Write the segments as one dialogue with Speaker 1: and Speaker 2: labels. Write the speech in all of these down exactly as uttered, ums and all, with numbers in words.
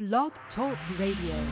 Speaker 1: Blog Talk Radio.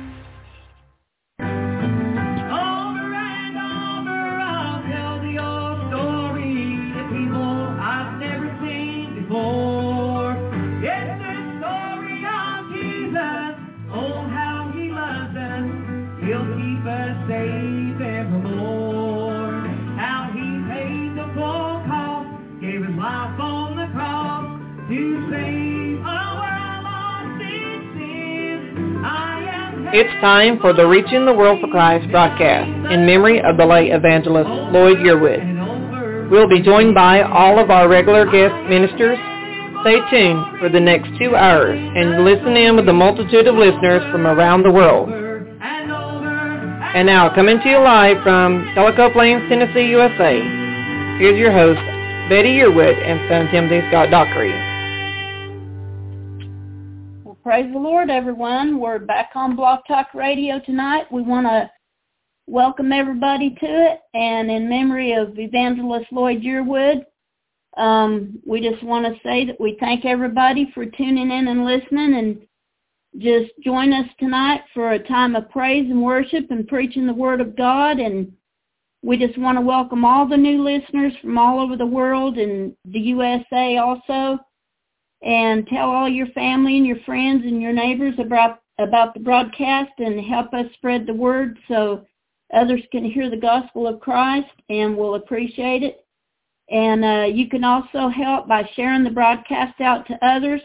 Speaker 2: It's time for the Reaching the World for Christ broadcast in memory of the late evangelist Lloyd Yearwood. We'll be joined by all of our regular guest ministers. Stay tuned for the next two hours and listen in with a multitude of listeners from around the world. And now, coming to you live from Tellico Plains, Tennessee, U S A, here's your host, Betty Yearwood and son Timothy Scott Dockery.
Speaker 3: Praise the Lord, everyone. We're back on Blog Talk Radio tonight. We want to welcome everybody to it. And in memory of Evangelist Lloyd Yearwood, um, we just want to say that we thank everybody for tuning in and listening. And just join us tonight for a time of praise and worship and preaching the Word of God. And we just want to welcome all the new listeners from all over the world and the U S A also. And tell all your family and your friends and your neighbors about about the broadcast and help us spread the word so others can hear the gospel of Christ and will appreciate it. And uh, you can also help by sharing the broadcast out to others.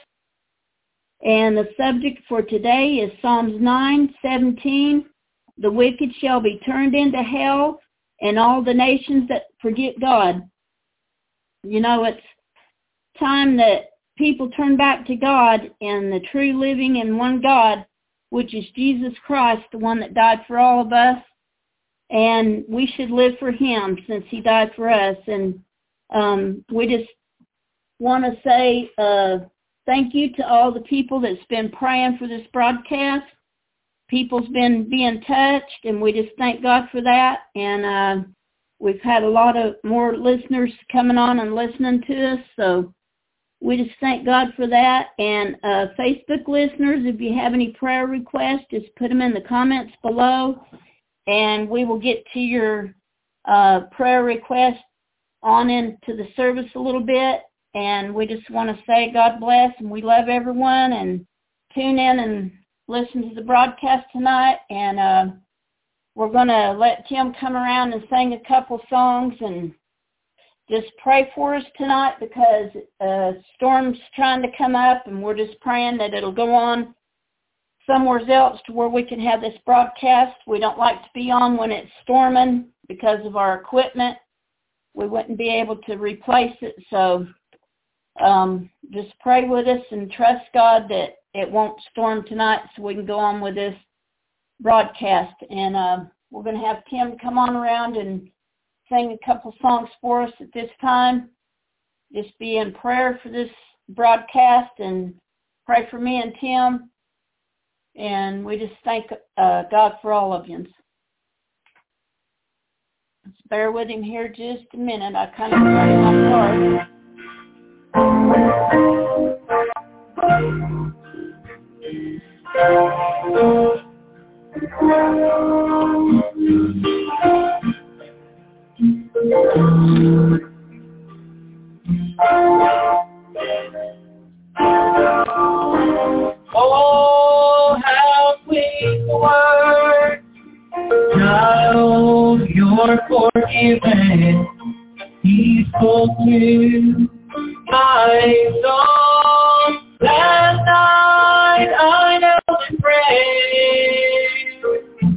Speaker 3: And the subject for today is Psalms nine seventeen. The wicked shall be turned into hell, and all the nations that forget God. You know, it's time that people turn back to God and the true living and one God, which is Jesus Christ, the one that died for all of us. And we should live for him since he died for us. And um, we just want to say uh, thank you to all the people that's been praying for this broadcast. People's been being touched, and we just thank God for that. And uh, we've had a lot of more listeners coming on and listening to us, so we just thank God for that. And uh, Facebook listeners, if you have any prayer requests, just put them in the comments below, and we will get to your uh, prayer request on into the service a little bit. And we just want to say God bless, and we love everyone, and tune in and listen to the broadcast tonight. And uh, we're going to let Tim come around and sing a couple songs, and just pray for us tonight because uh, storm's trying to come up, and we're just praying that it'll go on somewhere else to where we can have this broadcast. We don't like to be on when it's storming because of our equipment. We wouldn't be able to replace it, so um, just pray with us and trust God that it won't storm tonight so we can go on with this broadcast. And uh, we're going to have Tim come on around and sing a couple songs for us at this time. Just be in prayer for this broadcast and pray for me and Tim. And we just thank uh, God for all of you. Let's bear with him here just a minute. I kind of started my part.
Speaker 4: Oh, how sweet the word, child, you're forgiven. He spoke to my soul last night. I knelt and prayed.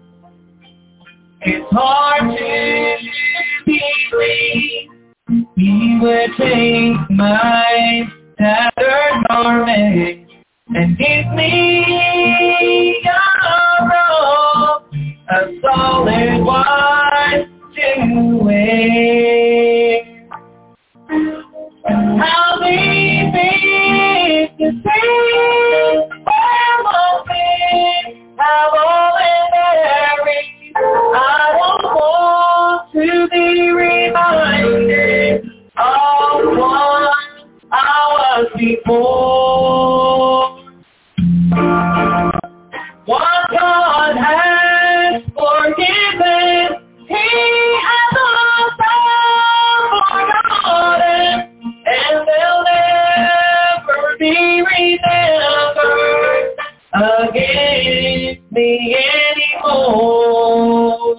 Speaker 4: It's hard to believe he would take my tattered garment and give me a robe, a solid one to wear. How easy to say, I'm open, how ordinary. I don't want to be reminded of what I was before. need me anymore.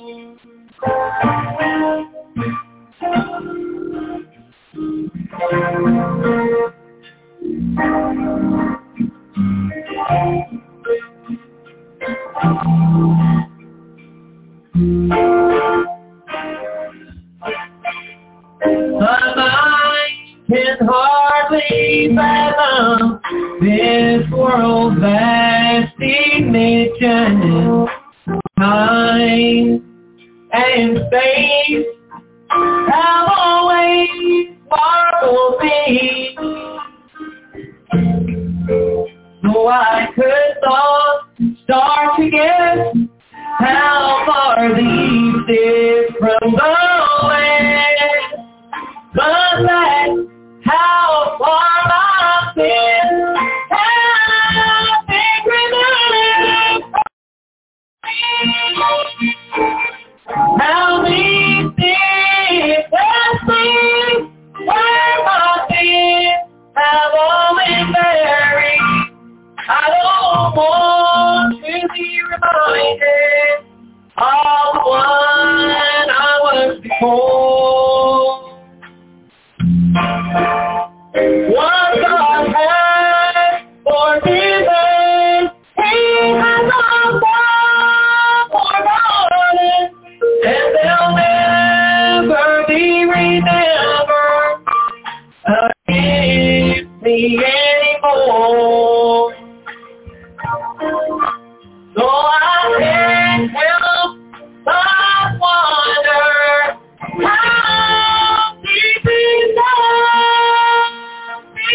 Speaker 4: My mind can hardly fathom this world's vast dimension. Time and space have always sparkled me. So I could thought start to guess how far the east is from the west. But that's how far I've been. I've been removed. How these things that seem where my sins have all been buried. I don't want to be reminded of the one I was before. What God has forgiven, He has not forgotten, and they'll never be remembered against me anymore. So I can't help but wonder how deep inside me.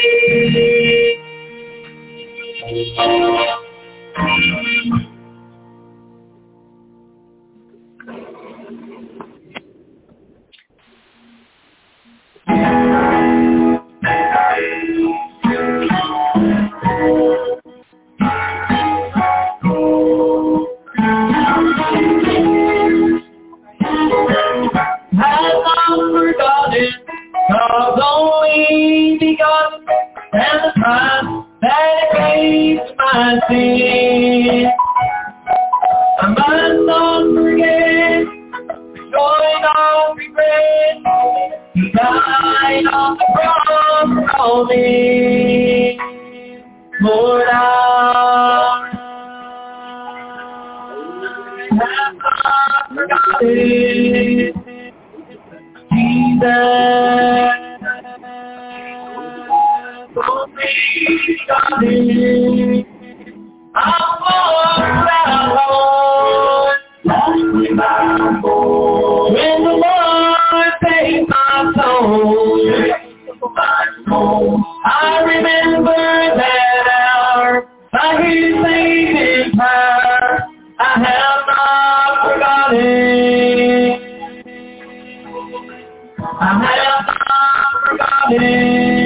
Speaker 4: Has not forgotten, God's only begotten, and the price that it pays my sin. I must not forget, joy of regret, He died on the cross for me. Lord, I have not forgotten. Jesus, only God is. I'm born without Lord, lost without Lord. When the Lord saved my soul, my soul, I remember that hour. I hear saving power. I have not forgotten. I have not forgotten.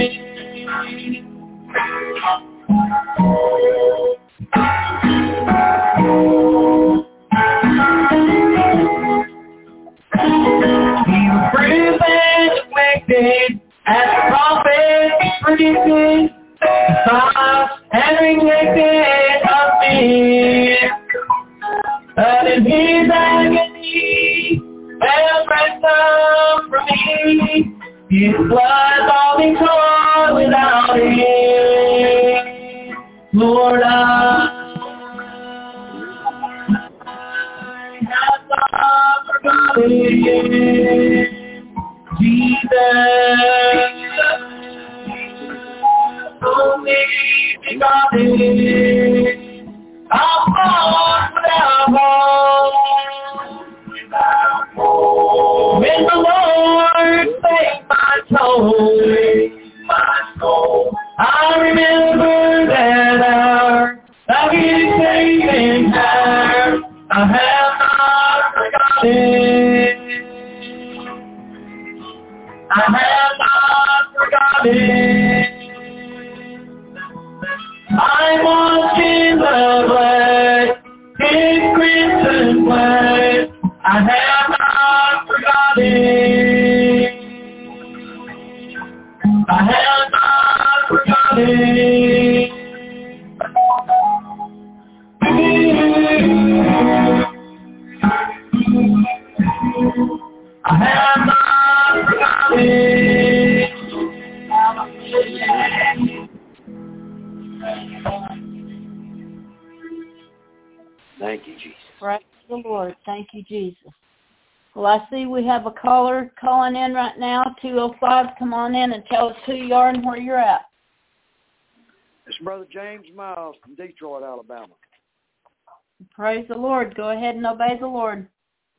Speaker 4: He was bruised and afflicted, as the prophet predicted, despised and rejected of men. But in His agony, fell ransom for me. His blood all become without Him. Lord, I have not forgotten. Jesus, only begotten. I'm born without hope. When the Lord saved my soul, my soul, I remember that hour, like His saving power. I have not forgotten. I have not forgotten. I washed in the blood, His crimson blood. I have not forgotten. I have not forgotten.
Speaker 5: Thank you, Jesus.
Speaker 3: Praise the Lord. Thank you, Jesus. Well, I see we have a caller calling in right now, two oh five. Come on in and tell us who you are and where you're at.
Speaker 5: It's Brother James Miles from Detroit, Alabama.
Speaker 3: Praise the Lord. Go ahead and obey the Lord.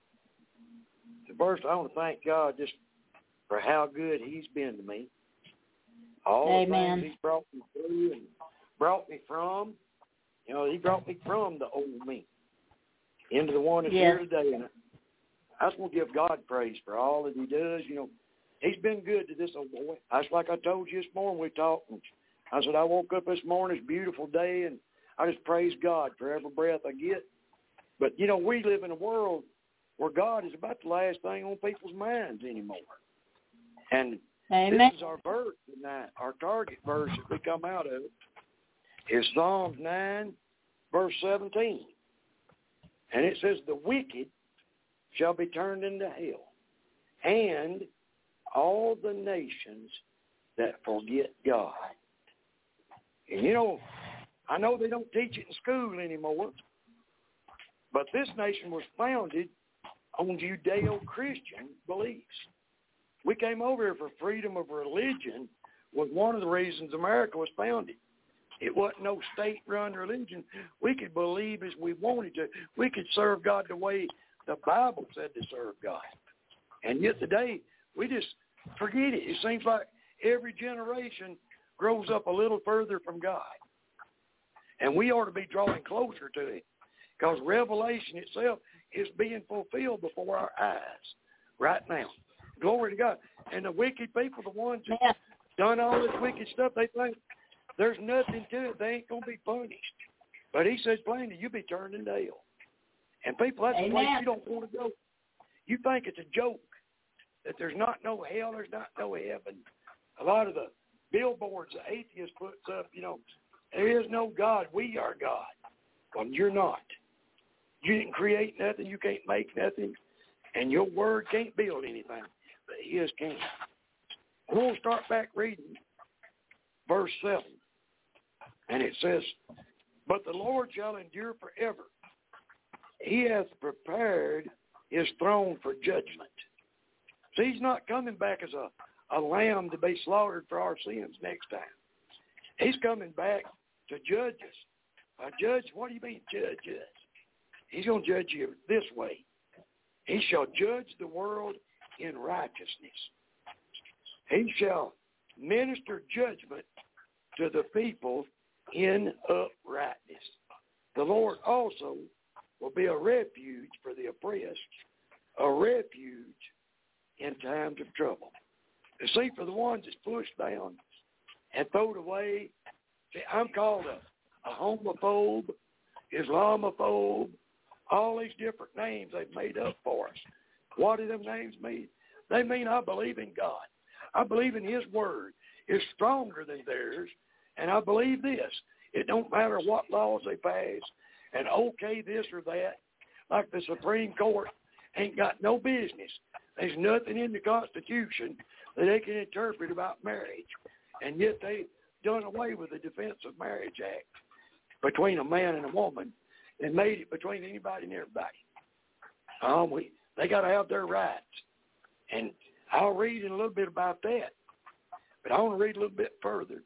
Speaker 5: First, I want to thank God just for how good he's been to me. All
Speaker 3: Amen.
Speaker 5: the things he's brought me through and brought me from. You know, he brought me from the old me into the one that's
Speaker 3: yes.
Speaker 5: here today. And I just want to give God praise for all that he does. You know, he's been good to this old boy. That's like I told you this morning we talked. And I said I woke up this morning, it's a beautiful day, and I just praise God for every breath I get. But, you know, we live in a world where God is about the last thing on people's minds anymore. And
Speaker 3: Amen.
Speaker 5: This is our verse tonight. Our target verse that we come out of is Psalms nine, verse seventeen. And it says, the wicked shall be turned into hell, and all the nations that forget God. And you know, I know they don't teach it in school anymore, but this nation was founded on Judeo-Christian beliefs. We came over here for freedom of religion was one of the reasons America was founded. It wasn't no state-run religion. We could believe as we wanted to. We could serve God the way the Bible said to serve God. And yet today, we just forget it. It seems like every generation grows up a little further from God. And we ought to be drawing closer to it, because Revelation itself is being fulfilled before our eyes right now. Glory to God. And the wicked people, the ones that yeah. done all this wicked stuff, they think there's nothing to it. They ain't going to be punished. But he says plainly, you'll be turned into hell. And people, that's Amen. The place you don't want to go. You think it's a joke that there's not no hell, there's not no heaven. A lot of the billboards the atheist puts up, you know, there is no God, we are God. Well, you're not. You didn't create nothing, you can't make nothing, and your word can't build anything, but his can. We'll start back reading verse seven, and it says, but the Lord shall endure forever. He hath prepared his throne for judgment. See, he's not coming back as a, a lamb to be slaughtered for our sins next time. He's coming back to judge us. A judge, what do you mean judge us? He's going to judge you this way. He shall judge the world in righteousness. He shall minister judgment to the people in uprightness. The Lord also will be a refuge for the oppressed, a refuge in times of trouble. You see, for the ones that's pushed down and thrown away, see, I'm called a, a homophobe, Islamophobe, all these different names they've made up for us. What do them names mean? They mean I believe in God. I believe in his word. It's stronger than theirs, and I believe this. It don't matter what laws they pass and okay this or that, like the Supreme Court ain't got no business. There's nothing in the Constitution that they can interpret about marriage, and yet they've done away with the Defense of Marriage Act between a man and a woman and made it between anybody and everybody. Um, we, they got to have their rights, and I'll read in a little bit about that, but I want to read a little bit further.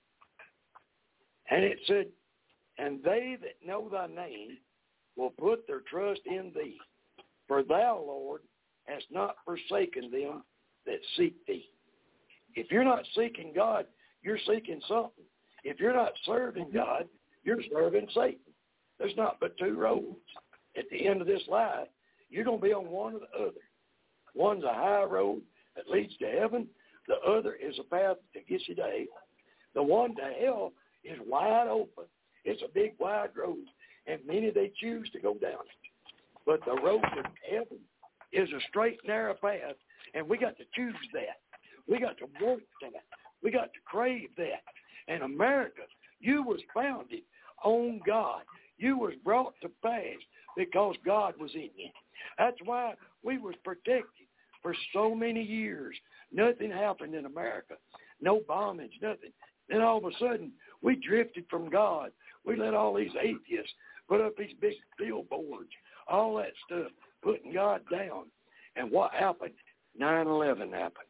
Speaker 5: And it said, and they that know thy name will put their trust in thee. For thou, Lord, hast not forsaken them that seek thee. If you're not seeking God, you're seeking something. If you're not serving God, you're serving Satan. There's not but two roads. At the end of this life, you're going to be on one or the other. One's a high road that leads to heaven. The other is a path that gets you to hell. The one to hell is wide open. It's a big, wide road, and many they choose to go down it. But the road to heaven is a straight, narrow path, and we got to choose that. We got to work that. We got to crave that. And America, you was founded on God. You was brought to pass because God was in you. That's why we was protected for so many years. Nothing happened in America. No bombings, nothing. Then all of a sudden, we drifted from God. We let all these atheists put up these big billboards, all that stuff, putting God down. And what happened? nine eleven happened.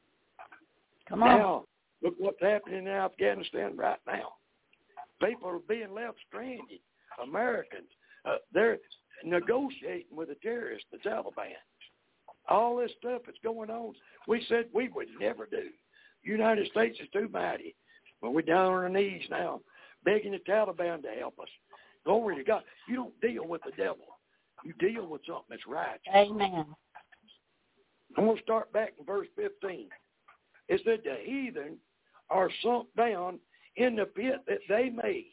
Speaker 3: Come on.
Speaker 5: Now, look what's happening in Afghanistan right now. People are being left stranded. Americans, uh, they're negotiating with the terrorists, the Taliban. All this stuff that's going on, we said we would never do. United States is too mighty. But we're down on our knees now, begging the Taliban to help us. Glory to God. You don't deal with the devil. You deal with something that's right.
Speaker 3: Amen.
Speaker 5: I'm going to start back in verse fifteen. It said the heathen are sunk down in the pit that they made.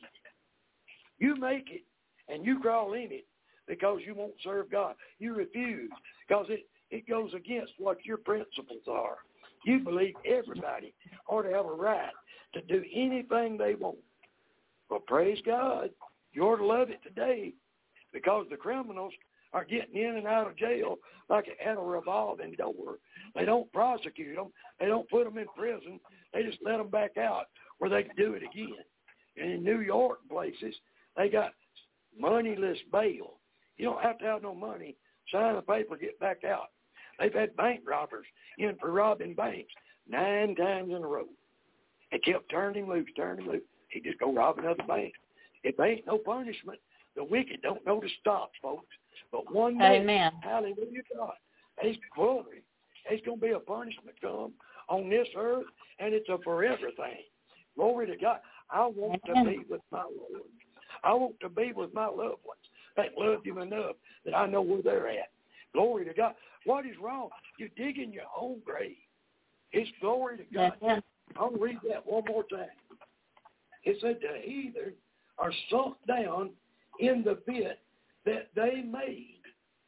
Speaker 5: You make it, and you crawl in it because you won't serve God. You refuse because it, it goes against what your principles are. You believe everybody ought to have a right to do anything they want. Well, praise God. You ought to love it today because the criminals are getting in and out of jail like it had a revolving door. They don't prosecute them. They don't put them in prison. They just let them back out where they can do it again. And in New York places, they got moneyless bail. You don't have to have no money. Sign the paper, get back out. They've had bank robbers in for robbing banks nine times in a row. They kept turning him loose, turning him loose. He'd just go rob another bank. If there ain't no punishment, the wicked don't know to stop, folks. But one day,
Speaker 3: Amen.
Speaker 5: hallelujah, God, there's glory. There's going to be a punishment come on this earth, and it's a forever thing. Glory to God. I want
Speaker 3: Amen.
Speaker 5: to be with my Lord. I want to be with my loved ones that love Him enough that I know where they're at. Glory to God. What is wrong? You're digging your own grave. It's glory to God.
Speaker 3: Amen.
Speaker 5: I'll read that one more time. It said the heathen are sunk down in the pit that they made.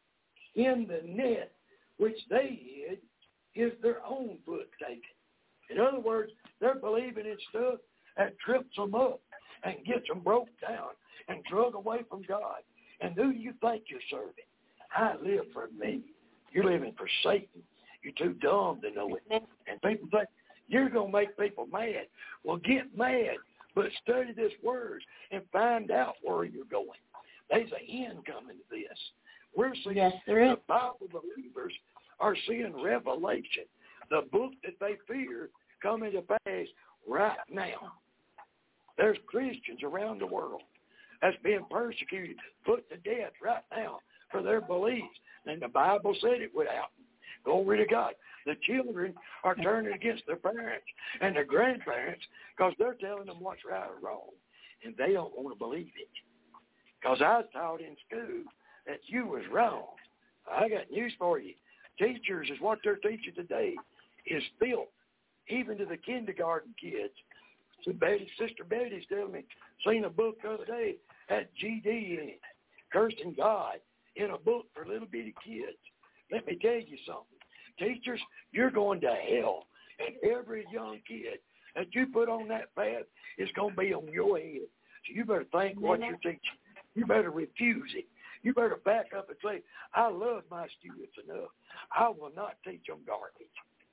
Speaker 5: In the net which they hid is their own foot taken. In other words, they're believing in stuff that trips them up and gets them broke down and drug away from God. And who do you think you're serving? I live for me. You're living for Satan. You're too dumb to know it. And people think, you're going to make people mad. Well, get mad, but study this word and find out where you're going. There's an end coming to this. We're seeing
Speaker 3: Yes, there is.
Speaker 5: the Bible believers are seeing Revelation, the book that they fear, coming to pass right now. There's Christians around the world that's being persecuted, put to death right now for their beliefs. And the Bible said it would happen. Glory to God. The children are turning against their parents and their grandparents because they're telling them what's right or wrong, and they don't want to believe it. Because I was taught in school that you was wrong. I got news for you. Teachers is what they're teaching today is filth, even to the kindergarten kids. So Betty, Sister Betty's telling me, seen a book the other day, had G D in it, cursing God in a book for little bitty kids. Let me tell you something. Teachers, you're going to hell, and every young kid that you put on that path is going to be on your head. So you better think what you're teaching. You better refuse it. You better back up and say, I love my students enough. I will not teach them garbage.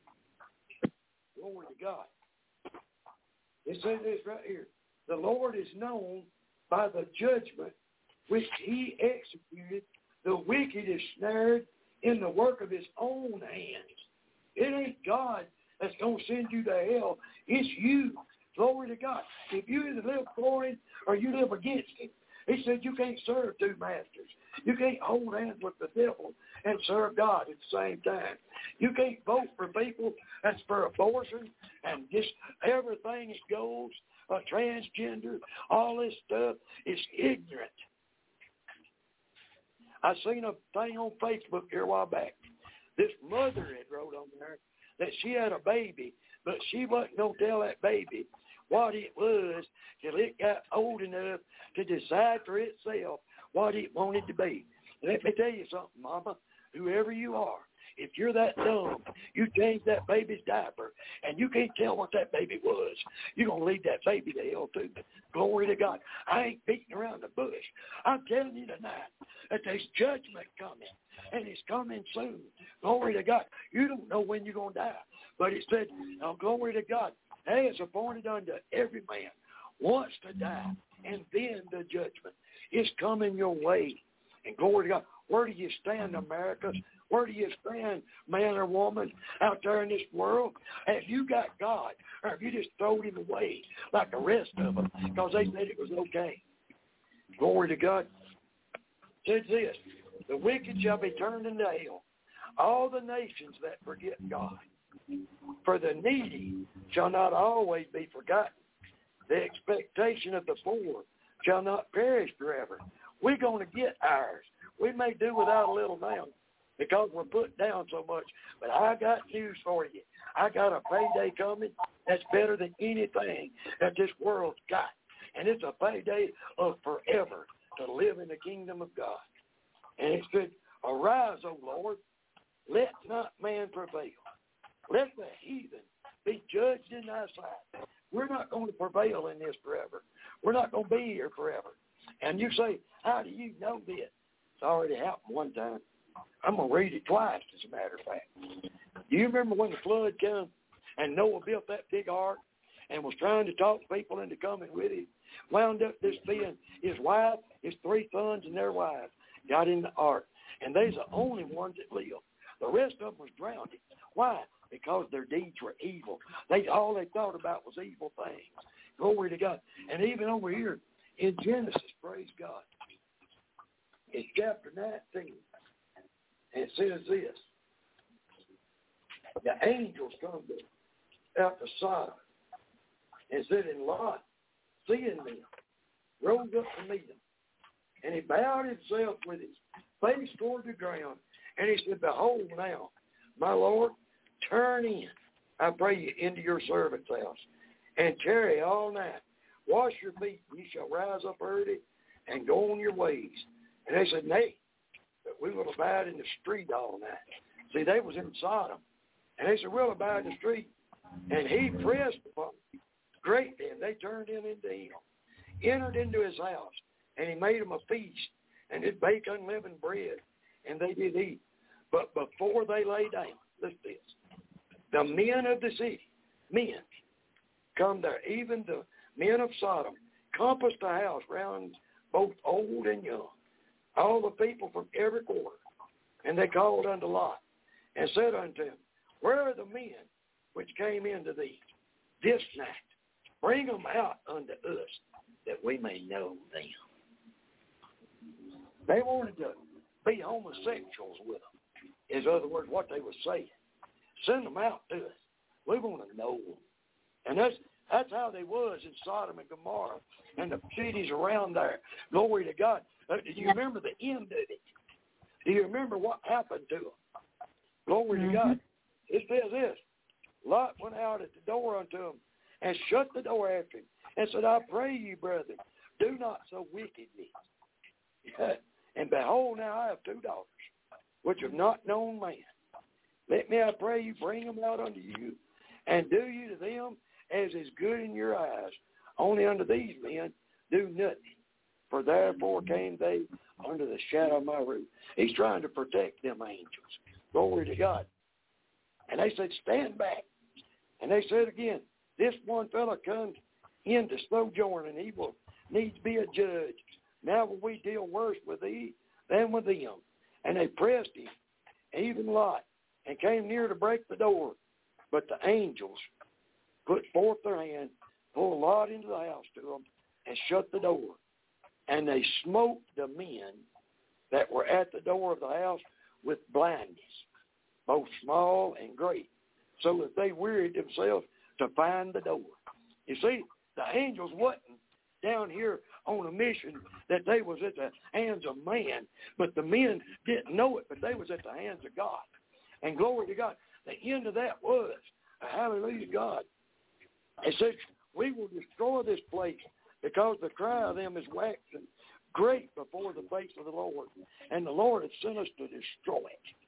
Speaker 5: Glory to God. It says this right here. The Lord is known by the judgment which He executed. The wicked is snared in the work of his own hands. It ain't God that's going to send you to hell. It's you. Glory to God. If you either live for Him or you live against Him. He said you can't serve two masters. You can't hold hands with the devil and serve God at the same time. You can't vote for people that's for abortion and just everything that goes, uh, transgender, all this stuff is ignorant. I seen a thing on Facebook here a while back. This mother had wrote on there that she had a baby, but she wasn't going to tell that baby what it was till it got old enough to decide for itself what it wanted to be. Let me tell you something, Mama, whoever you are, if you're that dumb, you change that baby's diaper, and you can't tell what that baby was, you're going to lead that baby to hell too. Glory to God. I ain't beating around the bush. I'm telling you tonight that there's judgment coming, and it's coming soon. Glory to God. You don't know when you're going to die, but it said, oh, glory to God, Hey, it's appointed unto every man once to die, and then the judgment is coming your way. And glory to God. Where do you stand, America? Where do you stand, man or woman, out there in this world? Have you got God, or have you just thrown him away like the rest of them because they said it was okay? Glory to God. It says this, the wicked shall be turned into hell, all the nations that forget God. For the needy shall not always be forgotten. The expectation of the poor shall not perish forever. We're going to get ours. We may do without a little now because we're put down so much. But I got news for you. I got a payday coming that's better than anything that this world's got. And it's a payday of forever to live in the kingdom of God. And it said, arise, O Lord, let not man prevail. Let the heathen be judged in thy sight. We're not going to prevail in this forever. We're not going to be here forever. And you say, how do you know this? It's already happened one time. I'm going to read it twice, as a matter of fact. Do you remember when the flood came and Noah built that big ark and was trying to talk people into coming with him? Wound up this being his wife, his three sons, and their wives got in the ark. And they's the only ones that lived. The rest of them was drowned. Why? Because their deeds were evil. They all they thought about was evil things. Glory to God. And even over here in Genesis, praise God, in chapter nineteen, it says this. The angels come to, out to Sodom and said, and Lot, seeing them, rose up to meet them. And he bowed himself with his face toward the ground. And he said, behold now, my Lord, turn in, I pray you, into your servant's house, and tarry all night. Wash your feet, and you shall rise up early and go on your ways. And they said, nay, but we will abide in the street all night. See, they was in Sodom. And they said, we'll abide in the street. And he pressed upon them greatly, and they turned him into him, entered into his house, and he made them a feast, and did bake unleavened bread, and they did eat. But before they lay down, listen to this, the men of the city, men, come there, even the men of Sodom, compassed the house round both old and young, all the people from every quarter. And they called unto Lot, and said unto him, where are the men which came into thee this night? Bring them out unto us, that we may know them. They wanted to be homosexuals with them, is in other words, what they were saying. Send them out to us. We want to know them. And that's that's how they was in Sodom and Gomorrah and the cities around there. Glory to God. Uh, do you remember the end of it? Do you remember what happened to them? Glory mm-hmm. to God. It says this. Lot went out at the door unto him and shut the door after him and said, I pray you, brethren, do not so wickedly. And behold, now I have two daughters, which have not known man. Let me, I pray you, bring them out unto you, and do you to them as is good in your eyes. Only unto these men do nothing. For therefore came they under the shadow of my roof. He's trying to protect them angels. Glory to God. And they said, stand back. And they said again, this one fellow comes in to sojourn, and he will needs be a judge. Now will we deal worse with thee than with them. And they pressed him, even Lot, and came near to break the door. But the angels put forth their hand, pulled Lot into the house to them, and shut the door. And they smote the men that were at the door of the house with blindness, both small and great, so that they wearied themselves to find the door. You see, the angels wasn't down here on a mission that they was at the hands of man, but the men didn't know it, but they was at the hands of God. And glory to God. The end of that was, hallelujah, God. It says, we will destroy this place because the cry of them is waxing great before the face of the Lord. And the Lord has sent us to destroy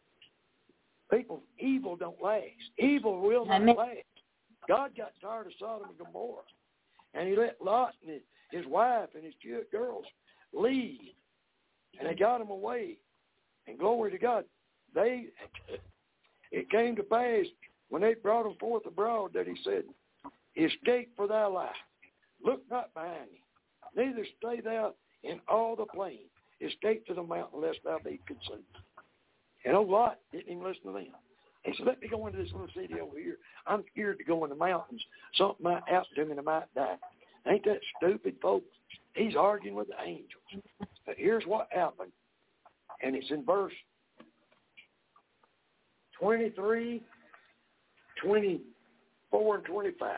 Speaker 5: it. People, evil don't last. Evil will not Amen. last. God got tired of Sodom and Gomorrah. And he let Lot and his, his wife and his two girls leave. And they got them away. And glory to God. They, it came to pass when they brought them forth abroad that he said, escape for thy life. Look not behind thee, neither stay thou in all the plain. Escape to the mountain, lest thou be consumed. And old Lot didn't even listen to them. He said, let me go into this little city over here. I'm scared to go in the mountains. Something might happen to me and I might die. Ain't that stupid, folks? He's arguing with the angels. But here's what happened. And it's in verse twenty-three, twenty-four, and twenty-five.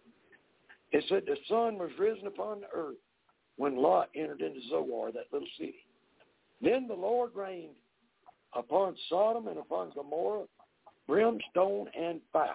Speaker 5: It said the sun was risen upon the earth when Lot entered into Zoar, that little city. Then the Lord rained upon Sodom and upon Gomorrah brimstone and fire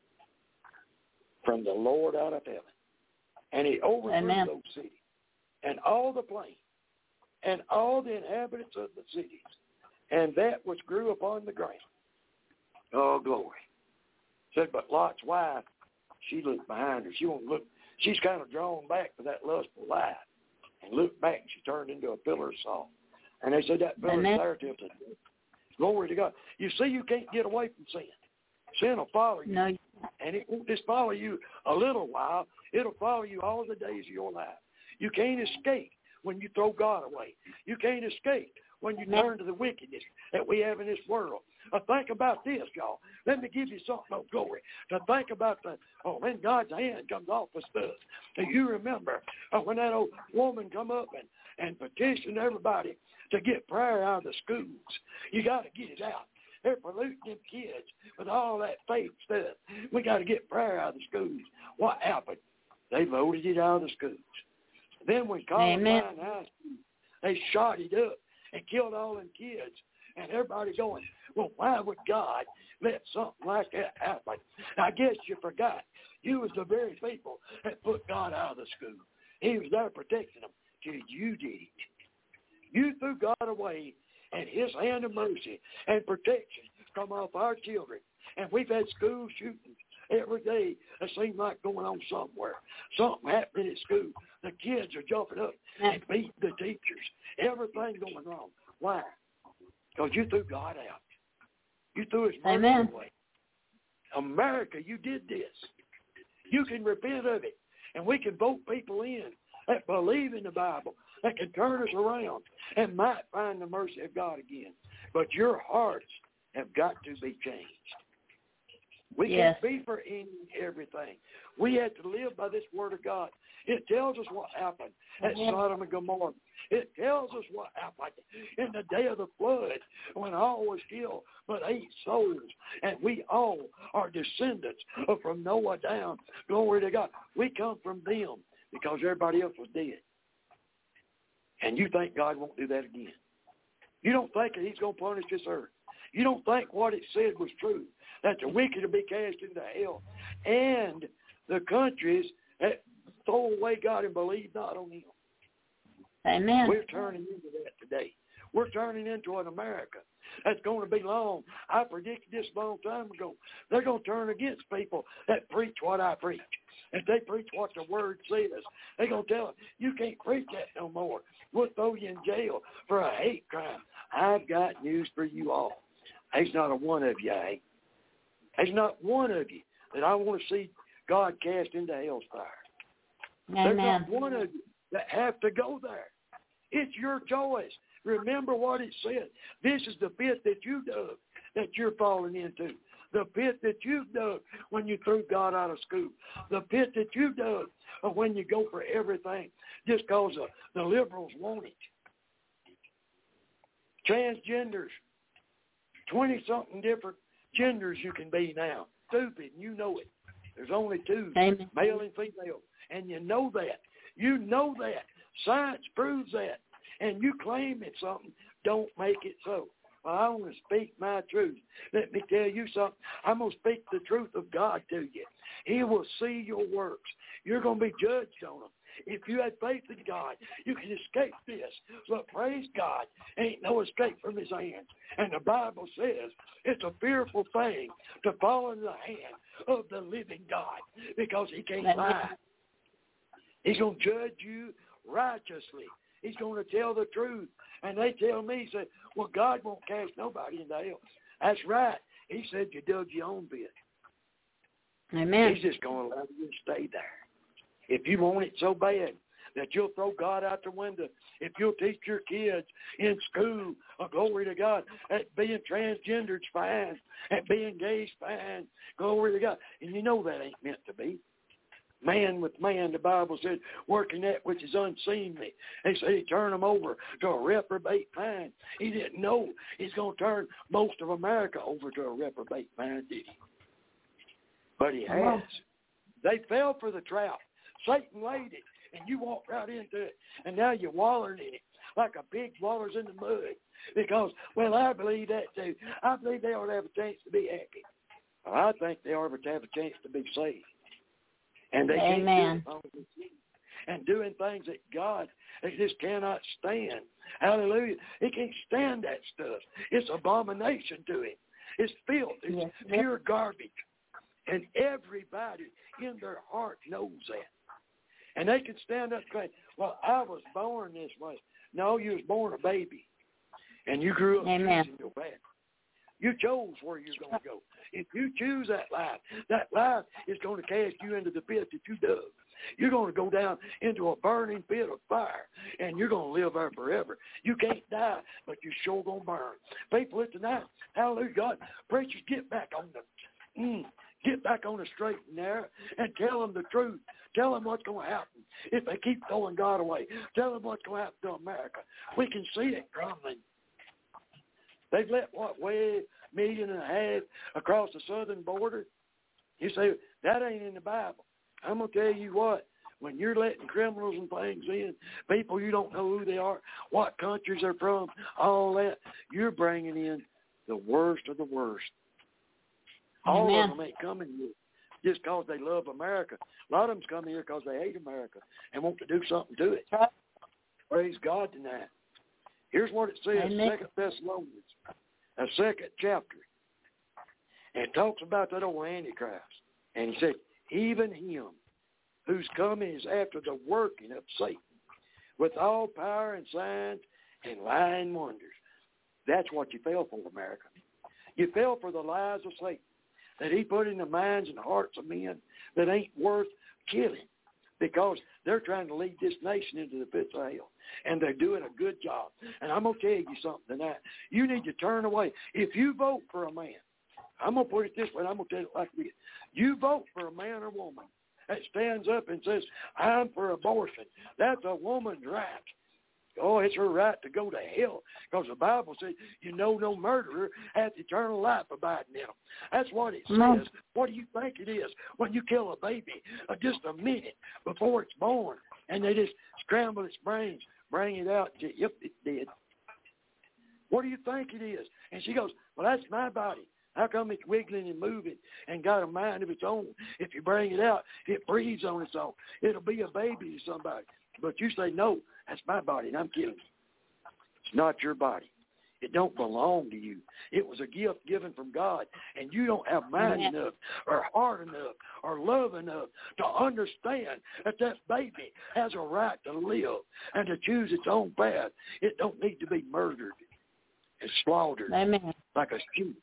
Speaker 5: from the Lord out of heaven. And he overthrew
Speaker 3: Amen.
Speaker 5: those cities and all the plain and all the inhabitants of the cities and that which grew upon the ground. Oh, glory. Said, but Lot's wife, she looked behind her. She won't look. She's kind of drawn back to that lustful life and looked back and she turned into a pillar of salt. And they said that pillar of fire tempted her. Glory to God. You see, you can't get away from sin. Sin will follow you.
Speaker 3: No.
Speaker 5: And it won't just follow you a little while. It'll follow you all the days of your life. You can't escape when you throw God away. You can't escape when you turn to the wickedness that we have in this world. Now think about this, y'all. Let me give you something of glory. Now think about the, oh, when God's hand comes off of stuff. Do you remember uh, when that old woman come up and, and petitioned everybody to get prayer out of the schools? You got to get it out. They're polluting them kids with all that fake stuff. We got to get prayer out of the schools. What happened? They voted it out of the schools. Then when Columbine High School, they shot it up and killed all them kids. And everybody going, well, why would God let something like that happen? I guess you forgot. You was the very people that put God out of the school. He was there protecting them till you did it. You threw God away, and his hand of mercy and protection come off our children. And we've had school shootings every day. It seems like going on somewhere. Something happening at school. The kids are jumping up and beating the teachers. Everything going wrong. Why? Because you threw God out. You threw his mercy
Speaker 3: Amen.
Speaker 5: away. America, you did this. You can repent of it. And we can vote people in that believe in the Bible, that can turn us around and might find the mercy of God again. But your hearts have got to be changed. We
Speaker 3: Yes.
Speaker 5: can't be for any and everything. We have to live by this word of God. It tells us what happened at
Speaker 3: Amen.
Speaker 5: Sodom and Gomorrah. It tells us what happened in the day of the flood when all was killed but eight souls. And we all are descendants from Noah down. Glory to God. We come from them because everybody else was dead. And you think God won't do that again. You don't think that he's going to punish this earth. You don't think what it said was true, that the wicked will be cast into hell, and the countries that throw away God and believe not on him.
Speaker 3: Amen.
Speaker 5: We're turning into that today. We're turning into an America that's going to be long. I predicted this a long time ago. They're going to turn against people that preach what I preach. If they preach what the word says, they're going to tell them, you can't preach that no more. We'll throw you in jail for a hate crime. I've got news for you all. There's not a one of you, eh? There's not one of you that I want to see God cast into hell's fire.
Speaker 3: Amen.
Speaker 5: There's not one of you that have to go there. It's your choice. Remember what it said. This is the pit that you dug that you're falling into. The pit that you dug when you threw God out of school. The pit that you dug when you go for everything just because the, the liberals want it. Transgenders. twenty-something different genders you can be now. Stupid, and you know it. There's only two,
Speaker 3: Amen.
Speaker 5: male and female, and you know that. You know that. Science proves that. And you claim it's something, don't make it so. Well, I want to speak my truth. Let me tell you something. I'm going to speak the truth of God to you. He will see your works. You're going to be judged on them. If you had faith in God, you can escape this. But praise God, ain't no escape from his hand. And the Bible says it's a fearful thing to fall in the hand of the living God because he can't lie. He's going to judge you righteously. He's going to tell the truth. And they tell me, say, well, God won't cast nobody into hell. That's right. He said you dug your own pit.
Speaker 3: Amen.
Speaker 5: He's just going to allow you to stay there. If you want it so bad that you'll throw God out the window, if you'll teach your kids in school, oh, glory to God, that being transgendered's fine, that being gay's fine, glory to God. And you know that ain't meant to be. Man with man, the Bible said, working that which is unseemly. They say he turned them over to a reprobate mind. He didn't know he's going to turn most of America over to a reprobate mind, did he? But he has. They fell for the trap. Satan laid it, and you walked right into it, and now you're wallowing in it like a pig wallers in the mud because, well, I believe that too. I believe they ought to have a chance to be happy. Well, I think they ought to have a chance to be saved. And they
Speaker 3: Amen.
Speaker 5: can't do it and doing things that God they just cannot stand. Hallelujah. He can't stand that stuff. It's abomination to him. It's filth. It's
Speaker 3: yes.
Speaker 5: pure garbage. And everybody in their heart knows that. And they can stand up and say, well, I was born this way. No, you was born a baby. And you grew up choosing your path. You chose where you're going to go. If you choose that life, that life is going to cast you into the pit that you dug. You're going to go down into a burning pit of fire, and you're going to live there forever. You can't die, but you're sure going to burn. People, it's tonight, hallelujah, God, preachers, get back on the, mm, get back on the straight and narrow and tell them the truth. Tell them what's going to happen if they keep throwing God away. Tell them what's going to happen to America. We can see it crumbling. They've let, what, way a million and a half across the southern border? You say, that ain't in the Bible. I'm going to tell you what, when you're letting criminals and things in, people you don't know who they are, what countries they're from, all that, you're bringing in the worst of the worst. All
Speaker 3: Amen.
Speaker 5: of them ain't coming here just because they love America. A lot of them's coming here because they hate America and want to do something to it. Praise God tonight. Here's what it says,
Speaker 3: Amen.
Speaker 5: Second Thessalonians, a second chapter. And it talks about that old Antichrist. And he said, even him whose coming is after the working of Satan, with all power and signs and lying wonders. That's what you fell for, America. You fell for the lies of Satan that he put in the minds and hearts of men that ain't worth killing because they're trying to lead this nation into the pits of hell. And they're doing a good job. And I'm going to tell you something tonight. You need to turn away. If you vote for a man, I'm going to put it this way, and I'm going to tell it like this. You vote for a man or woman that stands up and says, I'm for abortion. That's a woman's right. Oh, it's her right to go to hell because the Bible says, you know no murderer hath eternal life abiding in them. That's what it
Speaker 3: No.
Speaker 5: says. What do you think it is when you kill a baby uh, just a minute before it's born and they just scramble its brains, bring it out, and say, yep, it did. What do you think it is? And she goes, well, that's my body. How come it's wiggling and moving and got a mind of its own? If you bring it out, it breathes on its own. It'll be a baby to somebody. But you say, no, that's my body, and I'm killing it. It's not your body. It don't belong to you. It was a gift given from God, and you don't have mind
Speaker 3: Amen.
Speaker 5: enough or heart enough or love enough to understand that that baby has a right to live and to choose its own path. It don't need to be murdered and slaughtered
Speaker 3: Amen.
Speaker 5: like a sheep.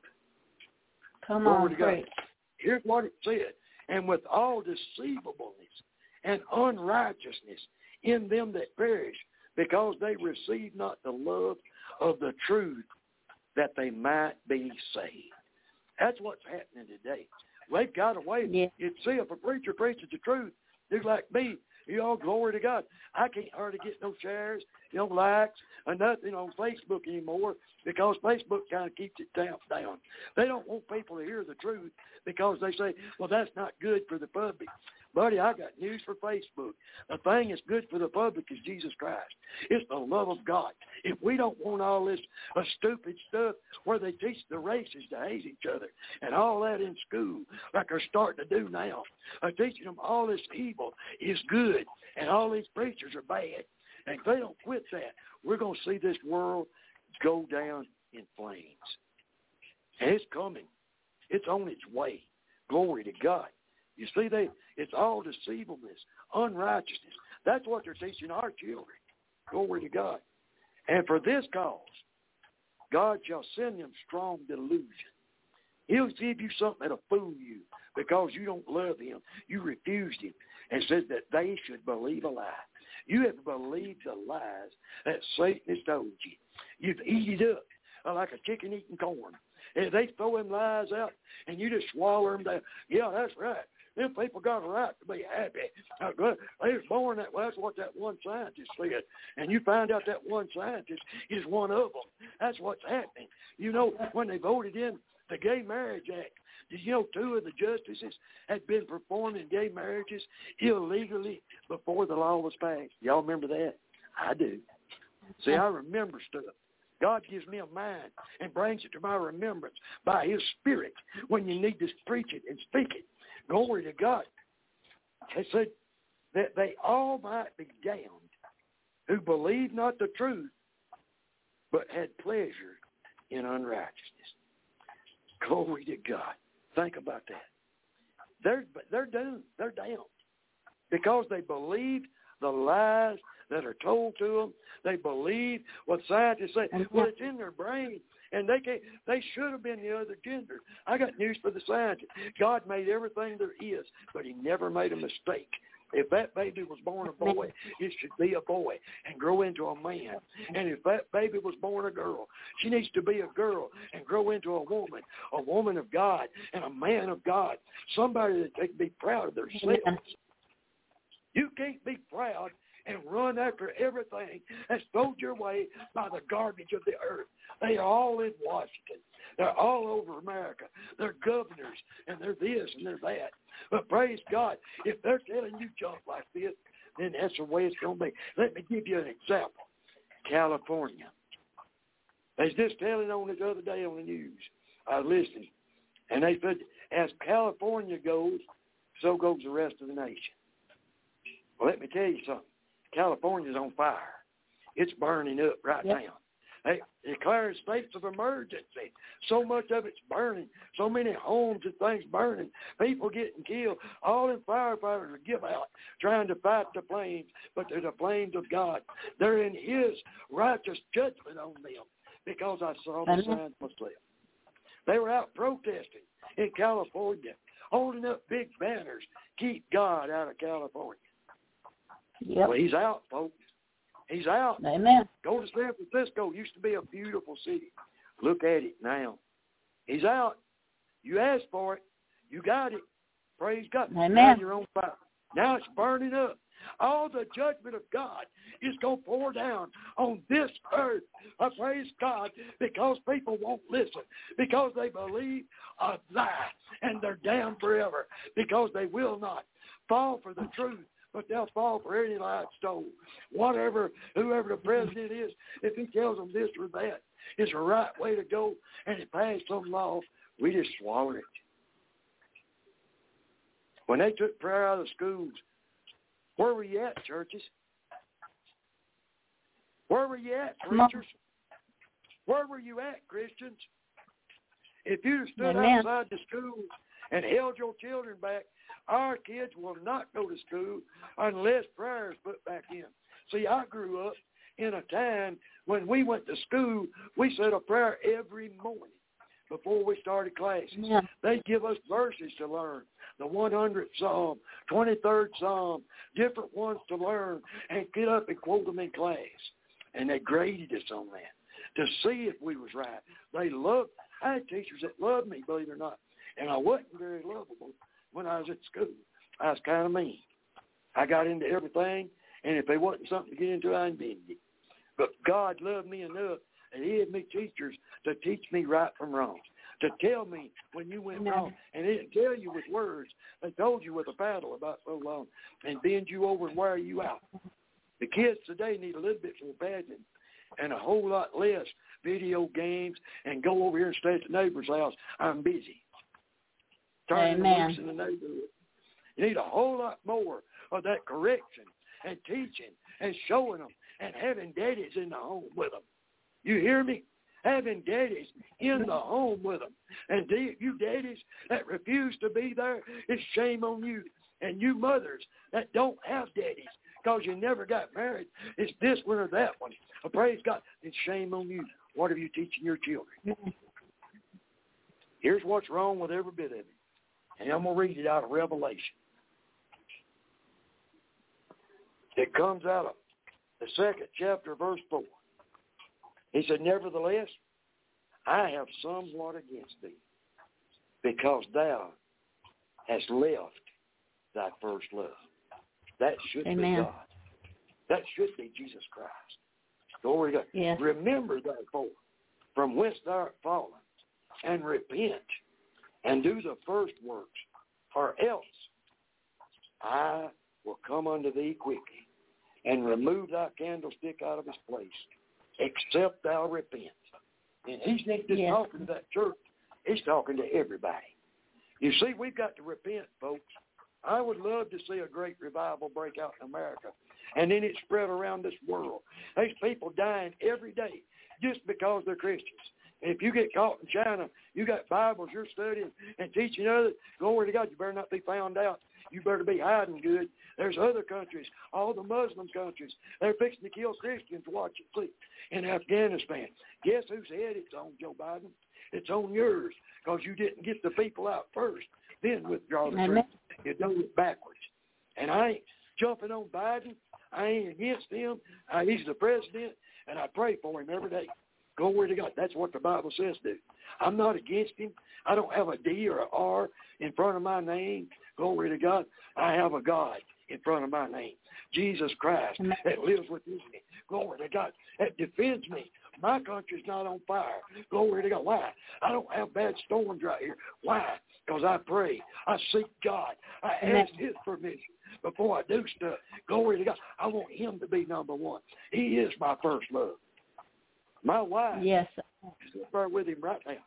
Speaker 3: Come
Speaker 5: Glory
Speaker 3: on,
Speaker 5: to God.
Speaker 3: great.
Speaker 5: Here's what it said. And with all deceivableness and unrighteousness in them that perish, because they receive not the love of the truth, that they might be saved. That's what's happening today. They've got away.
Speaker 3: Yeah.
Speaker 5: You see, if a preacher preaches the truth, they're like me. You all glory to God. I can't hardly get no shares, no likes, or nothing on Facebook anymore because Facebook kind of keeps it tamped down. They don't want people to hear the truth because they say, well, that's not good for the public. Buddy, I got news for Facebook. The thing that's good for the public is Jesus Christ. It's the love of God. If we don't want all this uh, stupid stuff where they teach the races to hate each other and all that in school like they're starting to do now, uh, teaching them all this evil is good and all these preachers are bad. And if they don't quit that, we're going to see this world go down in flames. And it's coming. It's on its way. Glory to God. You see, they it's all deceivableness, unrighteousness. That's what they're teaching our children. Glory to God. And for this cause, God shall send them strong delusion, He'll give you something that'll fool you because you don't love him. You refused him and said that they should believe a lie. You have believed the lies that Satan has told you. You've eaten it up like a chicken eating corn. And they throw them lies out, and you just swallow them down. Yeah, that's right. Them people got a right to be happy. They was born that way. That's what that one scientist said. And you find out that one scientist is one of them. That's what's happening. You know, when they voted in the Gay Marriage Act, did you know two of the justices had been performing gay marriages illegally before the law was passed? Y'all remember that? I do. See, I remember stuff. God gives me a mind and brings it to my remembrance by his Spirit when you need to preach it and speak it. Glory to God. It said that they all might be damned who believed not the truth, but had pleasure in unrighteousness. Glory to God. Think about that. They're, they're doomed. They're damned because they believed the lies that are told to them. They believe what scientists say. Well, it's in their brain, and they can't. They should have been the other gender. I got news for the scientists. God made everything there is, but he never made a mistake. If that baby was born a boy, it should be a boy and grow into a man. And if that baby was born a girl, she needs to be a girl and grow into a woman, a woman of God and a man of God, somebody that they can be proud of themselves. You can't be proud and run after everything that's thrown your way by the garbage of the earth. They are all in Washington. They're all over America. They're governors, and they're this and they're that. But praise God, if they're telling you junk like this, then that's the way it's going to be. Let me give you an example. California. They was just telling on it the other day on the news. I was listening. And they said, as California goes, so goes the rest of the nation. Well, let me tell you something. California's on fire. It's burning up right yep. now. They declare states of emergency. So much of it's burning. So many homes and things burning. People getting killed. All them firefighters give out trying to fight the flames, but they're the flames of God. They're in his righteous judgment on them because I saw the signs myself. They were out protesting in California, holding up big banners, keep God out of California.
Speaker 3: Yep.
Speaker 5: Well, he's out, folks. He's out.
Speaker 3: Amen.
Speaker 5: Go to San Francisco. Used to be a beautiful city. Look at it now. He's out. You asked for it. You got it. Praise God.
Speaker 3: Amen.
Speaker 5: Now you're on fire. Now it's burning up. All the judgment of God is going to pour down on this earth. I praise God because people won't listen, because they believe a lie, and they're damned forever because they will not fall for the truth. But they'll fall for any lie it's told. Whatever, whoever the president is, if he tells them this or that is the right way to go and it passed some law, we just swallow it. When they took prayer out of the schools, where were you at, churches? Where were you at, preachers? Where were you at, Christians? If you stood
Speaker 3: Amen.
Speaker 5: outside the schools and held your children back, our kids will not go to school unless prayer is put back in. See, I grew up in a time when we went to school, we said a prayer every morning before we started classes.
Speaker 3: Yeah.
Speaker 5: They'd give us verses to learn, the one hundredth Psalm, twenty-third Psalm, different ones to learn, and get up and quote them in class. And they graded us on that to see if we was right. They loved, I had teachers that loved me, believe it or not, and I wasn't very lovable. When I was at school, I was kind of mean. I got into everything, and if there wasn't something to get into, I invented it. But God loved me enough that he had me teachers to teach me right from wrong, to tell me when you went
Speaker 3: Amen.
Speaker 5: wrong. And they didn't tell you with words. They told you with a paddle about so long and bend you over and wear you out. The kids today need a little bit more paddling and a whole lot less video games and go over here and stay at the neighbor's house. I'm busy. Turning the loose in the neighborhood. You need a whole lot more of that correction and teaching and showing them and having daddies in the home with them. You hear me? Having daddies in the home with them. And you daddies that refuse to be there, it's shame on you. And you mothers that don't have daddies because you never got married, it's this one or that one. Well, praise God, it's shame on you. What are you teaching your children? Here's what's wrong with every bit of it. And I'm going to read it out of Revelation. It comes out of the second chapter, verse four. He said, nevertheless, I have somewhat against thee, because thou hast left thy first love. That should
Speaker 3: Amen.
Speaker 5: be God. That should be Jesus Christ. Glory to God.
Speaker 3: Yes.
Speaker 5: Remember, therefore, from whence thou art fallen, and repent, and do the first works, or else I will come unto thee quickly, and remove thy candlestick out of his place, except thou repent. And he's not just
Speaker 3: yes.
Speaker 5: talking to that church. He's talking to everybody. You see, we've got to repent, folks. I would love to see a great revival break out in America, and then it spread around this world. There's people dying every day just because they're Christians. And if you get caught in China, you got Bibles you're studying and teaching others, glory to God, you better not be found out. You better be hiding good. There's other countries, all the Muslim countries, they're fixing to kill Christians, watch it, see, in Afghanistan. Guess whose head it's on, Joe Biden? It's on yours, because you didn't get the people out first, then withdraw the troops. You're doing it backwards. And I ain't jumping on Biden. I ain't against him. I, he's the president, and I pray for him every day. Glory to God. That's what the Bible says do. I'm not against him. I don't have a D or an R in front of my name. Glory to God. I have a God in front of my name. Jesus Christ that lives within me. Glory to God. That defends me. My country's not on fire. Glory to God. Why? I don't have bad storms right here. Why? Because I pray. I seek God. I ask his permission before I do stuff. Glory to God. I want him to be number one. He is my first love. My wife
Speaker 3: yes.
Speaker 5: is there with him right now.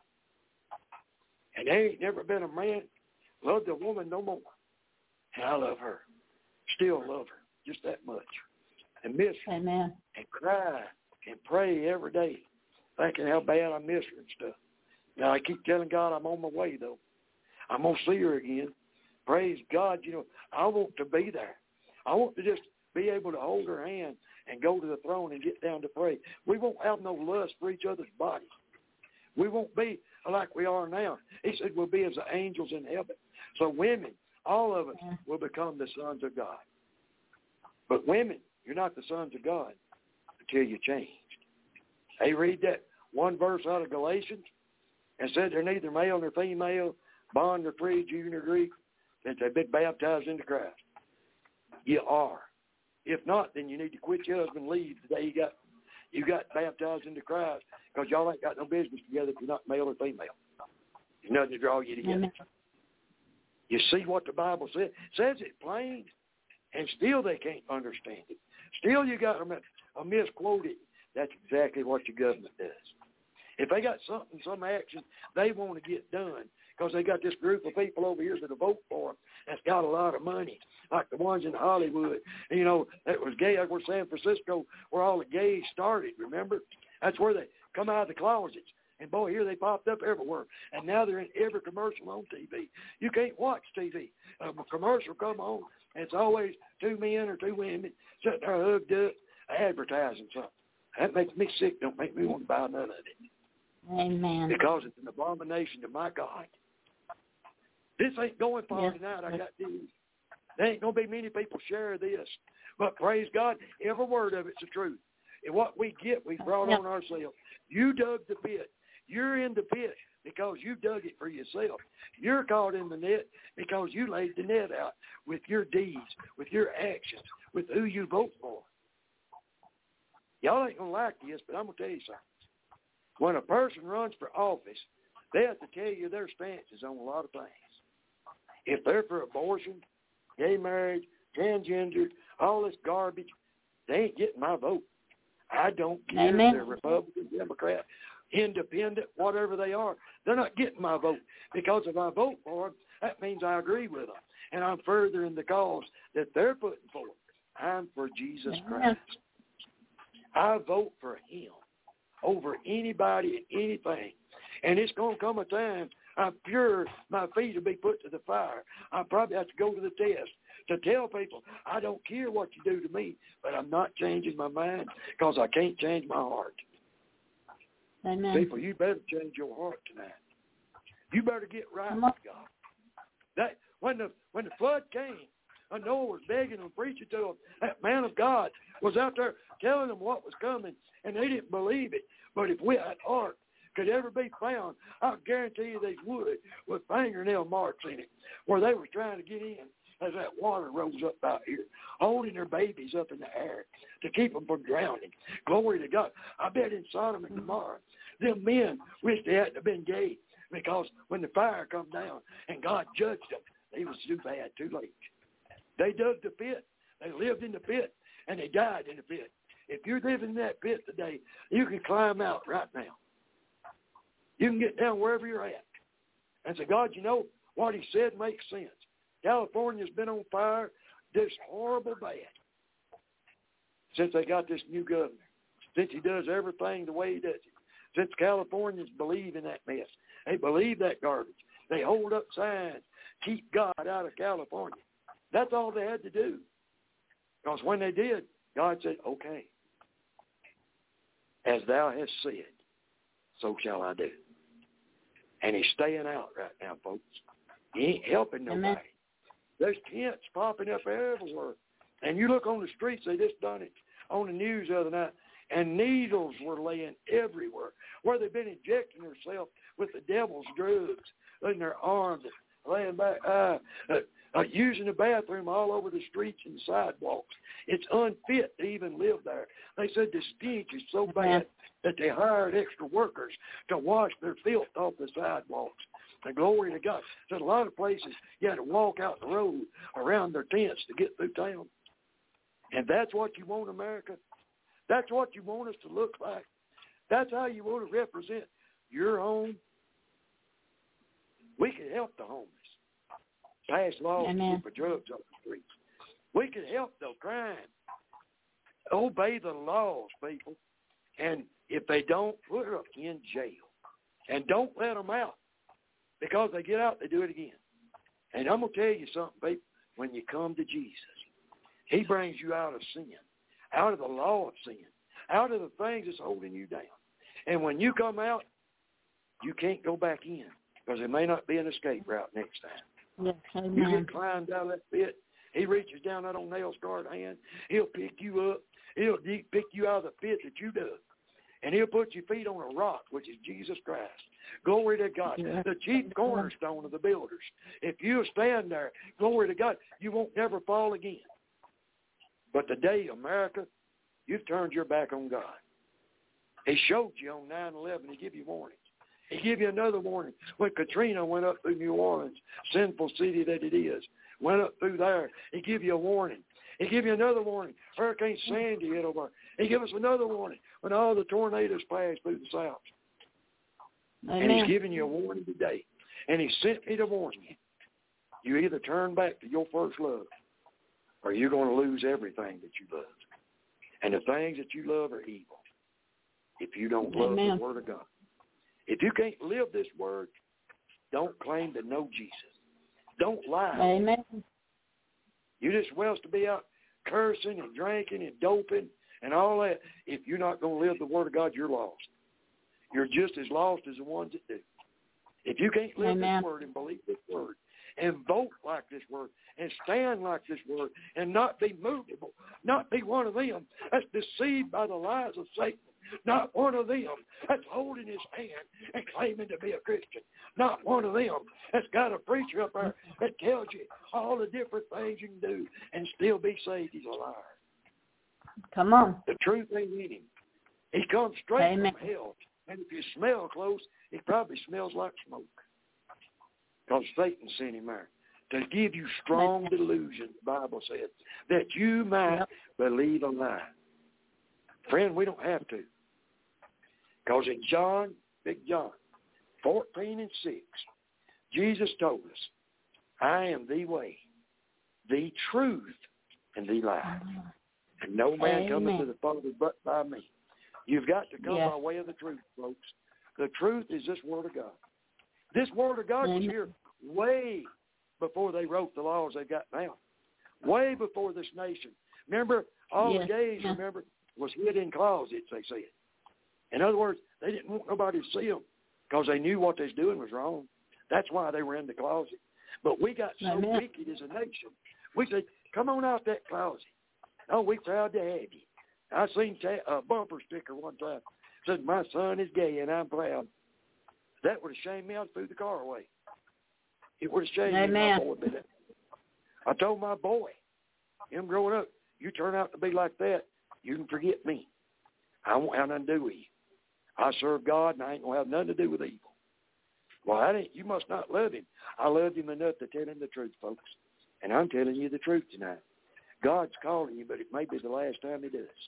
Speaker 5: And there ain't never been a man loved a woman no more. And I love her. Still love her just that much. And miss her.
Speaker 3: Amen.
Speaker 5: And cry and pray every day, thinking how bad I miss her and stuff. Now, I keep telling God I'm on my way, though. I'm going to see her again. Praise God. You know, I want to be there. I want to just be able to hold her hand and go to the throne and get down to pray. We won't have no lust for each other's bodies. We won't be like we are now. He said we'll be as the angels in heaven. So women, all of us will become the sons of God. But women, you're not the sons of God until you change. They read that one verse out of Galatians and said they're neither male nor female, bond nor free, Jew nor Greek, that they've been baptized into Christ. You are. If not, then you need to quit your husband and leave the day you got you got baptized into Christ, because y'all ain't got no business together if you're not male or female. There's nothing to draw you together. Amen. You see what the Bible says? It says it plain, and still they can't understand it. Still you got a misquoted. That's exactly what your government does. If they got something, some action they want to get done, because they got this group of people over here that vote for them that's got a lot of money, like the ones in Hollywood. And, you know, that was gay. That's where San Francisco, where all the gays started, remember? That's where they come out of the closets. And, boy, here they popped up everywhere. And now they're in every commercial on T V. You can't watch T V. A commercial come on, and it's always two men or two women sitting there hugged up advertising something. That makes me sick. Don't make me want to buy none of it.
Speaker 3: Amen.
Speaker 5: Because it's an abomination to my God. This ain't going far
Speaker 3: yes.
Speaker 5: tonight. I got these. There ain't going to be many people share this. But praise God, every word of it's the truth. And what we get, we brought
Speaker 3: yep.
Speaker 5: on ourselves. You dug the pit. You're in the pit because you dug it for yourself. You're caught in the net because you laid the net out with your deeds, with your actions, with who you vote for. Y'all ain't going to like this, but I'm going to tell you something. When a person runs for office, they have to tell you their stances on a lot of things. If they're for abortion, gay marriage, transgender, all this garbage, they ain't getting my vote. I don't care
Speaker 3: Amen.
Speaker 5: if they're Republican, Democrat, independent, whatever they are. They're not getting my vote, because if I vote for them, that means I agree with them. And I'm furthering the cause that they're putting forth. I'm for Jesus Christ. I vote for him over anybody and anything. And it's going to come a time I'm pure, my feet will be put to the fire. I probably have to go to the test to tell people, I don't care what you do to me, but I'm not changing my mind, because I can't change my heart.
Speaker 3: Amen.
Speaker 5: People, you better change your heart tonight. You better get right with God. That when the when the flood came, and Noah was begging and preaching to them, that man of God was out there telling them what was coming, and they didn't believe it. But if we that ark could ever be found, I guarantee you they would, with fingernail marks in it, where they were trying to get in as that water rose up out here, holding their babies up in the air to keep them from drowning. Glory to God. I bet in Sodom and Gomorrah, them men wished they hadn't been gay, because when the fire come down and God judged them, they was too bad, too late. They dug the pit. They lived in the pit, and they died in the pit. If you're living in that pit today, you can climb out right now. You can get down wherever you're at and say, God, you know, what he said makes sense. California's been on fire this horrible bad since they got this new governor, since he does everything the way he does it, since Californians believe in that mess. They believe that garbage. They hold up signs, keep God out of California. That's all they had to do. Because when they did, God said, okay, as thou hast said, so shall I do. And he's staying out right now, folks. He ain't helping nobody. Amen. There's tents popping up everywhere. And you look on the streets, they just done it on the news the other night, and needles were laying everywhere, where they've been injecting themselves with the devil's drugs in their arms, laying back, uh, uh, uh, using the bathroom all over the streets and sidewalks. It's unfit to even live there. They said the stench is so bad that they hired extra workers to wash their filth off the sidewalks. The glory to God. So a lot of places you had to walk out the road around their tents to get through town. And that's what you want, America? That's what you want us to look like? That's how you want to represent your home? We can help the homeless. Pass laws to keep the drugs off the streets. We can help the crime. Obey the laws, people. And if they don't, put them in jail. And don't let them out. Because they get out, they do it again. And I'm going to tell you something, people. When you come to Jesus, he brings you out of sin, out of the law of sin, out of the things that's holding you down. And when you come out, you can't go back in because there may not be an escape route next time.
Speaker 3: Yes, amen.
Speaker 5: You get climbed out of that pit. He reaches down that old nail-scarred hand. He'll pick you up. He'll pick you out of the pit that you dug. And he'll put your feet on a rock, which is Jesus Christ. Glory to God. Yes. The chief cornerstone of the builders. If you stand there, glory to God, you won't never fall again. But today, America, you've turned your back on God. He showed you on nine eleven. He gave you warnings. He gave you another warning when Katrina went up through New Orleans, sinful city that it is, went up through there. He gave you a warning. He gave you another warning. Hurricane Sandy hit over. He gave us another warning when all the tornadoes passed through the South. Amen. And he's giving you a warning today. And he sent me to warn you. You either turn back to your first love or you're going to lose everything that you love. And the things that you love are evil if you don't love Amen. The Word of God. If you can't live this Word, don't claim to know Jesus. Don't lie.
Speaker 3: Amen.
Speaker 5: You just well to be out cursing and drinking and doping and all that. If you're not going to live the Word of God, you're lost. You're just as lost as the ones that do. If you can't live Amen. This Word and believe this Word and vote like this Word and stand like this Word and not be movable, not be one of them that's deceived by the lies of Satan, not one of them that's holding his hand and claiming to be a Christian, not one of them that's got a preacher up there that tells you all the different things you can do and still be saved. He's a liar.
Speaker 3: Come on.
Speaker 5: The truth ain't in him. He comes straight
Speaker 3: Amen.
Speaker 5: From hell. And if you smell close, it probably smells like smoke. Because Satan sent him there to give you strong delusion, the Bible says, that you might yep. believe a lie. Friend, we don't have to. Because in John, Big John, fourteen and six, Jesus told us, I am the way, the truth, and the life. And no man Amen. Cometh to the Father but by me. You've got to come yes. by way of the truth, folks. The truth is this Word of God. This Word of God Amen. Was here way before they wrote the laws they've got now. Way before this nation. Remember, all yes. the gays, yeah. remember, was hid in closets, they said. In other words, they didn't want nobody to see them because they knew what they was doing was wrong. That's why they were in the closet. But we got so
Speaker 3: Amen.
Speaker 5: wicked as a nation. We said, come on out that closet. Oh, we proud to have you. I seen a bumper sticker one time. Said, my son is gay and I'm proud. That would have shamed me. I threw the car away. It would have shamed
Speaker 3: Amen.
Speaker 5: me. My boy did that. I told my boy, him growing up, you turn out to be like that, you can forget me. I won't have nothing to do with you. I serve God, and I ain't going to have nothing to do with evil. Well, I didn't, you must not love him. I love him enough to tell him the truth, folks. And I'm telling you the truth tonight. God's calling you, but it may be the last time he does.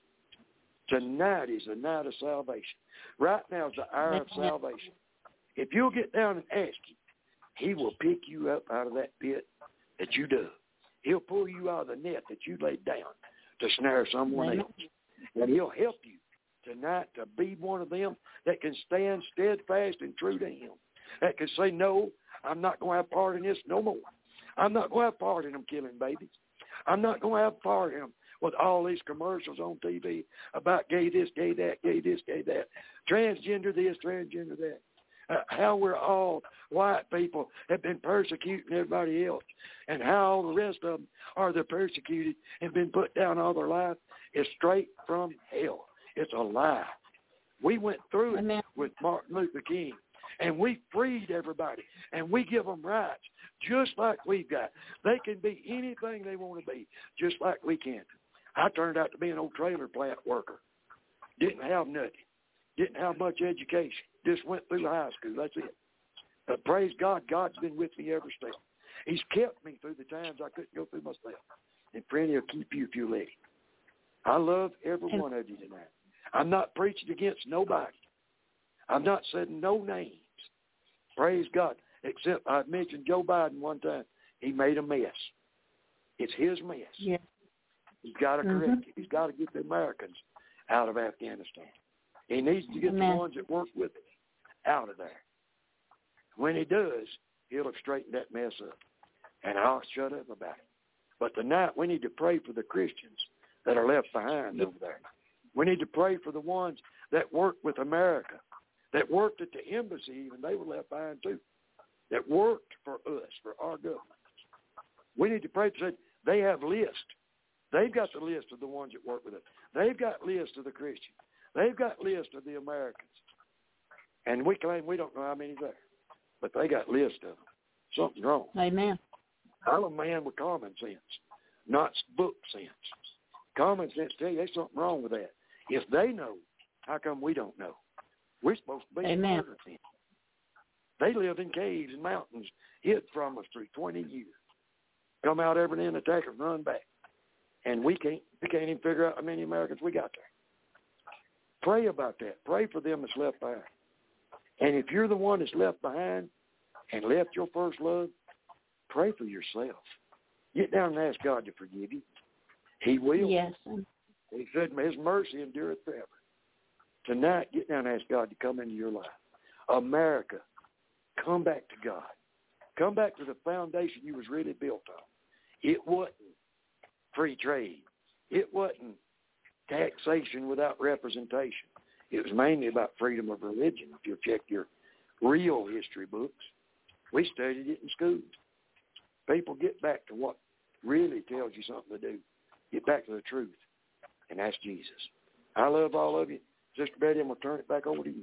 Speaker 5: Tonight is the night of salvation. Right now is the hour of salvation. If you'll get down and ask him, he will pick you up out of that pit that you dug. He'll pull you out of the net that you laid down to snare someone else. And he'll help you tonight to be one of them that can stand steadfast and true to him. That can say, no, I'm not going to have part in this no more. I'm not going to have part in them killing babies. I'm not going to have part in them with all these commercials on T V about gay this, gay that, gay this, gay that, transgender this, transgender that. Uh, how we're all white people have been persecuting everybody else, and how all the rest of them are the persecuted and been put down all their life is straight from hell. It's a lie. We went through it Amen. With Martin Luther King, and we freed everybody, and we give them rights just like we've got. They can be anything they want to be, just like we can. I turned out to be an old trailer plant worker. Didn't have nothing. Didn't have much education. Just went through high school. That's it. But praise God, God's been with me every step. He's kept me through the times I couldn't go through myself. And friend, he'll keep you if you let him. I love every one of you tonight. I'm not preaching against nobody. I'm not saying no names. Praise God. Except I mentioned Joe Biden one time. He made a mess. It's his mess. Yeah. He's got to correct mm-hmm. it. He's got to get the Americans out of Afghanistan. He needs to get Amen. The ones that work with him out of there. When he does, he'll have straightened that mess up. And I'll shut up about it. But tonight, we need to pray for the Christians that are left behind over there. We need to pray for the ones that work with America, that worked at the embassy even. They were left behind too, that worked for us, for our government. We need to pray for them. They have lists. They've got the list of the ones that work with us. They've got lists of the Christians. They've got lists of the Americans. And we claim we don't know how many's there. But they got lists of them. Something's wrong.
Speaker 3: Amen.
Speaker 5: I'm a man with common sense, not book sense. Common sense tell you there's something wrong with that. If they know, how come we don't know? We're supposed to be
Speaker 3: Amen.
Speaker 5: In They live in caves and mountains, hid from us through twenty years. Come out every day and attack and run back. And we can't, we can't even figure out how many Americans we got there. Pray about that. Pray for them that's left behind. And if you're the one that's left behind and left your first love, pray for yourself. Get down and ask God to forgive you. He will.
Speaker 3: Yes.
Speaker 5: He said, his mercy endureth forever. Tonight, get down and ask God to come into your life. America, come back to God. Come back to the foundation you was really built on. It wasn't free trade. It wasn't taxation without representation. It was mainly about freedom of religion, if you'll check your real history books. We studied it in school. People, get back to what really tells you something to do. Get back to the truth, and that's Jesus. I love all of you. Sister Betty, I'm going to turn it back over to you.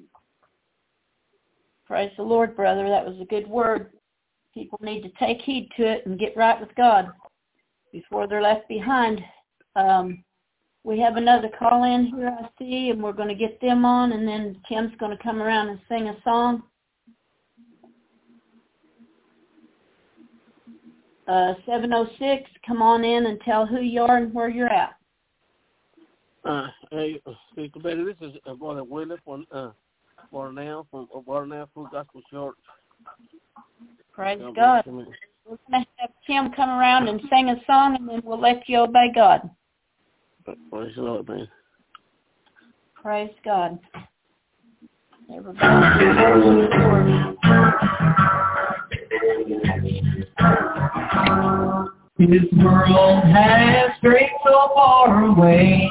Speaker 3: Praise the Lord, brother. That was a good word. People need to take heed to it and get right with God before they're left behind. Um, we have another call in here, I see, and we're going to get them on, and then Tim's going to come around and sing a song. Uh, seven oh six, come on in and tell who you are and where you're at.
Speaker 6: Uh, hey, Sister Betty, this is uh, Brother Willie from uh, Waternow, from uh, Waternow Full Gospel Church.
Speaker 3: Praise God. God. We're going to have Tim come around and sing a song, and then we'll let you obey God.
Speaker 6: Praise the Lord, man.
Speaker 3: Praise God. Everybody.
Speaker 4: This world has strayed so far away.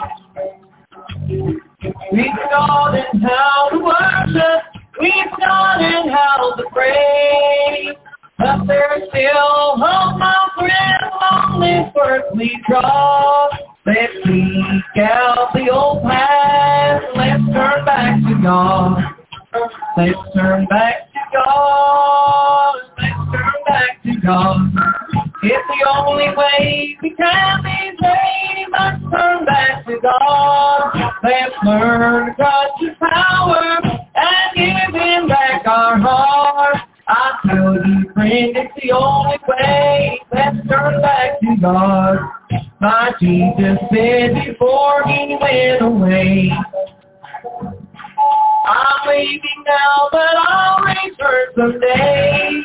Speaker 4: We've forgotten how to worship. We've forgotten how to pray. lonely cross. Let's seek out the old path. Let's turn back to God. Let's turn back to God. Let's turn back to God. It's the only way we can be saved. Let's turn back to God. Let's learn to trust His power and give Him back our heart. I tell you, friend, it's the only way. Let's turn back to God. My Jesus said before He went away, I'm leaving now, but I'll return someday.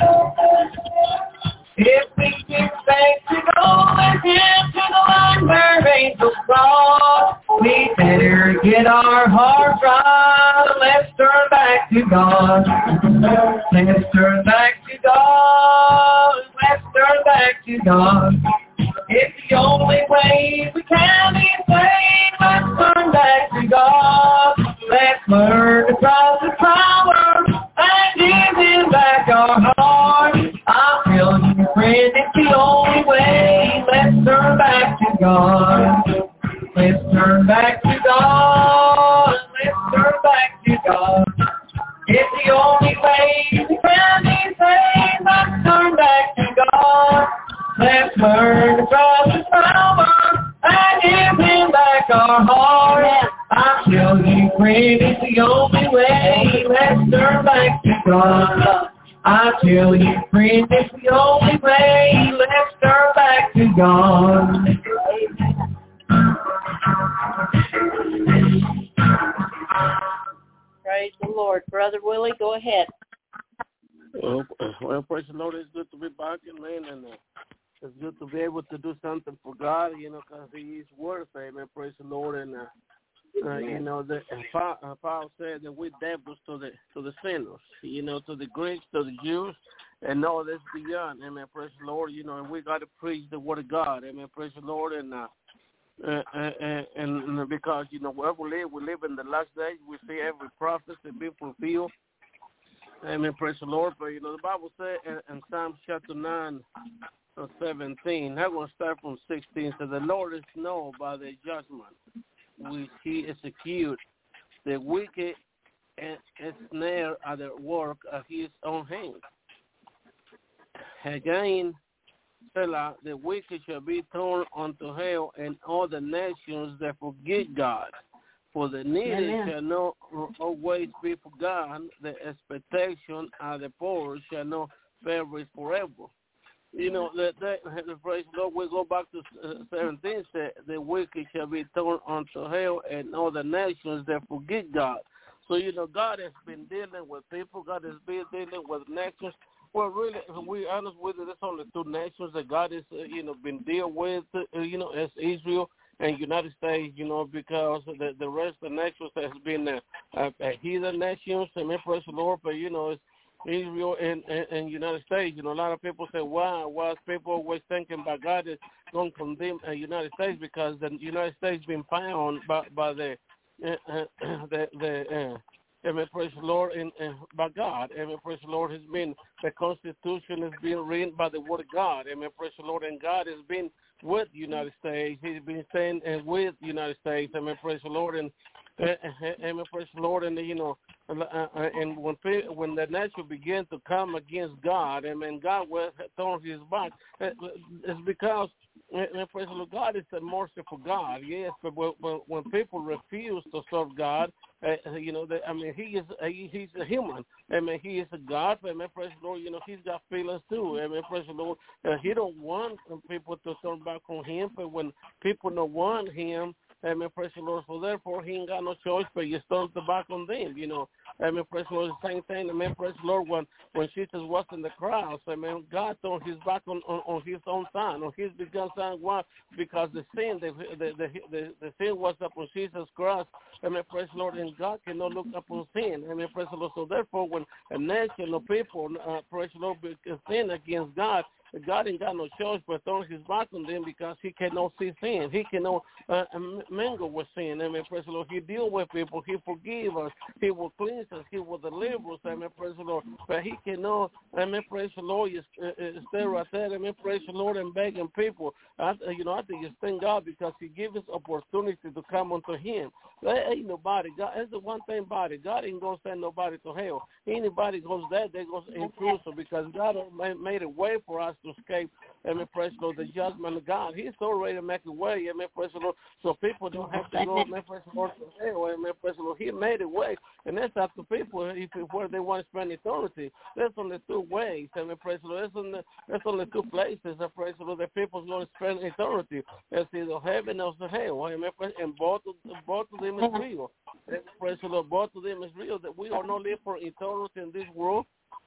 Speaker 4: If we expect to go with Him to the land where angels cross, we better get our hearts right. Let's turn back to God. Let's turn back to God. Let's turn back to God. It's the only way we can be saved. Let's turn back to God. Let's learn to trust His power and give Him back our heart. I tell you, friend, it's the only way. Let's turn back to God. Let's turn back to God. Let's turn back to God. It's the only way we can be saved. Let's turn back to God. Let's learn to trust His power and give Him back our heart. I tell you, friend, it's the only way. Let's turn back to God. I tell you, friend, it's the only way. Let's turn back to God.
Speaker 2: Praise the Lord. Brother Willie, go ahead.
Speaker 6: Well, well, praise the Lord. It's good to be back, man, and uh, it's good to be able to do something for God, you know, because He is worth it, man. Praise the Lord. And, uh, uh, you know, the, uh, Paul said that we're devils to the to the sinners, you know, to the Greeks, to the Jews, and all this beyond. Amen. Praise the Lord. You know, and we got to preach the Word of God. Amen. Praise the Lord. And, uh, uh, uh, and, and because, you know, wherever we live, we live in the last days. We see every prophecy being fulfilled. Amen. Praise the Lord. But, you know, the Bible said in, in Psalm chapter nine, seventeen, I'm going to start from sixteen. So the Lord is known by the judgment which He executes. The wicked and snare are the work of His own hands. Again, Selah, the wicked shall be thrown unto hell, and all the nations that forget God. For the needy Amen. Shall not always be forgotten. The expectation of the poor shall not perish forever. You know, that, that the praise Lord, we go back to uh, seventeen, said, the wicked shall be thrown unto hell, and all the nations that forget God. So, you know, God has been dealing with people. God has been dealing with nations. Well, really, if we're honest with it, there's only two nations that God has, uh, you know, been dealing with, uh, you know, as Israel and United States, you know, because the, the rest of the nations has been uh, uh, heathen nations, and praise the Lord, but, you know, it's Israel and, and, and United States. You know, a lot of people say, why? Why is people always thinking by God is going to condemn the uh, United States? Because the United States been found by, by the, uh, uh, the, the uh, Amen, praise the Lord, and, and by God. Amen, praise the Lord, has been, the Constitution has been written by the Word of God. Amen, praise the Lord, and God has been with the United States. He's been staying and with the United States. Amen, praise the Lord, and uh, amen, praise the Lord, and you know, uh, and when when the nation begin to come against God, amen, God will turn His back. It's because and praise the Lord, God is a merciful God, yes, but when, when people refuse to serve God, uh, you know, they, I mean, He is uh, He's a human. I mean, He is a God. Amen, praise the Lord. You know, He's got feelings too. Amen, praise the Lord. Uh, he don't want people to turn back on Him, but when people don't want Him, amen, praise the Lord. So therefore, He ain't got no choice but you turn the back on them. You know, amen, praise the Lord. The same thing. Amen, praise the Lord. When when Jesus was in the cross, amen, God turned His back on, on, on His own Son, on His begotten Son. Why? Because the sin, the the, the the the sin was upon Jesus cross. Amen, praise the Lord. And God cannot look upon sin. Amen, praise the Lord. So therefore, when a nation of people, uh, praise the Lord, sin against God, God ain't got no choice but turn His back on them because He cannot see sin. He cannot uh, mingle with sin. Amen, praise the Lord. He deal with people. He forgive us. He will cleanse us. He will deliver us. Amen, praise the Lord. But He cannot Amen, praise the Lord, you uh, uh, stay right there, amen, praise the Lord, and begging people. I, you know, I think it's thank God because he gives us opportunity to come unto him. There ain't nobody, God, that's the one thing about it. God ain't going to send nobody to hell. Anybody goes there, they goes intrusive because God made a way for us to escape, amen, praise the Lord, the judgment of God. He's already made a way, amen, praise the Lord, so people don't have to go, amen, praise the Lord, to hell, amen, praise the Lord. He made a way, and that's up to people if, where they want to spend eternity. There's only two ways, amen, praise the Lord. There's only, there's only two places, amen, praise the Lord, that people's going to spend eternity. It's either heaven or hell, amen, and both of, both of them is real. Amen, praise the Lord, both of them is real, that we are not live for eternity in this world.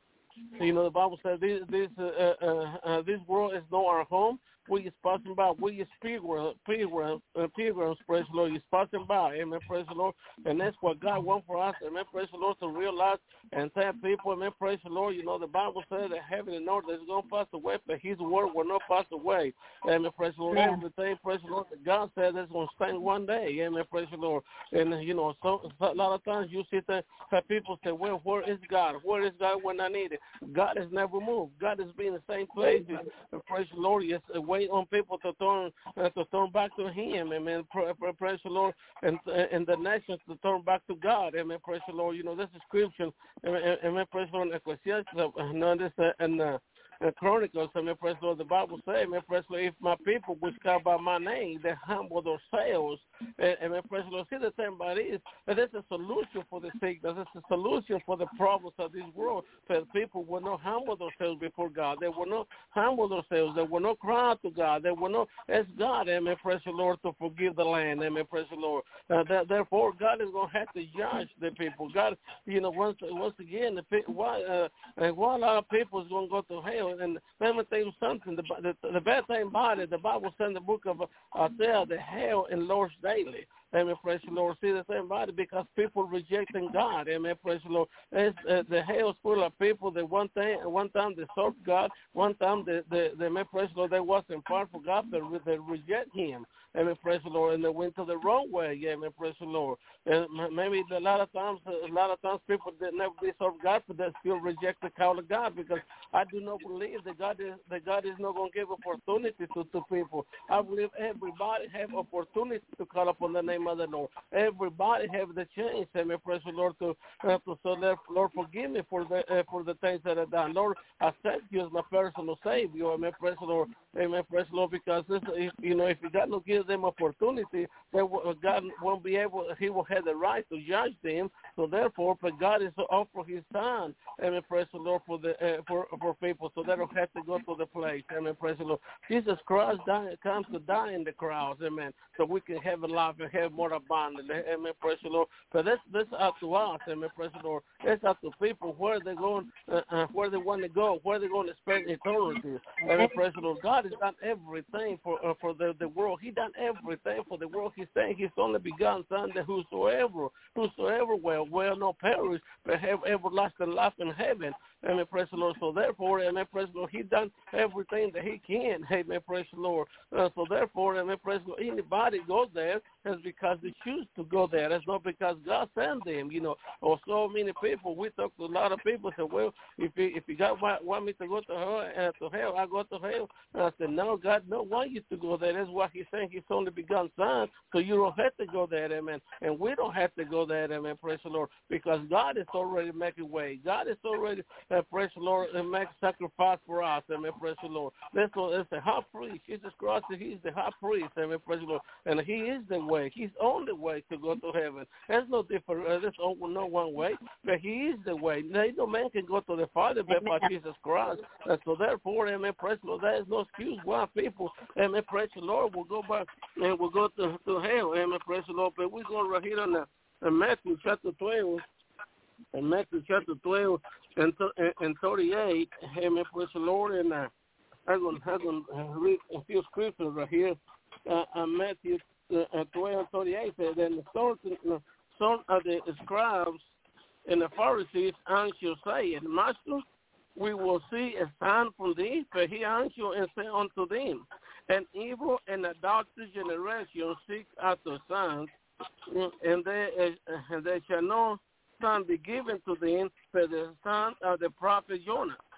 Speaker 6: You know, the Bible says this this uh, uh, uh, this world is not our home. We is passing by. We is pilgrims, pilgrims, uh, pilgrims, praise the Lord. Is passing by. Amen, praise the Lord. And that's what God wants for us. Amen, praise the Lord, to realize and tell people, amen, praise the Lord. You know, the Bible says that heaven and earth is going to pass away, but his word will not pass away. Amen, praise the Lord. Yeah. Everything, praise the Lord, that God says is going to stand one day. Amen, praise the Lord. And, you know, so, so a lot of times you see that people say, well, where is God? Where is God when I need it? God has never moved. God has been in the same place. And praise the Lord. Yes, wait on people to turn uh, to turn back to him. Amen. Praise the Lord. And and the nations to turn back to God. Amen. Praise the Lord. You know, this is scripture. Amen. Amen. Praise the Lord. Ecclesiastes. No, this uh, and uh, Uh, Chronicles, amen, praise the Lord, the Bible says, amen, praise the Lord, if my people which call by my name, they humble themselves, amen, praise the Lord. See, the thing about it is that there's a solution for the sickness, there's a solution for the problems of this world, that people will not humble themselves before God, they will not humble themselves, they will not cry out to God, they will not ask God, amen, praise the Lord, to forgive the land, amen, praise the Lord. Uh, that, therefore, God is going to have to judge the people. God, you know, once once again, the, why, uh, why a lot of people is going to go to hell. And let me tell you something. The, the, the bad thing about it, the Bible says in the book of Isaiah, the hell enlarges daily. Amen, praise the Lord. See the same body because people rejecting God. Amen, praise the Lord. It's, uh, the hell is full of people that one time, one time they served God, one time they, they, they amen, praise the Lord, they wasn't part for God, they, they reject him. Amen, praise the Lord, and they went to the wrong way. Amen, praise the Lord. And maybe a lot of times, a lot of times people that never did serve God, but they still reject the call of God because I do not believe that God is that God is not going to give opportunity to, to people. I believe everybody have opportunity to call upon the name of the Lord. Everybody have the chance. Amen, praise the Lord, to uh, to so that Lord forgive me for the uh, for the things that I've done. Lord, I accept you as my personal Savior. Amen, praise the Lord. Amen, praise the Lord. Because this, if, you know, if you got no give them opportunity, that God won't be able. He will have the right to judge them. So therefore, but God is to offer His Son. Amen, praise the Lord, for the uh, for for people, so they don't have to go to the place. Amen, praise the Lord. Jesus Christ died, comes to die in the cross. Amen. So we can have a life and have more abundant. Amen, praise the Lord. So that's that's up to us. Amen, praise the Lord. It's up to people where they're going, uh, uh, where they want to go, where they're going to spend eternity. Amen, praise the Lord. God has done everything for uh, for the, the world. He done everything for the world. He's saying His only begotten Son, that whosoever, whosoever will, will not perish, but have everlasting life in heaven. Amen, praise the Lord. So therefore, amen, praise the Lord, He done everything that He can. Amen, praise the Lord. Uh, so therefore, amen, praise the Lord, anybody goes there is because they choose to go there. That's not because God sent them, you know. Or so many people, we talk to a lot of people, say, well, if you, if you God want, want me to go to hell, uh, to hell, I go to hell. And I said, no, God don't want you to go there. That's why He's saying His only begotten Son, so you don't have to go there, amen. And we don't have to go there, amen, praise the Lord, because God is already making way. God is already, uh, praise the Lord, and make sacrifice for us, amen, praise the Lord. That's what it's the high priest. Jesus Christ, He's the high priest, amen, praise the Lord. And He is the way. He's on the way to go to heaven. There's no different, uh, there's no one way, but He is the way. No man can go to the Father but by Jesus Christ. And so therefore, amen, praise the Lord, there is no excuse why people, amen, praise the Lord, will go back and will go to, to hell, amen, praise the Lord. But we're going right here on the, in Matthew chapter twelve, in Matthew chapter twelve and, th- and thirty-eight, amen, praise the Lord, and uh, I'm going to read a few scriptures right here. Uh, uh, Matthew uh, twelve and thirty-eight says, then the son, uh, son of the scribes and the Pharisees answered, saying, Master, we will see a sign from thee. But he answered and said unto them, an evil and adulterous generation seek after signs, and they, uh, and they shall no sign be given to them, but the son of the prophet Jonah.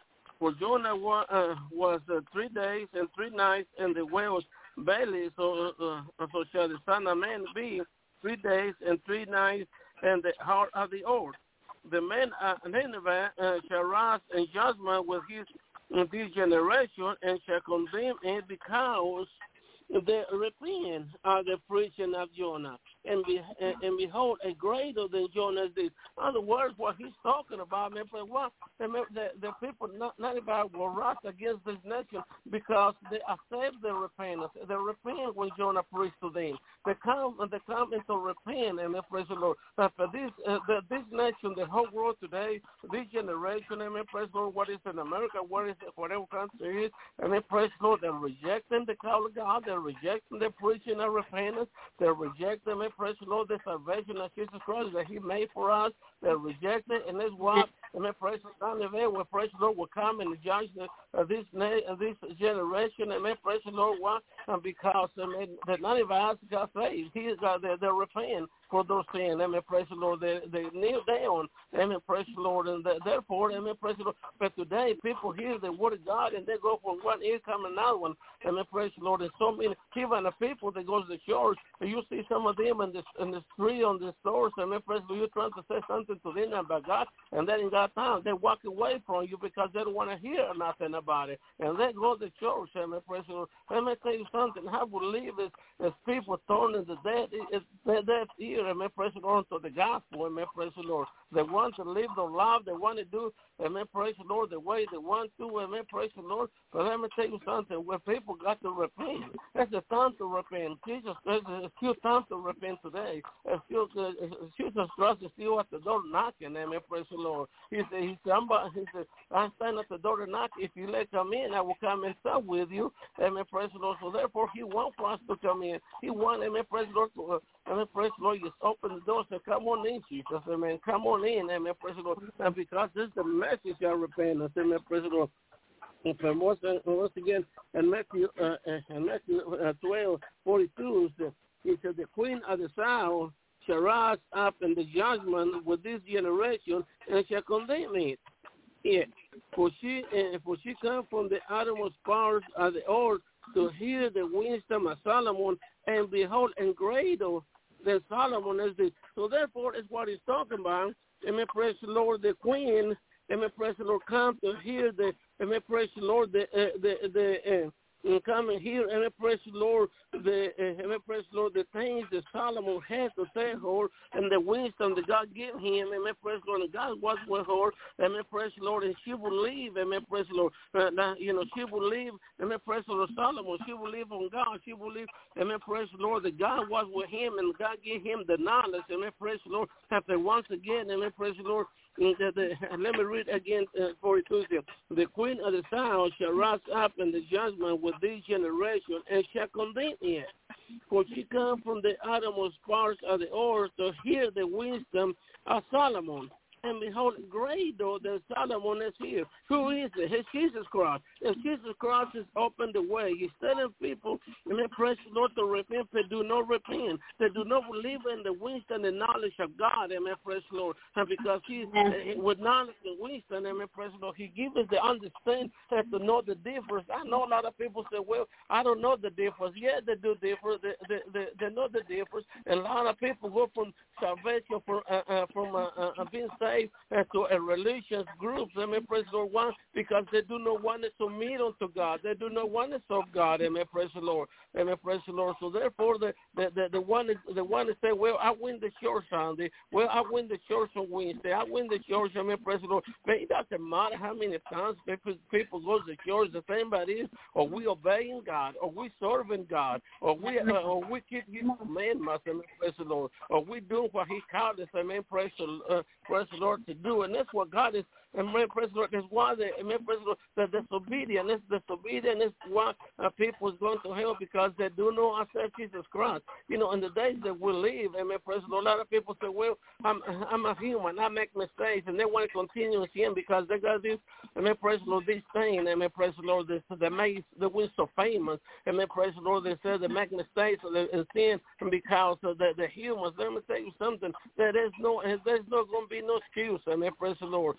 Speaker 6: For Jonah was, uh, was uh, three days and three nights in the whale's belly, so uh, so shall the Son of Man be three days and three nights in the heart of the earth. The man of Nineveh uh, shall rise in judgment with his in this generation and shall condemn it because they repent of the preaching of Jonah. And, be, and, and behold, a greater than Jonah is this. In other words, what he's talking about, man, what, the, the, the people not, not about will rise against this nation because they accept their repentance. They repent when Jonah preached to them. They come and they come into repent, and they praise the Lord. But for this, uh, the, this nation, the whole world today, this generation, and they praise the Lord, what is in America, what is whatever country it is, and they praise the Lord, they're rejecting the call of God, they're rejecting the preaching of repentance, they're rejecting, they praise the Lord, the salvation of Jesus Christ that He made for us. They're rejected, and that's why, and they praise the Lord, we praise the Lord will come and judge the, uh, this uh, this generation, and they praise the Lord why? Uh, because I mean, that none of us got saved. He is uh, they're, they're repenting for those sins. Let me praise the Lord. They, they kneel down. Let me praise the Lord, and the, therefore, let me praise the Lord. But today, people hear the word of God, and they go from one ear come another one. Let me praise the Lord. There's so many even the people that goes to church. You see some of them in the in the street on the stores, and me praise the Lord. You're trying to say something to them about God, and they ain't got time. They walk away from you because they don't want to hear nothing about it, and they go to church. And me praise the Lord. Let me tell you something. I believe is as people turning the dead, it's the dead ear, and me praise the Lord to the gospel, and me praise the Lord. They want to live the love. They want to do, and me praise the Lord the way they want to, and me praise the Lord. But let me tell you something. Where people got to repent, that's the time to repent. Jesus, there's a few times to repent today. A few, uh, Jesus Christ is still at the door knocking, and me praise the Lord. He said, he said, I'm, he said, I stand at the door to knock. If you let come in, I will come and sup with you, and me praise the Lord. So therefore, He wants for us to come in. He wants, and me praise the Lord, to, uh, and me praise the Lord, just open the door and say, come on in, Jesus, amen. Come on in, and me praise the Lord. And because this is the message of repentance, and me praise the Lord. And for once, uh, once again, in Matthew, uh, in Matthew uh, twelve forty-two, he said, the queen of the south shall rise up in the judgment with this generation and shall condemn it. Yeah. For she, uh, for she come from the uttermost parts of the earth to hear the wisdom of Solomon, and behold, and greater than Solomon is this. So therefore, that's what he's talking about. And may praise the Lord, the queen, and may praise the Lord, come to hear the, and may praise the Lord, the, uh, the, the, uh, and come and hear, and may praise the Lord, the, uh, and may praise the Lord, the things that Solomon had to tell her, and the wisdom that God gave him, and may praise the Lord, and God was with her, and may praise the Lord, and she will leave, and may praise the Lord, uh, now, you know, she will leave, and may praise the Lord, Solomon, she will leave on God, she will leave, and may praise the Lord, that God was with him, and God gave him the knowledge, and may praise the Lord, after once again, and may praise the Lord, The, the, let me read again uh, forty-two. The queen of the south shall rise up in the judgment with this generation and shall condemn it. For she come from the uttermost parts of the earth to hear the wisdom of Solomon. And behold, greater than Solomon is here. Who is it? It's Jesus Christ. And Jesus Christ has opened the way. He's telling people, and they praise the Lord to repent, they do not repent. They do not believe in the wisdom and knowledge of God, and they praise the Lord. And because He, uh, with knowledge and wisdom, and they praise the Lord, He gives us the understanding to know the difference. I know a lot of people say, well, I don't know the difference. Yeah, they do difference. They, they, they, they know the difference. And a lot of people go from salvation, from, uh, uh, from uh, uh, being saved, Uh, to a religious group, let me praise the Lord, one, because they do not want to submit unto God. They do not want to serve God, and may praise the Lord. And may praise the Lord. So therefore, the the, the, the one the one that say, well, I win the church Sunday. Well, I win the church on Wednesday. I win the church, and may praise the Lord. But it doesn't matter how many times people, people go to church. The thing about it is, or we obeying God, or we serving God, or we uh, or we keep His commandments, and may praise the Lord, or we doing what He called us, and may praise the uh, praise the Lord to do, and that's what God is. And may praise the Lord. That's why the may praise the Lord, the disobedience, this disobedience is why uh, people is going to hell, because they do not accept Jesus Christ. You know, in the days that we live, and may praise the Lord, a lot of people say, well, I'm I'm a human, I make mistakes, and they want to continue in sin because they got this. And may praise the Lord, this thing, and may praise the Lord, this they make the win so famous, and may praise the Lord, they say they make mistakes and sin, and because of the the humans. Let me tell you something. That there's no there's not going to be no excuse. And may praise the Lord. And may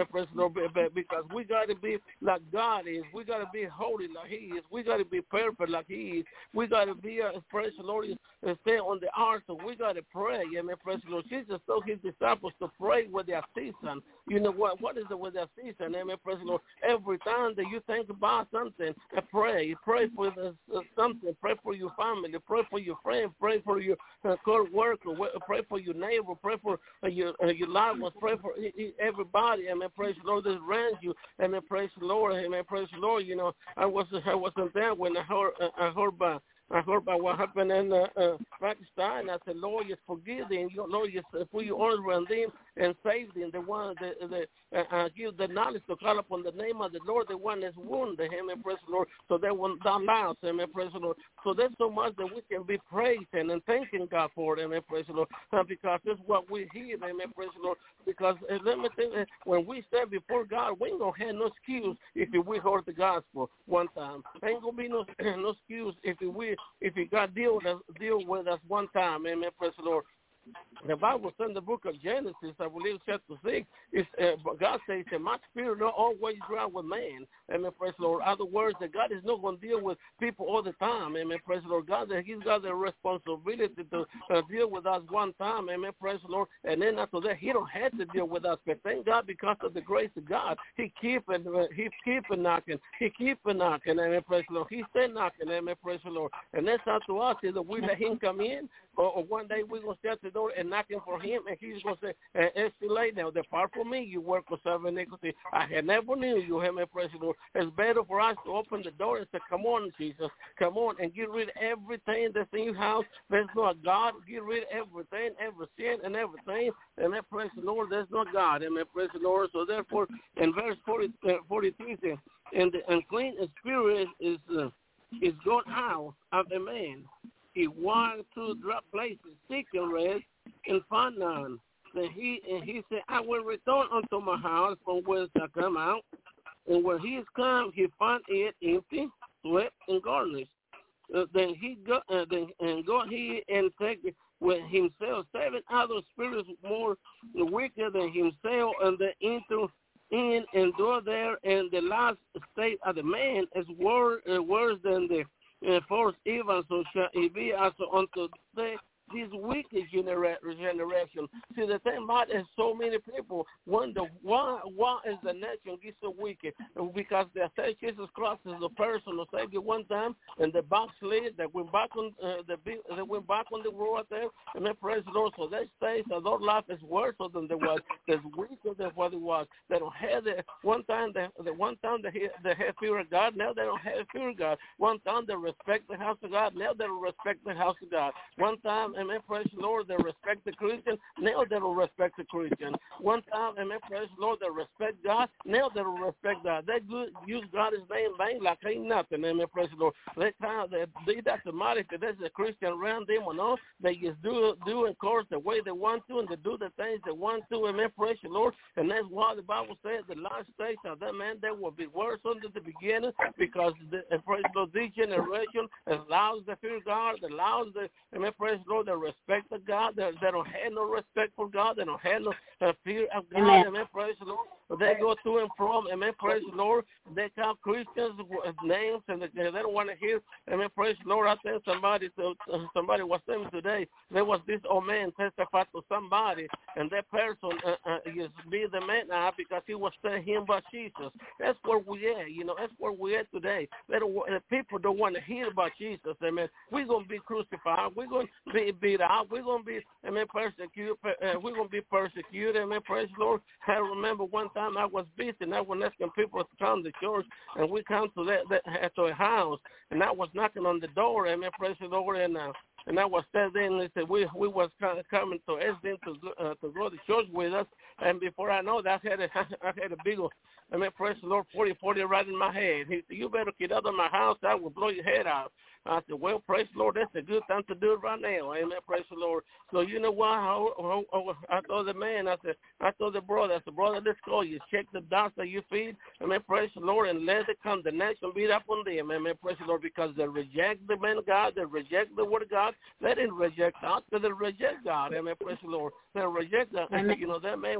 Speaker 6: praise the Lord, because we got to be like God is. We got to be holy like He is. We got to be perfect like He is. We got to be, uh, praise the Lord, and stay on the altar. So we got to pray, amen, praise the Lord. Jesus told His disciples to pray with their season. You know what? What is it with their season, amen, praise the Lord? Every time that you think about something, uh, pray. Pray for the, uh, something. Pray for your family. Pray for your friend. Pray for your uh, co-worker. Pray for your neighbor. Pray for uh, your uh, your loved ones. Pray for everybody, amen, praise the Lord, that around you, amen, praise the Lord, amen, praise the Lord. You know, I wasn't, I wasn't there when I heard, uh, I heard about I heard about what happened in uh, uh, Pakistan. I said, Lord, you forgive them. Lord, you put your arms around them and save them. The one that uh, uh, give the knowledge to call upon the name of the Lord, the one that's wounded, amen, praise the Lord, so they won't die loud, amen, praise the Lord. So there's so much that we can be praising and thanking God for it, amen, praise the Lord, uh, because that's what we hear, amen, praise the Lord. Because uh, let me tell you, when we stand before God, we ain't going to have no excuse if we heard the gospel one time. There ain't going to be no, no excuse if we If you God deal with us, deal with us one time, amen, praise the Lord. The Bible says in the book of Genesis, I believe chapter six, is uh, God says that my spirit not always dwell with man. Amen, praise the Lord. Other words, that God is not going to deal with people all the time. Amen, praise the Lord. God, that He's got the responsibility to uh, deal with us one time. Amen, praise the Lord. And then after that, He don't have to deal with us. But thank God, because of the grace of God, He keep it, uh, He keep it knocking. He keep it knocking. Amen, praise the Lord. He stay knocking. Amen, praise the Lord. And that's up to us, is that we let Him come in, or, or one day we're going to stay at the door and knocking for Him, and He's going to say, uh, it's too late now. Depart from me, you work for self iniquity. I had never knew you. Amen, praise the Lord. It's better for us to open the door and say, come on, Jesus, come on, and get rid of everything that's in your house. There's no God. Get rid of everything, every sin and everything. Amen, praise the Lord. There's no God. Amen, praise the Lord. So therefore, in verse forty, uh, forty-three, says, and the unclean spirit is uh, is gone out of a man. He walked through dry places, seeking rest, and found none. Then he and he said, I will return unto my house from whence I come out. And when he is come, he found it empty, swept, and garnished. Uh, then he go, uh, then and go he and take with himself seven other spirits more wicked than himself, and the enter in and dwell there. And the last state of the man is worse, uh, worse than the uh, first, even so shall it be also unto the this wicked genera- generation. See, the thing about it is so many people wonder why why is the nation get so wicked? Because they say Jesus Christ is the personal Savior one time, and the backslid, they went back on uh, the they went back on the road there, and they praise the Lord. So they say so their life is worse than they was, there's weaker than what it was. They don't have the one time they the one time they they have fear of God, now they don't have fear of God. One time they respect the house of God, now they don't respect the house of God. One time, amen, praise the Lord, they respect the Christian, now they don't respect the Christian. One time, amen, praise the Lord, they respect God, now they don't respect God. They good, use God's name vain like ain't nothing, amen, praise the Lord. They kind of, they, that's the matter, if there's a Christian around them or not, they just do, do of course, the way they want to, and they do the things they want to, amen, praise the Lord. And that's why the Bible says the last stage of that man, they will be worse than the beginning, because the, praise the Lord, this generation allows the fear of God, allows the, amen, praise the Lord, the respect of God. They, they don't have no respect for God. They don't have no uh, fear of God. Amen. Amen. Praise the Lord. They go to and from. Amen. Praise the Lord. They call Christians with names, and they, they don't want to hear. Amen. Praise the Lord. I think somebody, to, uh, somebody was saying today, there was this old man testify to somebody, and that person uh, uh, is be the man now because he was telling him about Jesus. That's where we at. You know, that's where we at today. They don't, uh, people don't want to hear about Jesus. Amen. We're going to be crucified. We're going to be beat out. We're going to be, amen, persecuted. Uh, we're going to be persecuted. Amen. Praise the Lord. I remember one time I was busy, and I was asking people to come to church, and we come to that, that to a house, and I was knocking on the door. Amen. Praise the Lord. And uh, and I was standing, and they said we we was kind of coming to ask them to uh, to go to church with us. And before I know that, I had a I had a big, I mean, praise the Lord, forty forty right in my head. He said, "You better get out of my house. I will blow your head out." I said, well, praise the Lord, that's a good time to do it right now. Amen, praise the Lord. So you know what? I, I, I told the man, I said, I told the brother, I said, brother, let's go. You check the dots that you feed. Amen, praise the Lord, and let it come. The next one beat up on them. Amen, praise the Lord, because they reject the man of God. They reject the word of God. They didn't reject God, but they reject God. Amen, praise the Lord. They reject God. You know, that man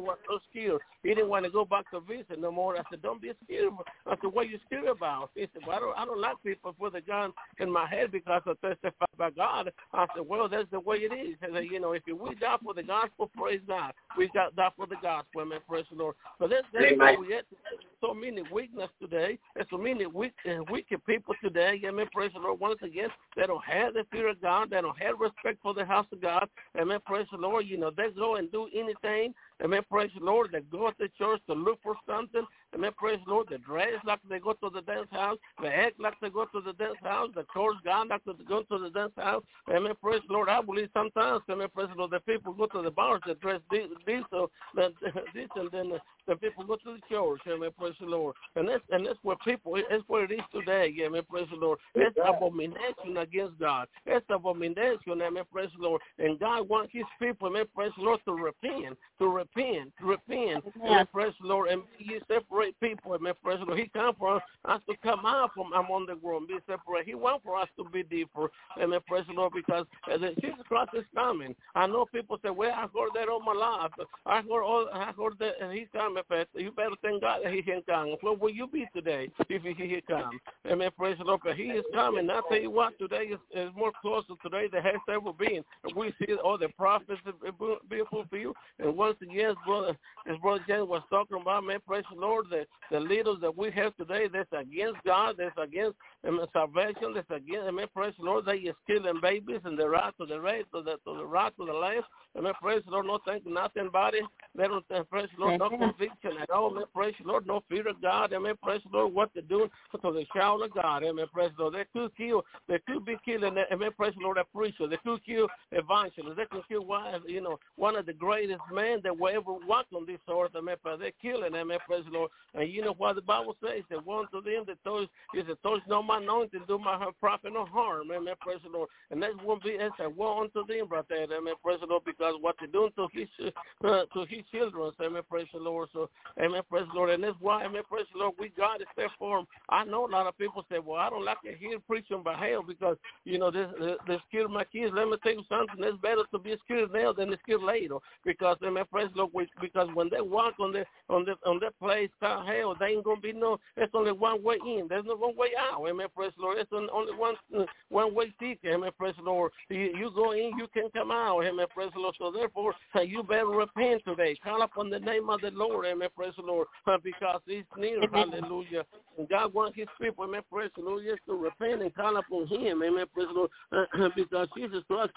Speaker 6: was so scared. He didn't want to go back to visit no more. I said, don't be scared. I said, what are you scared about? He said, well, I don't, I don't like people put the gun in my head because I testify by God. I said, well, that's the way it is. I said, you know, if we die for the gospel, praise God. We got die for the gospel, amen, praise the Lord. But that's, that's what we had. So many weakness today. There's so many weak, uh, wicked people today, amen, praise the Lord. Once again, they don't have the fear of God. They don't have respect for the house of God. Amen, praise the Lord. You know, they go and do anything. Amen, praise the Lord. They go to church to look for something. Amen, praise the Lord. They dress like they go to the dance house. They act like they go to the dance house. They curse God like they go to the dance house. Amen, praise the Lord. I believe sometimes, amen, praise the Lord, the people go to the bars that dress decent, and then the, the people go to the church. Amen, praise the Lord. And that's, and that's where people, that's where it is today. Amen, praise the Lord. It's abomination against God. It's abomination, amen, praise the Lord. And God wants his people, amen, praise the Lord, to repent, to repent, to repent, amen, praise the Lord. And you separate people, amen, praise the Lord. He come for us to come out from among the world, be separate. He wants for us to be different, amen, praise the Lord, because uh, the Jesus Christ is coming. I know people say, well, I heard that all my life. I heard all, I heard that and he's coming, Pastor. You better thank God that he can come. Where will you be today if he, he come? Amen, praise the Lord. But he is coming. I tell you what, today is, is more closer today than has ever been. We see all the prophets being fulfilled. And once again, brother, as Brother James was talking about, man, praise the Lord, the, the leaders that we have today, that's against God, that's against um, salvation, that's against, amen, praise the Lord, they is killing babies and the right to the right, to the, to the right to the left. Amen, praise the Lord, no thinking nothing about it. They don't, uh, praise the Lord, no conviction at all. Amen, praise the Lord, no fear of God. Amen, praise the Lord, what they're doing to the child of God. Amen, praise the Lord. They could kill, they could be killing, amen, praise the Lord, a preacher. They could kill evangelists. They could kill one, you know, one of the greatest men that will ever walk on this earth. Amen, praise they're killing, amen, praise the Lord. And you know what the Bible says? That one to them that touch, is that touch no my anointing, do my prophet no harm. Amen, praise the Lord. And that's one be, that's a war unto them right there. Amen, praise the Lord, because what they're doing to his, uh, to his children. Amen, praise the Lord. So, amen, praise the Lord. And that's why, amen, praise the Lord, we got to step for him. I know a lot of people say, well, I don't like to hear preaching about hell because, you know, this, this, they scared my kids. Let me tell you something. It's better to be scared now than to scared later. Because, amen, praise the Lord, because when they walk on the on the on that place called hell, they ain't gonna be no. There's only one way in. There's no one way out. Amen, praise the Lord. It's only one uh, one way ticket. Amen, praise the Lord. You, you go in, you can come out. Amen, praise the Lord. So therefore, uh, you better repent today. Call upon the name of the Lord. Amen, praise the Lord, uh, because He's near. Hallelujah. And God wants His people. Amen, praise the Lord, just to repent and call upon Him. Amen, praise the Lord, uh, because Jesus Christ.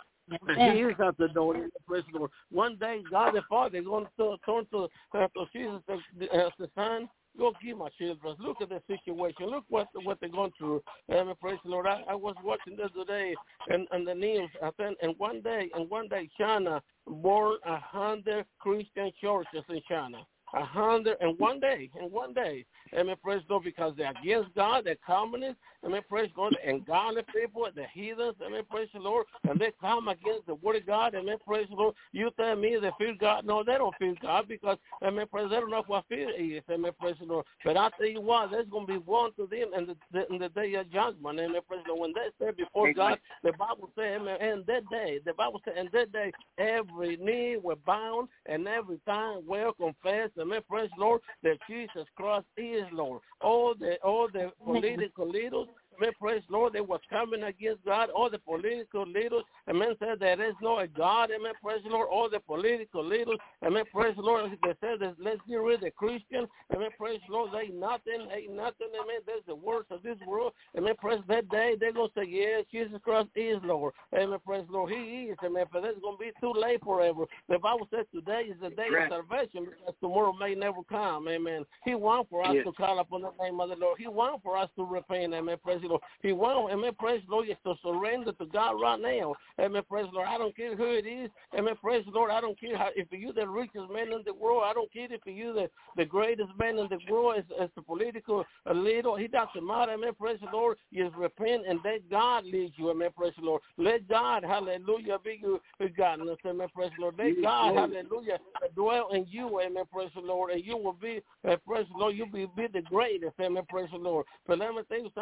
Speaker 6: He is at the door. Praise the Lord. One day, God the Father is going to turn to, uh, to Jesus as the, the Son. Go give my children. Look at the situation. Look what what they're going through. Amen. Praise the Lord. I, I was watching this today and and the news. I think, and one day, and one day, China born a hundred Christian churches in China. A hundred and one day, in one day. Amen, praise God, because they're against God, they're communists, amen, praise God, and godly people, the heathens, amen, praise the Lord, and they come against the word of God, amen, praise the Lord. You tell me they fear God. No, they don't fear God because, amen, praise, they don't know what fear is, amen, praise the Lord. But I tell you what, there's going to be one to them in the, the, in the day of judgment, amen, praise the Lord. When they stand before God, the Bible says, amen, and that day, the Bible says, and that day, every knee will bow and every tongue will confess, amen, praise the Lord, that Jesus Christ is Lord. All the all the political leaders, amen, praise the Lord, they were coming against God. All the political leaders, amen, said there is no God, amen, praise the Lord. All the political leaders, amen, praise the Lord, they said that let's get rid of the Christian, amen, praise the Lord. They ain't nothing, ain't nothing, amen. That's the worst of this world, amen, praise that day. They're going to say, yes, Jesus Christ is Lord, amen, praise the Lord. He is, amen, but that's going to be too late forever. The Bible says today is the day right. of salvation because tomorrow may never come, amen. He wants for us yes. to call upon the name of the Lord. He wants for us to repent, amen, praise the Lord. He wants, amen, praise the Lord, is to surrender to God right now, amen, praise the Lord. I don't care who it is, amen, praise the Lord. I don't care how, if you're the richest man in the world. I don't care if you're the, the greatest man in the world as, as the political leader. He doesn't matter, amen, praise the Lord. You just repent and let God lead you, amen, praise the Lord. Let God, hallelujah, be your godness, amen, praise the Lord. Let God, hallelujah, dwell in you, amen, praise the Lord, and you will be, uh, praise the Lord, you'll be, be the greatest, amen, praise the Lord. But let me tell you something, so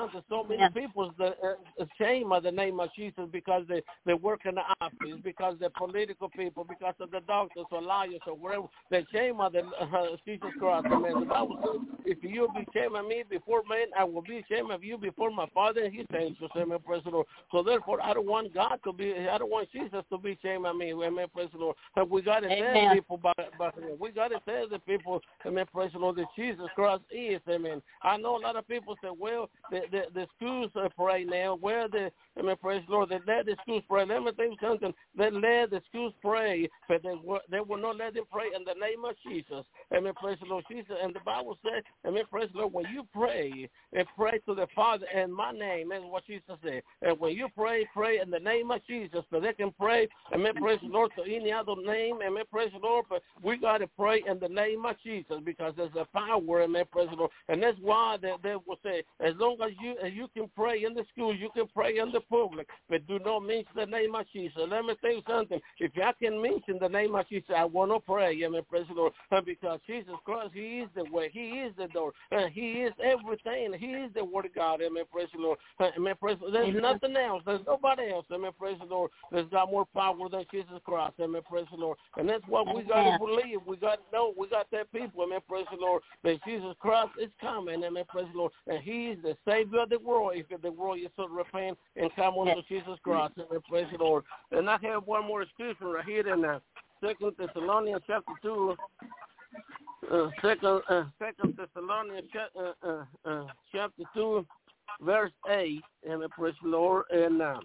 Speaker 6: many people that uh, shame of the name of Jesus because they, they work in the office, because they're political people, because of the doctors or lawyers or whatever. They shame of the uh, Jesus Christ. Amen. The Bible says, if you be ashamed of me before men, I will be ashamed of you before my Father and His angels. Amen. Praise the Lord. So therefore, I don't want God to be, I don't want Jesus to be ashamed of me. Amen. Praise the Lord. And we got to tell people about, about Him. We got to tell the people, amen, praise the Lord, that Jesus Christ is, amen. I know a lot of people say, well, the, the, the schools uh, pray now. Well, the, amen, praise the Lord, they let the schools pray. Let me tell you something. They let the schools pray, but they, they will not let them pray in the name of Jesus. Amen, praise the Lord. Jesus, and the Bible said, amen, praise the Lord, when you pray, and pray to the Father in my name, that's what Jesus said. And when you pray, pray in the name of Jesus, so they can pray, amen, praise the Lord, to any other name, amen, praise the Lord, but we got to pray in the name of Jesus because there's a power, amen, praise the Lord. And that's why they, they will say, as long as you as you can pray in the school, you can pray in the public, but do not mention the name of Jesus. Let me tell you something. If I can mention the name of Jesus, I want to pray, amen, praise the Lord, because Jesus Christ, He is the way, He is the door, and He is everything. He is the Word of God, amen, praise the Lord. Amen, praise the Lord. There's amen. Nothing else. There's nobody else, amen, praise the Lord. There's got more power than Jesus Christ, amen, praise the Lord. And that's what we got to believe. We got to know. We got that people, amen, praise the Lord, that Jesus Christ is coming, amen, praise the Lord. And He is the Savior of the world. If the world is to repent and come unto Jesus Christ, amen, praise the Lord. And I have one more scripture right here in uh, Second Thessalonians chapter two. Uh, second, uh, Second Thessalonians uh, uh, uh, chapter two, verse eight, amen, praise the Lord. And uh,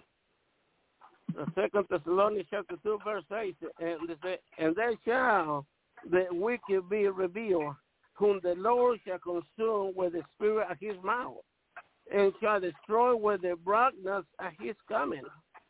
Speaker 6: Second Thessalonians chapter two, verse eight, and they say, and they shall the wicked be revealed, whom the Lord shall consume with the spirit of His mouth, and shall destroy with the brightness of His coming.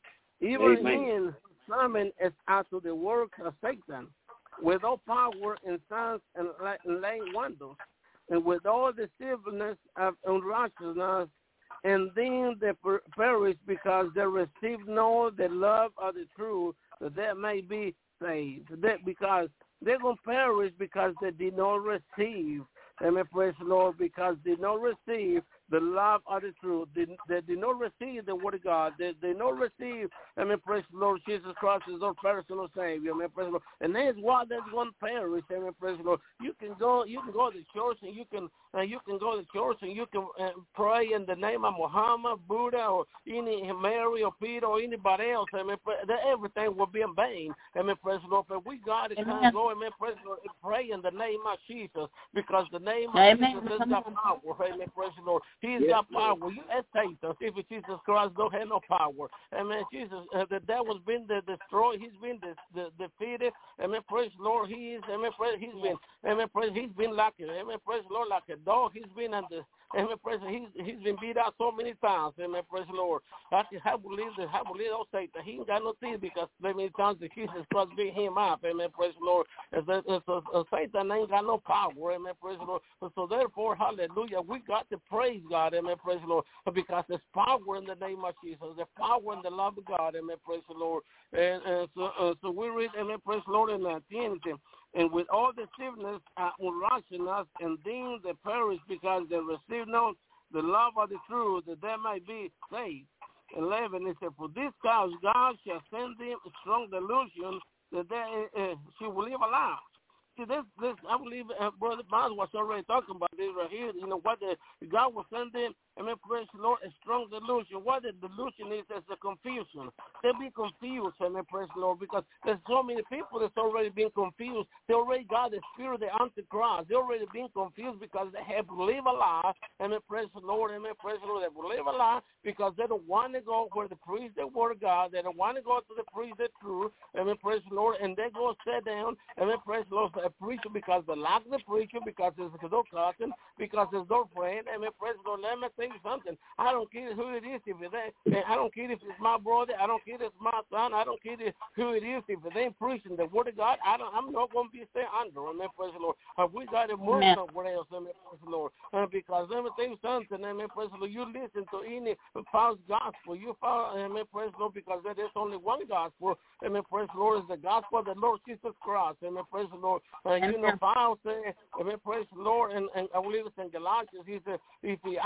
Speaker 6: Even in coming is after the work of Satan, with all power and signs and laying wonders, and with all the deceitfulness of unrighteousness, and then they per- perish because they receive not the love of the truth, that they may be saved. That because they're going to perish because they did not receive. Amen, praise the Lord, because they did not receive the love of the truth. They, they did not receive the Word of God. They did not receive, amen, praise the Lord, Jesus Christ is our personal Savior. Amen, praise the Lord. And that's why there's one perish. Amen, praise the Lord. You can go, you can go to church and you can, uh, you can go to church and you can uh, pray in the name of Muhammad, Buddha, or any Mary or Peter or anybody else. Amen, that everything will be in vain. Amen, praise the Lord. But we got to come and go, amen, praise the Lord, and pray in the name of Jesus, because the name of amen. Jesus has got power. Amen, praise the Lord. He's yes, got power. Lord. You estate us if Jesus Christ don't have no power. Amen. Jesus, uh, the devil's been the destroyed. He's been the, the, defeated. Amen. Praise the Lord. He is. Amen. Praise. He's been. Amen. Praise. He's been like it. Amen. Praise the Lord, like a dog. He's been under. Amen. Praise. He's he's been beat out so many times. Amen. Praise the Lord. I I believe that. I believe those Satan. He ain't got no teeth because so many times the Jesus Christ beat him up. Amen. Praise the Lord. As a, as a, a Satan ain't got no power. Amen. Praise the Lord. So, so therefore, hallelujah, we got to praise God. Amen. Praise the Lord. Because there's power in the name of Jesus. There's power in the love of God. Amen. Praise the Lord. And, and so, uh, so we read, amen, praise the Lord, in nineteen. And with all the sickness and unrighteousness, and then they perish because they receive not the love of the truth, that they might be saved. eleven, it said, for this cause God shall send them a strong delusion that they uh, she will live a lie. See, this, this, I believe uh, Brother Bonds was already talking about this right here. You know, what the, God will send them, amen, praise the Lord, a strong delusion. What the delusion is, is the confusion. They'll be confused, amen, praise the Lord, because there's so many people that's already been confused. They already got the spirit of the Antichrist. They already been confused because they have believed a lie, amen, praise the Lord, amen, praise the Lord. They believe a lie because they don't want to go where the priest the word of God. They don't want to go to the priest the truth, amen, praise the Lord, and they go sit down, amen, praise the Lord, a preacher because they like the preacher, because there's no cousin, because there's no friend, amen, praise the Lord. Let me tell you something. I don't care who it is, if it's that. I don't care if it's my brother, I don't care if it's my son, I don't care who it is, if it ain't preaching the word of God, I don't, I'm not going to be stay under, amen, praise the Lord. Uh, we got to move somewhere else, amen, praise the Lord. Uh, because let me tell you something, amen, praise the Lord, you listen to any false gospel, you follow, amen, praise the Lord, because there is only one gospel, amen, praise the Lord, is the gospel of the Lord Jesus Christ, amen, praise the Lord. Uh, you know, Paul said, amen, praise the Lord, and, and I believe it's in Galatians, he said, if he, if he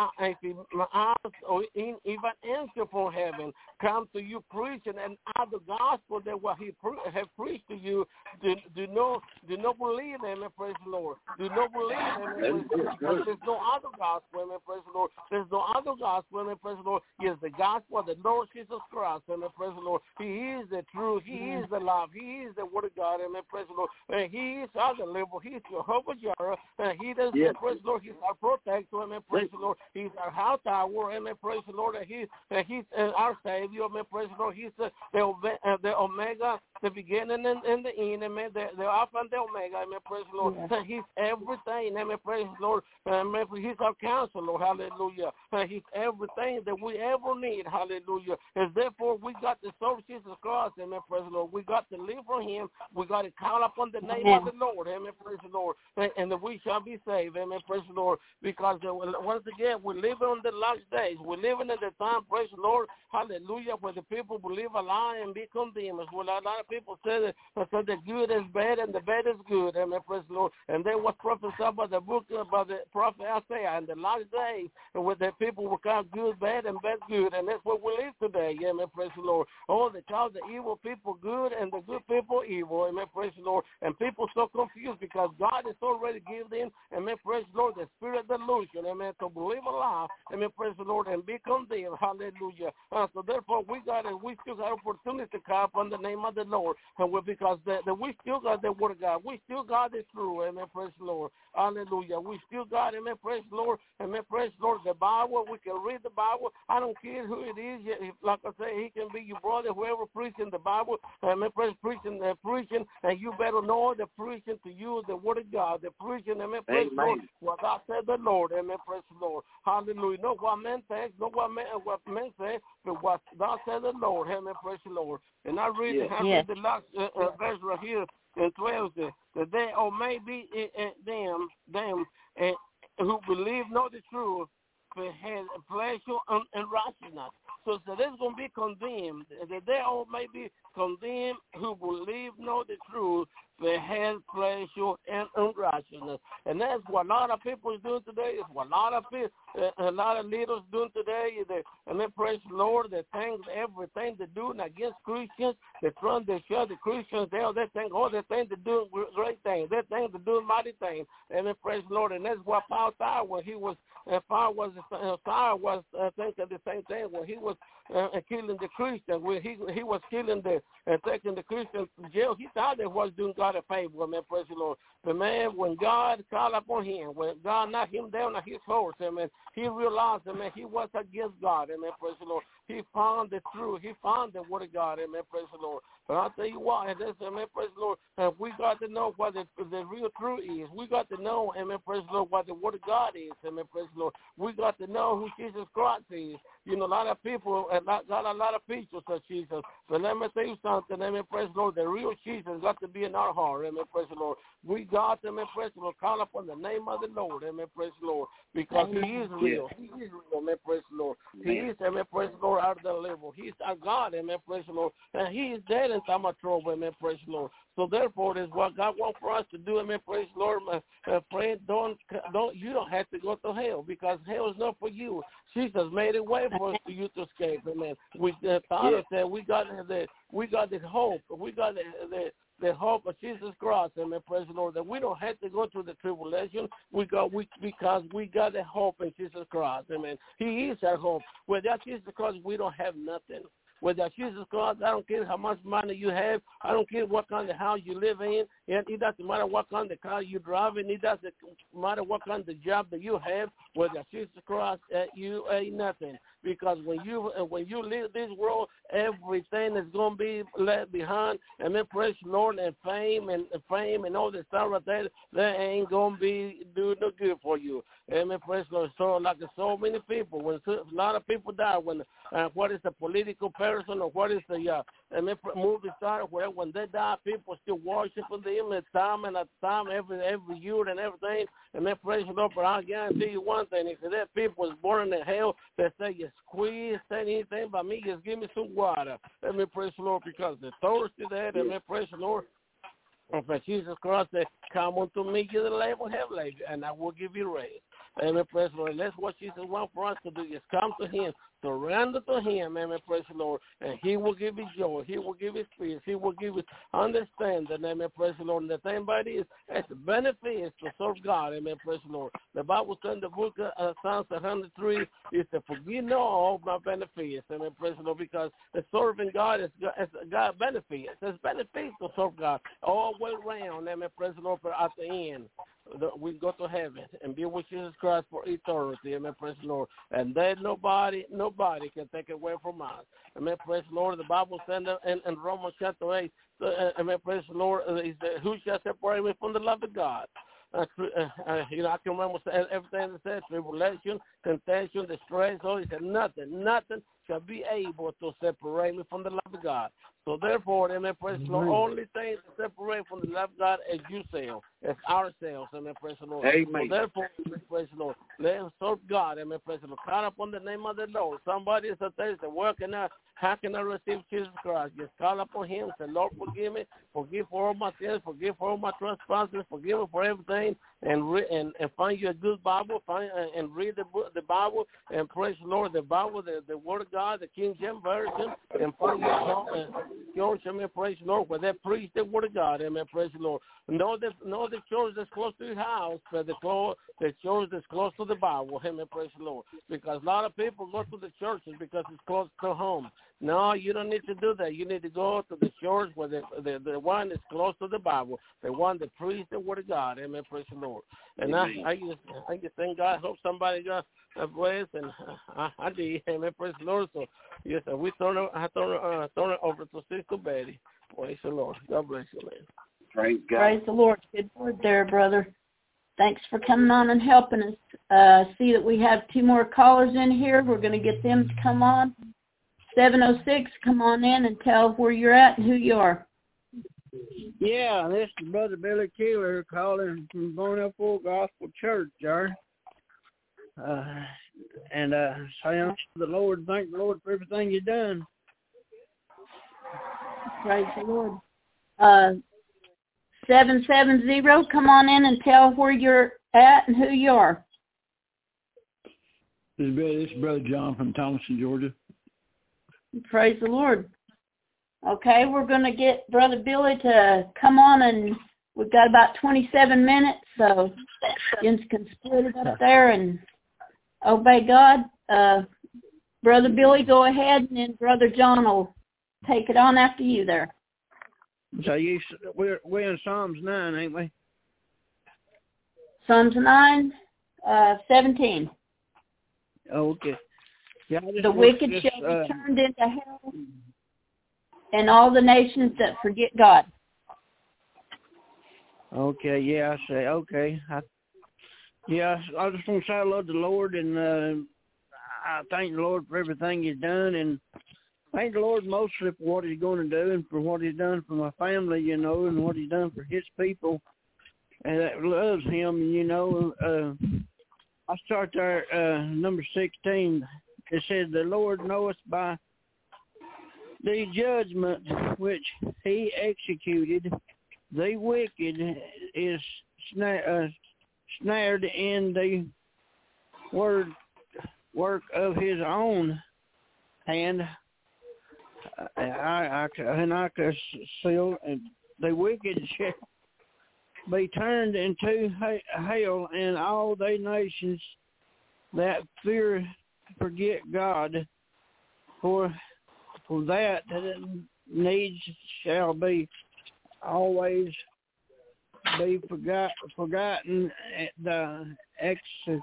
Speaker 6: if us or in, even angel from heaven come to you preaching and other gospel that what he pre- have preached to you, do, do not do not believe him, and praise the Lord. Do not believe him, and praise the Lord, because there's no other gospel, and praise the Lord. There's no other gospel, and praise the Lord. He is the gospel of the Lord Jesus Christ, and praise the Lord. He is the truth. He is the love. He is the word of God, and praise the Lord. And he is our deliverer. He is Jehovah Jireh, and he does yes. praise the Lord. He's our protector, and praise the Lord. He's our house tower, and praise the Lord. And he, and he's uh, our Savior, and praise the Lord. He's the the, uh, the Omega, the beginning and, and the end, amen. The, the Alpha and the Omega, amen. Praise the Lord. Yes. He's everything, amen. Praise the Lord. Amen. He's our counselor, hallelujah. He's everything that we ever need, hallelujah. And therefore, we got to serve Jesus Christ, amen. Praise the Lord. We got to live for him. We got to call upon the name amen. Of the Lord, amen. Praise the Lord. And, and that we shall be saved, amen. Praise the Lord. Because uh, once again, we're living on the last days. We're living at the time, praise the Lord, hallelujah, where the people believe a lie and be condemned. Well, a lot of people say that, uh, so the good is bad and the bad is good, amen. Praise the Lord. And then was prophesied by the book about the prophet Isaiah in the last days, where the people will call good bad and bad good, and that's what we live today, amen. Praise the Lord. Oh, they call the evil people good and the good people evil, amen. Praise the Lord. And people so confused because God has already given them, amen. Praise the Lord, the spirit of delusion, amen, to believe a lie, amen. Praise the Lord, and be condemned, hallelujah. Uh, so therefore, we got it. We still got opportunity to call upon the name of the Lord, and we because the, the, we still got the word of God. We still got it through, amen. Praise the Lord, hallelujah. We still got, amen. Praise the Lord, amen. Praise the Lord. The Bible, we can read the Bible. I don't care who it is. If, like I say, he can be your brother, whoever preaching the Bible, amen. Praise preaching, uh, preaching, and you better know the preaching to you the word of God. The preaching, amen. Praise the Lord. What God said, the Lord, amen. Praise the Lord, hallelujah. Not what men think, not what men, what men say, but what God said, the Lord, amen. Praise the Lord. And I read, yes. I read yes. the last uh, uh, verse right here in twelve, that they, or maybe uh, uh, them, them uh, who believe not the truth, but had pleasure and, and righteousness. So, so they're going to be condemned. They all may be condemned who believe not the truth, but had pleasure and unrighteousness. And that's what a lot of people are doing today. It's what a lot of people, uh, a lot of leaders doing today. They, and they praise the Lord. They think everything they're doing against Christians. They're trying to show the Christians there. They think, oh, they think they're doing great things. They think they're doing mighty things. And they praise the Lord. And that's what Paul thought when he was, uh, Paul was, uh, Paul was uh, thinking the same thing when he was uh, killing the Christians. When he he was killing the and uh, taking the Christians to jail. He thought they was doing God a favor, man, praise the Lord. But, man, when God called upon him, when God knocked him down on his horse, man, he realized, man, he was against God, amen, praise the Lord. He found the truth. He found the word of God, amen, praise the Lord. But I'll tell you what, and this, amen, praise the Lord, and we got to know what the, the real truth is. We got to know, amen, praise the Lord, what the word of God is, amen, praise the Lord. We got to know who Jesus Christ is. You know, a lot of people got a lot of pictures of Jesus. But let me tell you something, amen, praise the Lord. The real Jesus got to be in our heart, amen, praise the Lord. We got, amen, praise the Lord, call upon the name of the Lord, amen, praise the Lord, because he is real. He is real, amen, praise the Lord. He is, amen, praise the Lord, out of the level. He's our God, amen, praise the Lord. And he is dead in time of trouble, amen, praise the Lord. So therefore, that's what God wants for us to do, amen, praise the Lord. My uh, friend, don't, don't, you don't have to go to hell, because hell is not for you. Jesus made a way for us to you to escape, amen. We uh, thought yeah. that we got the, we got the hope, we got the, the the hope of Jesus Christ, amen, praise the Lord, that we don't have to go through the tribulation, we got, we, because we got the hope in Jesus Christ, amen. He is our hope. Without Jesus Christ, we don't have nothing. Without Jesus Christ, I don't care how much money you have. I don't care what kind of house you live in. And it doesn't matter what kind of car you drive in. It doesn't matter what kind of job that you have. Without Jesus Christ, uh, you ain't nothing. Because when you uh, when you leave this world, everything is going to be left behind. And then praise the Lord, and fame and fame and all the stuff right there, that ain't going to be doing no good for you. Amen. Praise the Lord. So like so many people, when a lot of people die, when uh, what is the political person or what is the uh, amen, movie star, where when they die, people still worshiping them at time and at time, every every year and everything. And then praise the Lord. But I guarantee you one thing: if that people was born in hell, they say you squeeze, say anything by me, just give me some water. Let me praise the Lord, because they're thirsty there. Let me praise the Lord. And for Jesus Christ said, come unto me, you the labor have labor, and I will give you rest. Amen, praise the Lord. That's what Jesus wants for us to do, is come to him, surrender to him, amen, praise the Lord, and he will give you joy. He will give you peace. He will give you understanding, amen, praise the Lord. And the thing about it is, it's the benefit to serve God, amen, praise the Lord. The Bible says in the book of uh, Psalms one hundred three is to forgive no all my benefits, amen, praise the Lord, because the serving God is God, God benefits. There's benefits to serve God all the way around, amen, praise the Lord, but at the end, we go to heaven and be with Jesus Christ for eternity, amen, praise the Lord. And then nobody, nobody can take it away from us. Amen, praise the Lord. The Bible says in, in Romans chapter eight, uh, amen, praise the Lord, uh, he said, who shall separate me from the love of God? Uh, uh, uh, you know, I can remember everything that said, tribulation, contention, distress. So he said, nothing, nothing shall be able to separate me from the love of God. So therefore, amen, praise the Lord, only thing to separate from the love of God is yourself, it's ourselves, amen, praise the Lord.
Speaker 5: Amen.
Speaker 6: So therefore, amen, praise the Lord, let us serve God, amen, praise the Lord. Call upon the name of the Lord. Somebody is a Thursday, where can I, how can I receive Jesus Christ? Just call upon him, say, Lord, forgive me, forgive for all my sins, forgive for all my trespasses, forgive me for everything, and re- and, and find you a good Bible, find uh, and read the book, the Bible, and praise the Lord, the Bible, the, the Word of God, the King James Version, and find your home, uh, church, amen, praise the Lord, where they preach the Word of God, amen, praise the Lord. Know the, know the church that's close to your house, but the, close, the church that's close to the Bible, amen, praise the Lord. Because a lot of people go to the churches because it's close to home. No, you don't need to do that. You need to go to the church where the, the, the one that's close to the Bible, the one that preaches the Word of God, amen, praise the Lord. And I, I just, I just thank God. I hope somebody got a bless, and I, I did, amen, praise the Lord. So, yes, sir, we turn it, I turn it, uh, turn it over to Sister Betty. Praise the Lord. God bless you, man.
Speaker 5: Praise God.
Speaker 3: Praise the Lord. Good word there, brother. Thanks for coming on and helping us. Uh, see that we have two more callers in here. We're going to get them to come on. seven oh six, come on in and tell where you're at and who you are.
Speaker 7: Yeah, this is Brother Billy Keeler calling from Borneo Full Gospel Church, there. Uh, and uh, say unto the Lord, thank the Lord for everything you've done.
Speaker 3: Praise the Lord. Uh, seven seven zero, come on in and tell where you're at and who you are.
Speaker 7: This is Brother, this is Brother John from Thomaston, Georgia.
Speaker 3: Praise the Lord. Okay, we're going to get Brother Billy to come on, and we've got about twenty-seven minutes, so you can split it up there and obey God. Uh, Brother Billy, go ahead, and then Brother John will take it on after you there.
Speaker 7: So you, we're, we're in Psalms nine, ain't we?
Speaker 3: Psalms nine, uh, seventeen.
Speaker 7: Oh, okay. Yeah,
Speaker 3: the wicked
Speaker 7: just,
Speaker 3: shall
Speaker 7: uh,
Speaker 3: be turned into hell, and all the nations that forget God.
Speaker 7: Okay, yeah, I say, okay. I, yeah, I just want to say I love the Lord, and uh, I thank the Lord for everything he's done, and thank the Lord mostly for what he's going to do and for what he's done for my family, you know, and what he's done for his people and that loves him, you know. Uh, I start there, uh, number sixteen. It says, the Lord knoweth by the judgment which he executed, the wicked is sna- uh, snared in the word work of his own hand. I, I, I, and I could seal, and the wicked shall be turned into hell, and all the nations that fear forget God, for for that needs shall be always be forgot, forgotten at the ex,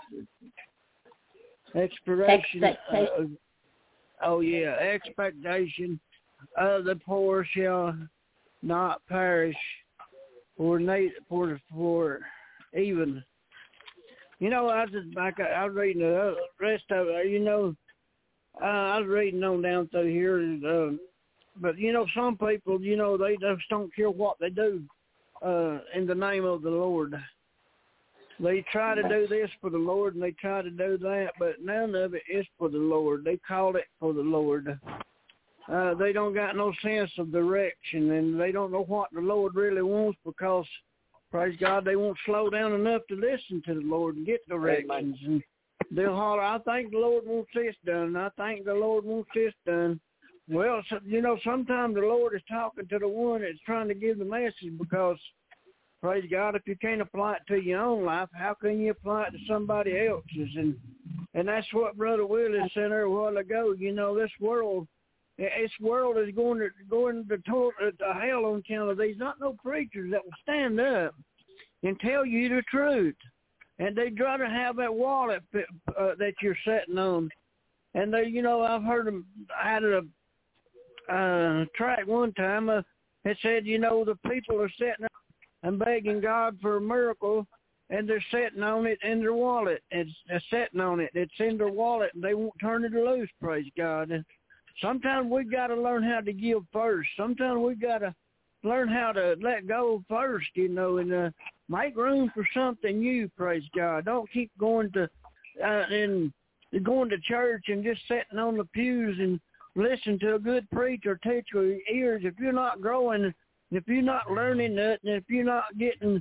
Speaker 7: expiration of, oh yeah, expectation of the poor shall not perish for for for even. You know, I was just back. I was reading the rest of it. You know, uh, I was reading on down through here, uh, but you know, some people, you know, they just don't care what they do uh, in the name of the Lord. They try to do this for the Lord, and they try to do that, but none of it is for the Lord. They call it for the Lord. Uh, they don't got no sense of direction, and they don't know what the Lord really wants, because praise God, they won't slow down enough to listen to the Lord and get directions. And they'll holler, I think the Lord wants this done. I think the Lord wants this done. Well, so, you know, sometimes the Lord is talking to the one that's trying to give the message because, praise God, if you can't apply it to your own life, how can you apply it to somebody else's? And and that's what Brother Willis said there a while ago. You know, this world, this world is going to going to, to, to hell on account of these. Not no preachers that will stand up and tell you the truth. And they try to have that wallet uh, that you're sitting on. And they, you know, I've heard them. I had a uh, track one time. Uh, it said, you know, the people are sitting up and begging God for a miracle, and they're sitting on it in their wallet. It's, it's sitting on it. It's in their wallet, and they won't turn it loose, praise God. And sometimes we got to learn how to give first. Sometimes we got to learn how to let go first, you know, and uh, make room for something new, praise God. Don't keep going to uh, and going to church and just sitting on the pews and listen to a good preacher teach your ears. If you're not growing, if you're not learning nothing, if you're not getting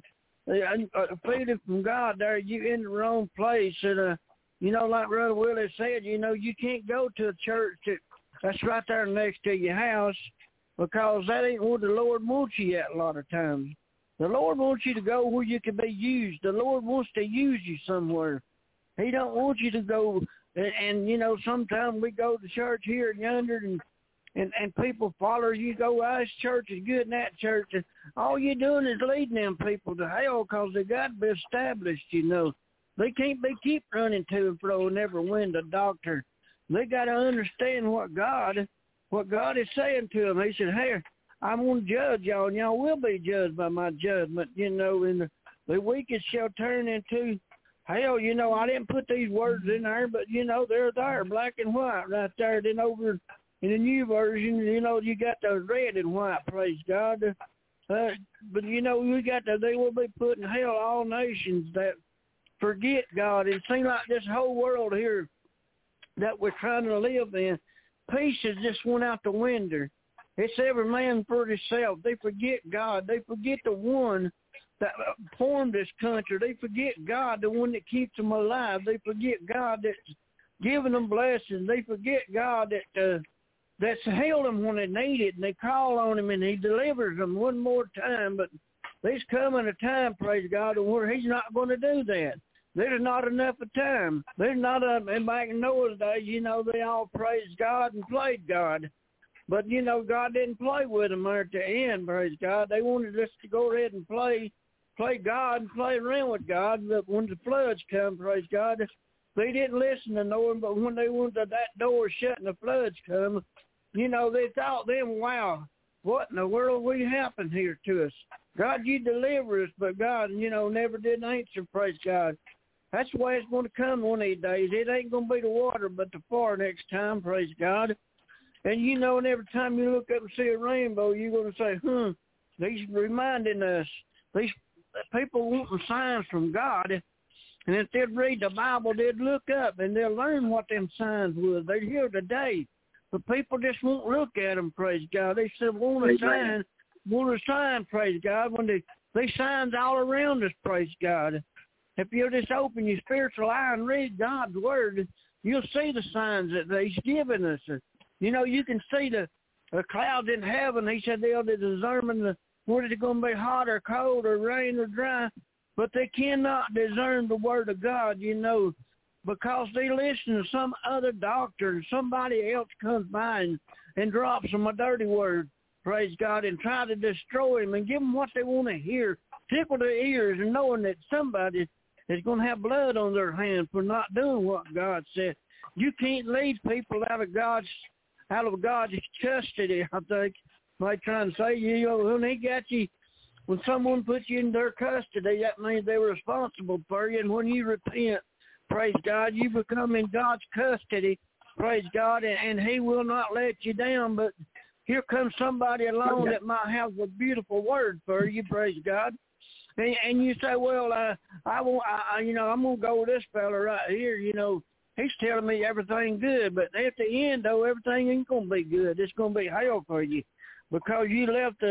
Speaker 7: uh, feeding from God there, you're in the wrong place. And, uh, you know, like Brother Willie said, you know, you can't go to a church that, that's right there next to your house because that ain't where the Lord wants you at a lot of times. The Lord wants you to go where you can be used. The Lord wants to use you somewhere. He don't want you to go, and, and you know, sometimes we go to church here and yonder, and, and, and people follow you, go, oh, this church is good in that church. And all you're doing is leading them people to hell because they got to be established, you know. They can't be keep running to and fro and never win the doctor. They got to understand what God, what God is saying to them. He said, hey, I'm going to judge y'all, and y'all will be judged by my judgment, you know, and the, the wicked shall turn into hell. You know, I didn't put these words in there, but, you know, they're there, black and white right there. Then over in the new version, you know, you got the red and white, praise God. Uh, but, you know, you got the, they will be put in hell all nations that forget God. It seems like this whole world here that we're trying to live in, peace has just went out the window. It's every man for himself. They forget God. They forget the one that formed this country. They forget God, the one that keeps them alive. They forget God that's giving them blessings. They forget God that uh, that's held them when they need it, and they call on him, and he delivers them one more time. But there's coming a time, praise God, where he's not going to do that. There's not enough of time. There's not a, and back in Noah's days, you know, they all praised God and played God. But, you know, God didn't play with them there at the end, praise God. They wanted us to go ahead and play play God and play around with God. But when the floods come, praise God, they didn't listen to Noah. But when they wanted that door shut and the floods come, you know, they thought then, wow, what in the world will happen here to us? God, you deliver us, but God, you know, never did answer, praise God. That's the way it's going to come one of these days. It ain't going to be the water, but the fire next time, praise God. And, you know, and every time you look up and see a rainbow, you're going to say, hmm, these reminding us, these people wanting signs from God. And if they'd read the Bible, they'd look up and they'll learn what them signs was. They're here today. But people just won't look at them, praise God. They said, want a sign, want a sign, praise God, when they, they signs all around us, praise God. If you'll just open your spiritual eye and read God's word, you'll see the signs that he's given us. You know, you can see the, the clouds in heaven. He said they'll determine the, whether it's going to be hot or cold or rain or dry, but they cannot discern the word of God, you know, because they listen to some other doctor and somebody else comes by and, and drops them a dirty word, praise God, and try to destroy them and give them what they want to hear, tickle their ears and knowing that somebody is going to have blood on their hands for not doing what God said. You can't lead people out of God's out of God's custody, I think, by trying to say, you know, when he got you, when someone puts you in their custody, that means they were responsible for you. And when you repent, praise God, you become in God's custody, praise God, and, and he will not let you down. But here comes somebody along that might have a beautiful word for you, praise God. And, and you say, well, uh, I won't, I, you know, I'm going to go with this fella right here, you know. He's telling me everything good, but at the end, though, everything ain't going to be good. It's going to be hell for you because you left the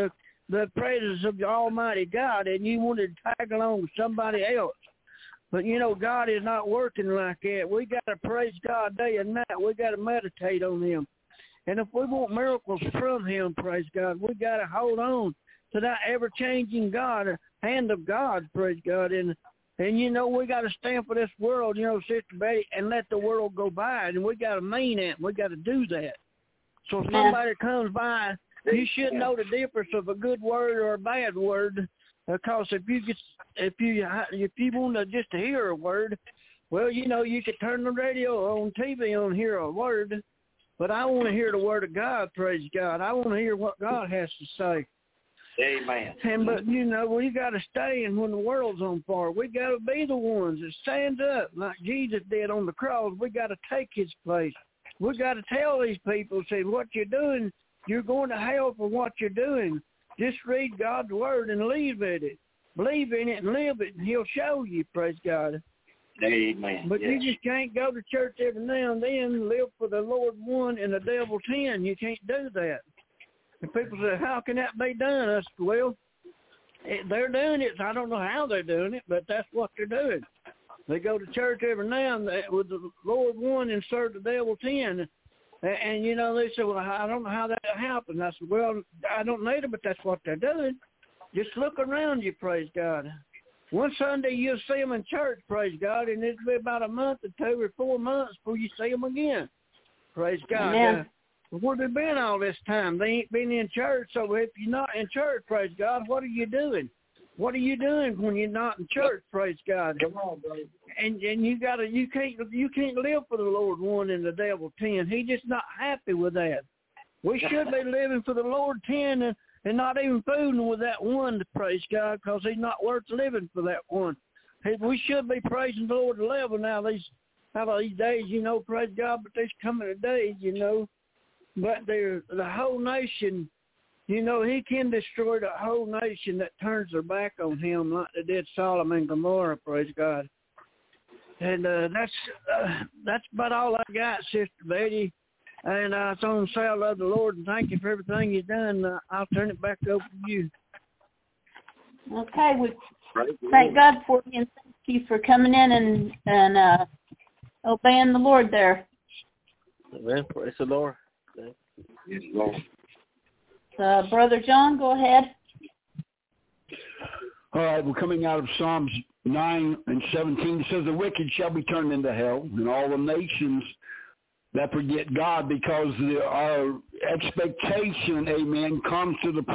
Speaker 7: the praises of the Almighty God, and you wanted to tag along with somebody else. But, you know, God is not working like that. We got to praise God day and night. We got to meditate on him. And if we want miracles from him, praise God, we got to hold on to that ever-changing God, hand of God, praise God. And, and you know, we got to stand for this world, you know, Sister Betty, and let the world go by. And we got to mean it. We got to do that. So if somebody comes by, you should know the difference of a good word or a bad word. Because if you get, if you if you want to just to hear a word, well, you know, you could turn the radio on T V on and hear a word. But I want to hear the word of God, praise God. I want to hear what God has to say.
Speaker 5: Amen.
Speaker 7: And but you know, we got to stand when the world's on fire. We got to be the ones that stand up like Jesus did on the cross. We got to take his place. We got to tell these people, say, what you're doing, you're going to hell for what you're doing. Just read God's word and live in it. Believe in it and live it, and he'll show you, praise God.
Speaker 5: Amen.
Speaker 7: But
Speaker 5: yes.
Speaker 7: you just can't go to church every now and then, live for the Lord one and the devil ten. You can't do that. And people say, how can that be done? I said, well, they're doing it. I don't know how they're doing it, but that's what they're doing. They go to church every now and then with the Lord one and serve the devil ten. And, and, you know, they say, well, I don't know how that happened. I said, well, I don't need it, but that's what they're doing. Just look around you, praise God. One Sunday you'll see them in church, praise God, and it'll be about a month or two or four months before you see them again. Praise God. Uh, where they been all this time? They ain't been in church, so if you're not in church, praise God, what are you doing? What are you doing when you're not in church, praise God?
Speaker 5: Come on, bro.
Speaker 7: And and you gotta you can't you can't live for the Lord one and the devil ten. He's just not happy with that. We should be living for the Lord ten and, and not even fooling with that one, praise God, because he's not worth living for that one. We should be praising the Lord eleven now these out of these days, you know, praise God, but there's coming a day, you know. But they're the whole nation. You know, he can destroy the whole nation that turns their back on him like they did Sodom and Gomorrah, praise God. And uh, that's uh, that's about all I got, Sister Betty. And uh, it's on the say I love the Lord and thank you for everything you've done. Uh, I'll turn it back over to you.
Speaker 3: Okay, we thank God for you and thank you for coming in and, and uh, obeying the Lord there.
Speaker 6: Amen. Praise the Lord.
Speaker 5: Yes, Lord.
Speaker 3: Uh, Brother John, go ahead.
Speaker 8: All right, we're coming out of Psalms nine and seventeen. It says, the wicked shall be turned into hell, and all the nations that forget God, because the, our expectation, amen, comes to the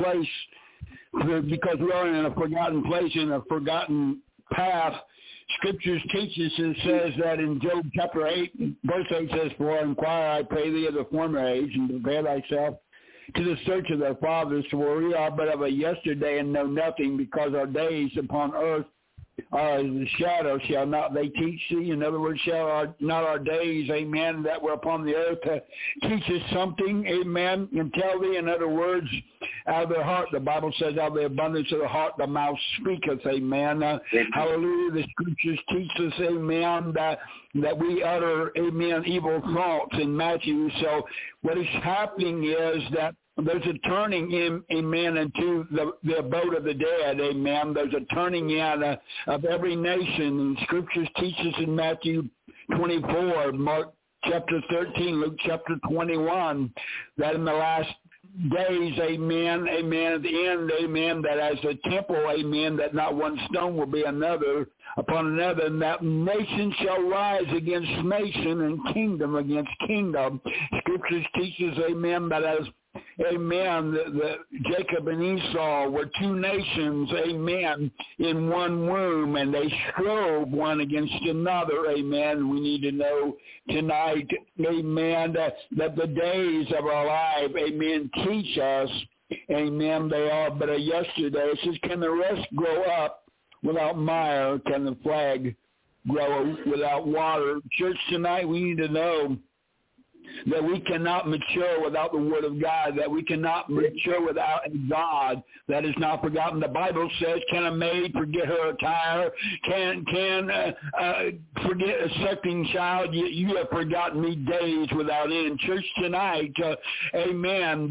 Speaker 8: place, because we are in a forgotten place, in a forgotten path. Scriptures teaches and says that in Job chapter eight, verse eight says, for inquire, I pray thee, of the former age, and prepare thyself to the search of their fathers, for we are but of a yesterday and know nothing, because our days upon earth are as the shadow, shall not they teach thee? In other words, shall our, not our days, amen, that were upon the earth uh, teach us something, amen, and tell thee? In other words, out of the heart, the Bible says, out of the abundance of the heart, the mouth speaketh, amen. Uh, hallelujah, the scriptures teach us, amen, that, that we utter, amen, evil thoughts in Matthew. So what is happening is that there's a turning in, amen, into the, the abode of the dead, amen. There's a turning in uh, of every nation. And scriptures teach us in Matthew twenty-four, Mark chapter thirteen, Luke chapter twenty-one, that in the last days, amen, amen, at the end, amen, that as a temple, amen, that not one stone will be another upon another, and that nation shall rise against nation and kingdom against kingdom. Scriptures teaches, amen, that as amen, the, the Jacob and Esau were two nations, amen, in one womb, and they strove one against another, amen. We need to know tonight, amen, that, that the days of our life, amen, teach us, amen, they are but a yesterday. It says, can the rest grow up without mire? Can the flag grow without water? Church, tonight we need to know that we cannot mature without the Word of God, that we cannot mature without a God that is not forgotten. The Bible says, can a maid forget her attire? Can can uh, uh, forget a sucking child? You, you have forgotten me days without end. Church, tonight, uh, amen, that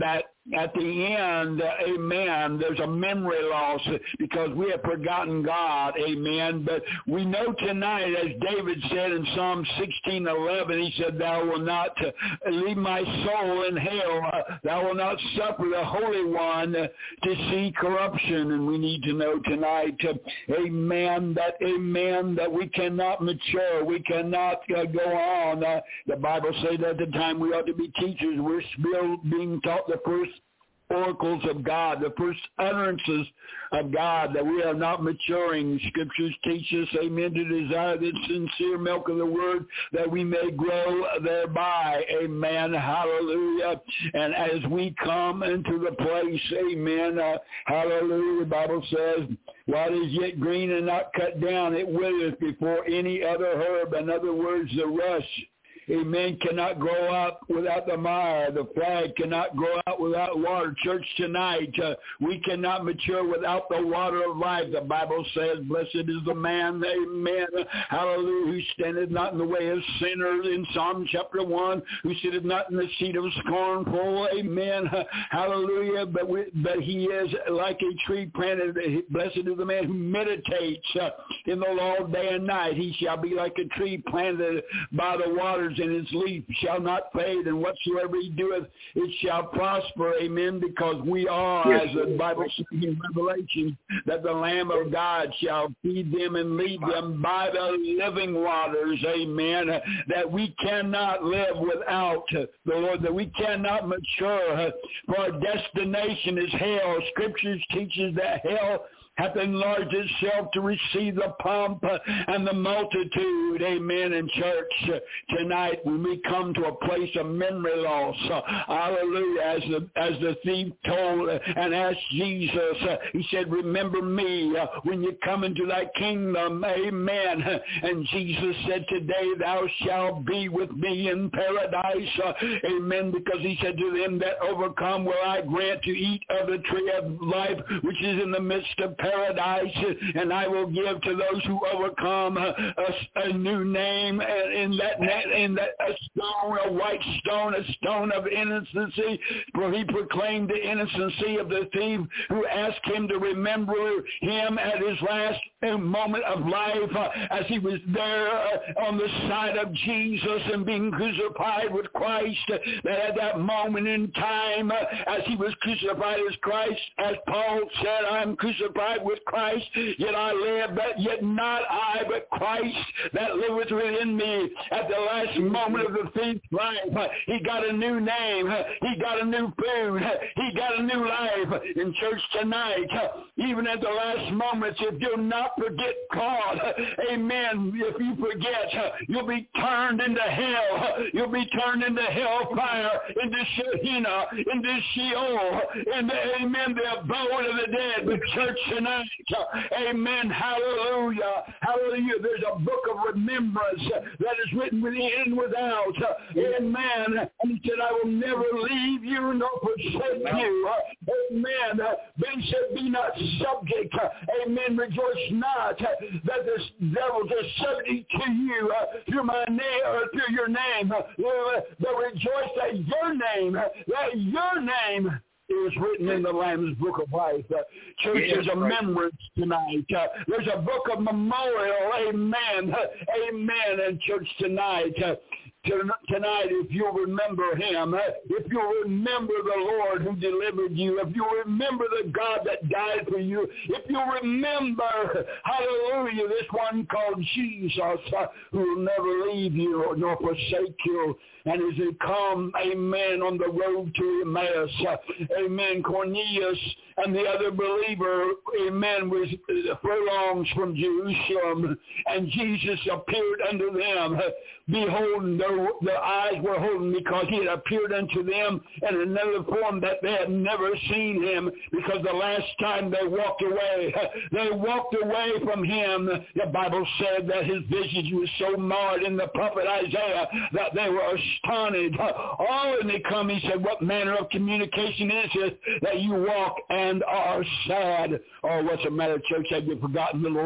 Speaker 8: at the end, uh, amen, there's a memory loss because we have forgotten God, amen. But we know tonight, as David said in Psalm sixteen eleven, he said, thou will not uh, leave my soul in hell. Uh, thou will not suffer the Holy One uh, to see corruption. And we need to know tonight, uh, amen, that, amen, that we cannot mature. We cannot uh, go on. Uh, the Bible says that at the time we ought to be teachers. We're still being taught the first oracles of God, the first utterances of God, that we are not maturing. Scriptures teach us, amen, to desire the sincere milk of the word that we may grow thereby. Amen. Hallelujah. And as we come into the place, amen, uh, hallelujah, the Bible says, while it is yet green and not cut down, it withereth before any other herb. In other words, the rush, amen, cannot grow up without the mire. The flag cannot grow out without water. Church, tonight, uh, we cannot mature without the water of life. The Bible says, blessed is the man, amen, hallelujah, who standeth not in the way of sinners, in Psalm chapter one, who sitteth not in the seat of scornful, amen, hallelujah, but we, but he is like a tree planted. Blessed is the man who meditates uh, in the law day and night. He shall be like a tree planted by the waters, and his leaf shall not fade, and whatsoever he doeth, it shall prosper, amen, because we are, yes, as the Bible says in Revelation, that the Lamb of God shall feed them and lead them by the living waters, amen, that we cannot live without the Lord, that we cannot mature, for our destination is hell. Scriptures teaches that hell hath enlarged itself to receive the pomp and the multitude, amen, in church. Tonight, when we come to a place of memory loss, uh, hallelujah, as the, as the thief told and asked Jesus, uh, he said, remember me uh, when you come into thy kingdom, amen. And Jesus said, today thou shalt be with me in paradise, uh, amen, because he said to them that overcome will I grant to eat of the tree of life, which is in the midst of paradise, and I will give to those who overcome a, a, a new name, and in that in that a stone, a white stone, a stone of innocency. For he proclaimed the innocency of the thief who asked him to remember him at his last moment of life, uh, as he was there uh, on the side of Jesus and being crucified with Christ. Uh, that at that moment in time, uh, as he was crucified as Christ, as Paul said, I'm crucified with Christ, yet I live, but yet not I, but Christ that liveth within me. At the last moment of the thief's life, uh, he got a new name, uh, he got a new food, uh, he got a new life. In church tonight, uh, even at the last moments, if you'll not forget God, uh, amen, if you forget, uh, you'll be turned into hell, uh, you'll be turned into hellfire, into Shehinah, into Sheol, into, amen, the abode of the dead. But church tonight, uh, amen, hallelujah, hallelujah, there's a book of remembrance uh, that is written within and without, uh, amen, and he said, I will never leave you nor forsake you, uh, amen, uh, Ben said, be not subject, uh, amen, rejoice not uh, that the devils are subject to you uh, through my name, or through your name, uh, but rejoice that your name, uh, that your name is written in the Lamb's Book of Life. Uh, church, there's a remembrance tonight. Uh, there's a book of memorial. Amen. Uh, amen. And church tonight, uh, tonight, if you'll remember him, uh, if you'll remember the Lord who delivered you, if you'll remember the God that died for you, if you'll remember, hallelujah, this one called Jesus, uh, who will never leave you nor forsake you. And as he come, amen, on the road to Emmaus, uh, amen, Cornelius and the other believer, amen, was furlongs from Jerusalem, and Jesus appeared unto them. Behold, their, their eyes were holden because he had appeared unto them in another form that they had never seen him, because the last time they walked away, they walked away from him. The Bible said that his visage was so marred in the prophet Isaiah that they were astonished. Oh, and they come, he said, what manner of communication is this that you walk and are sad? Oh, what's the matter, church? Have you forgotten the Lord?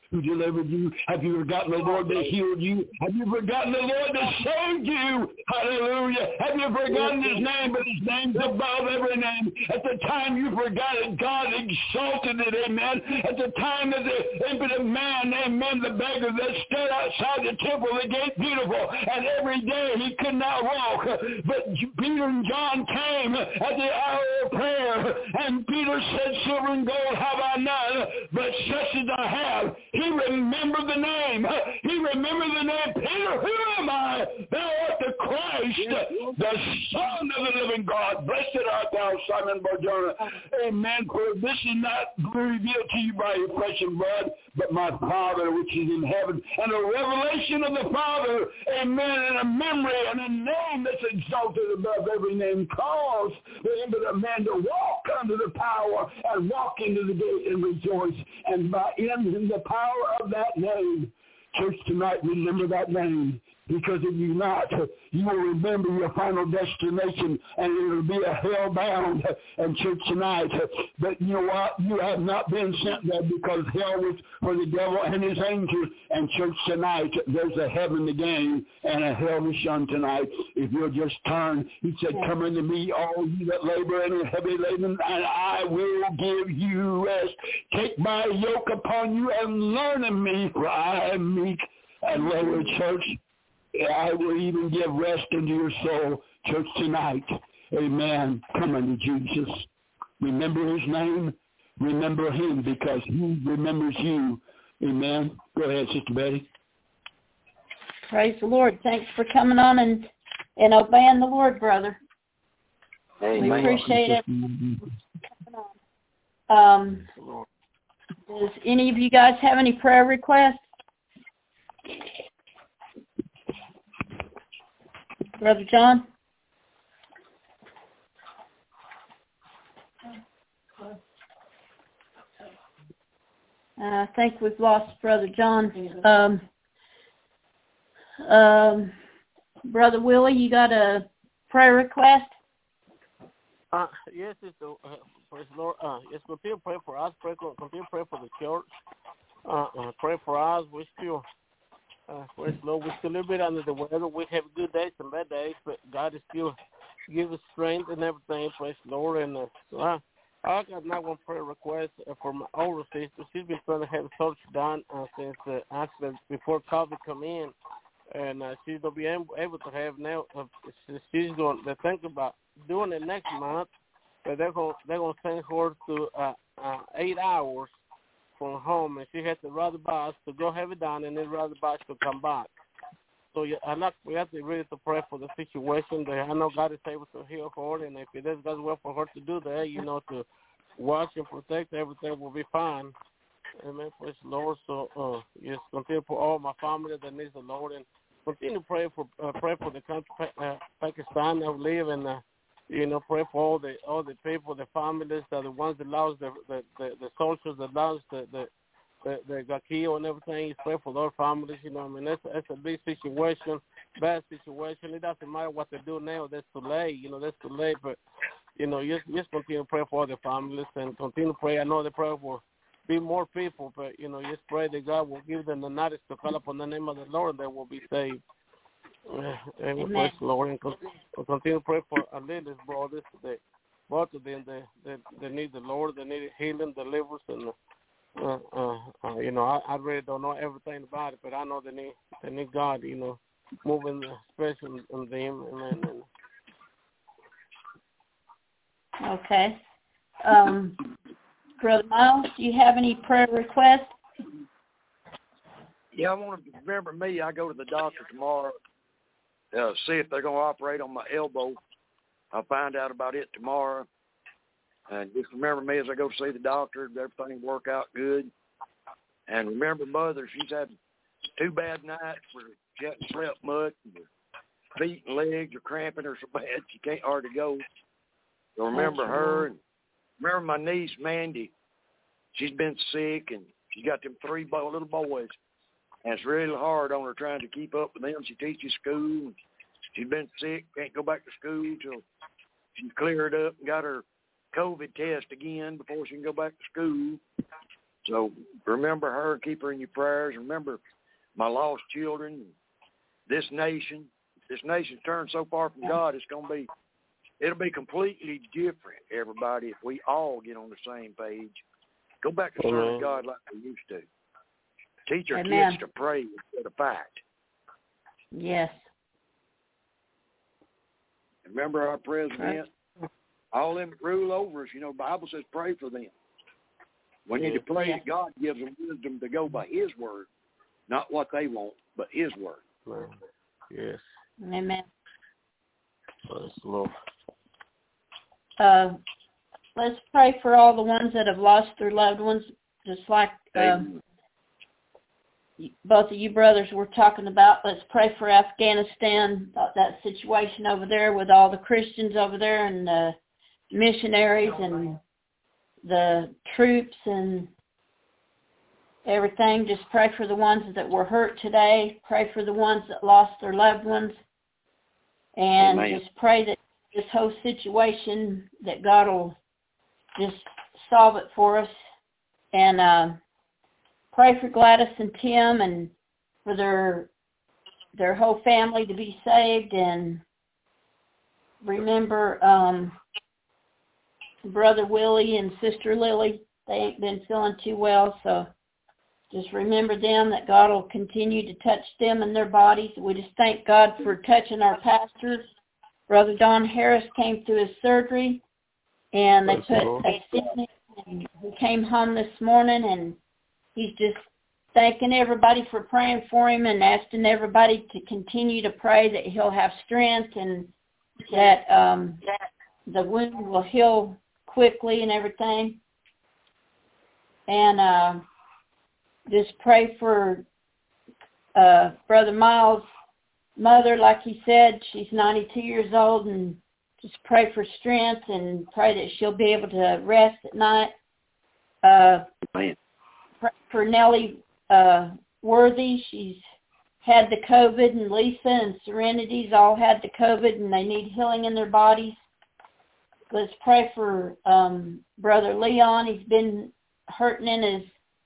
Speaker 8: who delivered you? Have you forgotten the Lord that healed you? Have you forgotten the Lord that saved you? Hallelujah. Have you forgotten his name? But his name's above every name. At the time you forgot it, God exalted it, amen. At the time of the impotent man, amen, the beggar that stood outside the temple, the gate beautiful, and every day he could not walk. But Peter and John came at the hour of prayer, and Peter said, silver and gold have I none, but such as I have. He remembered the name. He remembered the name. Peter, who am I? Thou art the Christ, the Son of the living God. Blessed art thou, Simon Barjona. Amen. For this is not revealed to you by your flesh and blood, but my Father which is in heaven. And a revelation of the Father, amen, and a memory and a name that's exalted above every name, calls the impotent man to walk under the power and walk into the gate and rejoice. And by in the power of that name, church, tonight, remember that name. Because if you not, you will remember your final destination, and it will be a hell bound and church tonight. But you know what? You have not been sent there because hell was for the devil and his angels. And church, tonight, there's a heaven to gain and a hell to shun tonight. If you'll just turn, he said, come unto me, all you that labor and are heavy laden, and I will give you rest. Take my yoke upon you and learn of me, for I am meek and lowly, church. I will even give rest into your soul, church, tonight. Amen. Come unto Jesus. Remember his name. Remember him because he remembers you. Amen. Go ahead, Sister Betty.
Speaker 3: Praise the Lord. Thanks for coming on and, and obeying the Lord, brother.
Speaker 5: Amen.
Speaker 3: We appreciate it. Um, does any of you guys have any prayer requests? Brother John? Uh, I think we've lost Brother John. Um, um, Brother Willie, you got a prayer request?
Speaker 6: Uh, yes, it's the, uh, praise the Lord. Uh, yes, continue to pray for us. Pray, continue to pray for the church. Uh, uh, pray for us. We still... Uh, praise the Lord. We're still a little bit under the weather. We have good days and bad days, but God is still give us strength and everything. Praise the Lord. And uh, so I, I got now one prayer request uh, for my older sister. She's been trying to have the surgery done uh, since uh, actually before COVID come in, and uh, she's gonna be able, able to have now. Uh, she's going to think about doing it next month, but they're going they're going to send her to uh, uh, eight hours. From home, and she had to ride the bus to go have it done, and then ride the bus to come back. So yeah, I like we have to really to pray for the situation. That I know God is able to heal her, and if it does God's will for her to do that, you know, to watch and protect, everything will be fine. Amen. Praise the Lord. So uh, yes, continue for all my family that needs the Lord, and continue to pray for uh, pray for the country uh, Pakistan that we live in. Uh, You know, pray for all the all the people, the families, that the ones that lost the the, the, the soldiers, that lost the the, the, the got killed and everything. Pray for their families. You know, I mean, that's that's a big situation, bad situation. It doesn't matter what they do now. That's too late. You know, that's too late. But you know, just just continue to pray for all the families and continue to pray. I know the prayer will be more people, but you know, just pray that God will give them the knowledge to call upon the name of the Lord, and they will be saved. And we praise the Lord and continue, continue to pray for our little brothers. They, both of them, they, they, they need the Lord. They need healing, deliverance, and uh, uh, uh, you know, I, I really don't know everything about it, but I know they need they need God. You know, moving especially in them. And, and,
Speaker 3: Okay. Um, Brother Miles, do you have any prayer requests?
Speaker 5: Yeah, I want to remember me. I go to the doctor tomorrow. Uh, see if they're going to operate on my elbow. I'll find out about it tomorrow. And just remember me as I go see the doctor. Everything will work out good. And remember Mother, she's had two bad nights where she hasn't slept much. Her feet and legs are cramping her so bad she can't hardly go. So remember her. And remember my niece, Mandy. She's been sick, and she's got them three bo- little boys. And it's really hard on her trying to keep up with them. She teaches school. She's been sick, can't go back to school till she's cleared up and got her COVID test again before she can go back to school. So remember her, keep her in your prayers. Remember my lost children, this nation. This nation's turned so far from God, it's going to be, it'll be completely different, everybody, if we all get on the same page. Go back to serving
Speaker 6: Amen.
Speaker 5: God like we used to. Teach our
Speaker 3: Amen.
Speaker 5: kids to pray instead of fight.
Speaker 3: Yes.
Speaker 5: Remember our president, all them that rule over us, you know, the Bible says pray for them. We need to pray that God gives them wisdom to go by his word, not what they want, but his word.
Speaker 6: Amen. Yes.
Speaker 3: Amen.
Speaker 6: Praise the Lord.
Speaker 3: Uh, let's pray for all the ones that have lost their loved ones, just like um, both of you brothers were talking about. Let's pray for Afghanistan, that situation over there with all the Christians over there and the missionaries and the troops and everything. Just pray for the ones that were hurt today. Pray for the ones that lost their loved ones. And
Speaker 5: Amen.
Speaker 3: Just pray that this whole situation, that God will just solve it for us. And uh, pray for Gladys and Tim and for their their whole family to be saved. And remember um, Brother Willie and Sister Lily. They ain't been feeling too well, so just remember them, that God will continue to touch them and their bodies. We just thank God for touching our pastors. Brother Don Harris came through his surgery, and they put a stent in him, and he came home this morning, and he's just thanking everybody for praying for him and asking everybody to continue to pray that he'll have strength and that um, the wound will heal quickly and everything. And uh, just pray for uh, Brother Miles' mother, like he said. She's ninety-two years old, and just pray for strength and pray that she'll be able to rest at night. Uh, pray for Nellie uh, Worthy. She's had the COVID, and Lisa and Serenity's all had the COVID, and they need healing in their bodies. Let's pray for um, Brother Leon. He's been hurting in his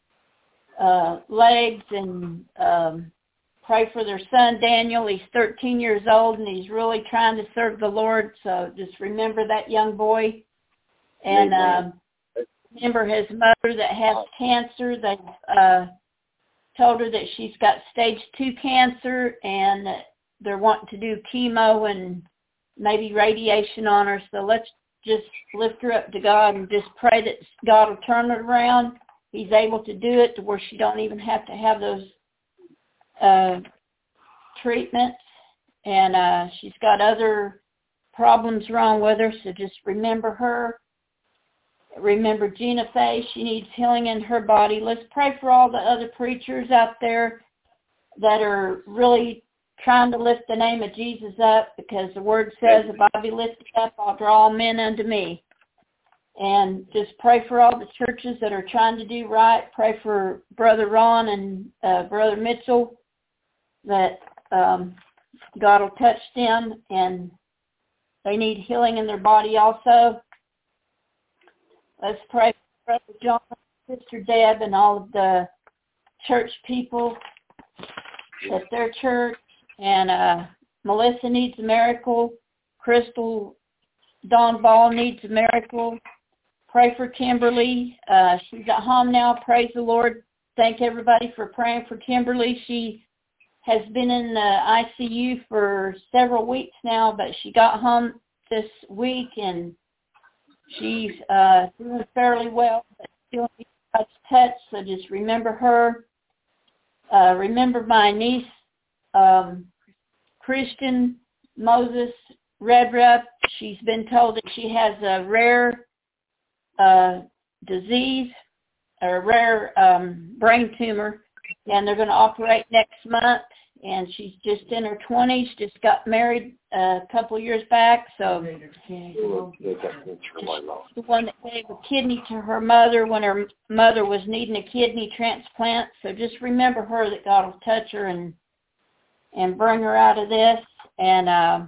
Speaker 3: uh, legs, and um, pray for their son Daniel. He's thirteen years old, and he's really trying to serve the Lord. So just remember that young boy, and um, remember his mother that has cancer. They've uh, told her that she's got stage two cancer, and that they're wanting to do chemo and maybe radiation on her. So let's just lift her up to God and just pray that God will turn it around. He's able to do it to where she don't even have to have those uh, treatments. And uh, she's got other problems wrong with her, so just remember her. Remember Gina Faye. She needs healing in her body. Let's pray for all the other preachers out there that are really trying to lift the name of Jesus up, because the word says, if I be lifted up, I'll draw all men unto me. And just pray for all the churches that are trying to do right. Pray for Brother Ron and uh, Brother Mitchell, that um, God will touch them, and they need healing in their body also. Let's pray for Brother John, Sister Deb, and all of the church people at their church. And uh, Melissa needs a miracle. Crystal Dawn Ball needs a miracle. Pray for Kimberly. Uh, she's at home now. Praise the Lord. Thank everybody for praying for Kimberly. She has been in the I C U for several weeks now, but she got home this week, and she's uh, doing fairly well, but still needs God's touch, so just remember her. Uh, remember my niece, um, Christian Moses Redrup. She's been told that she has a rare uh, disease, or a rare um, brain tumor, and they're going to operate next month. And she's just in her twenties, just got married a couple of years back. So she's the one that gave a kidney to her mother when her mother was needing a kidney transplant. So just remember her, that God will touch her and and bring her out of this. And uh,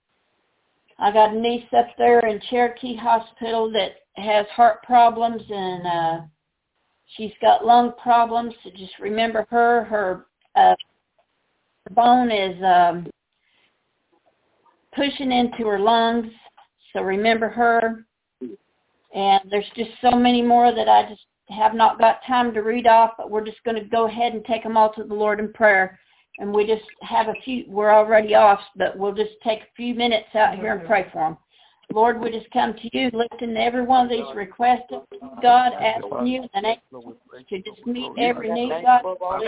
Speaker 3: I got a niece up there in Cherokee Hospital that has heart problems, and uh, She's got lung problems, so just remember her. Her uh, bone is um, pushing into her lungs, so remember her. And there's just so many more that I just have not got time to read off, but we're just going to go ahead and take them all to the Lord in prayer. And we just have a few, we're already off, but we'll just take a few minutes out here and pray for them. Lord, we just come to you, lifting every one of these requests, God, asking you in the name to just meet every need, God,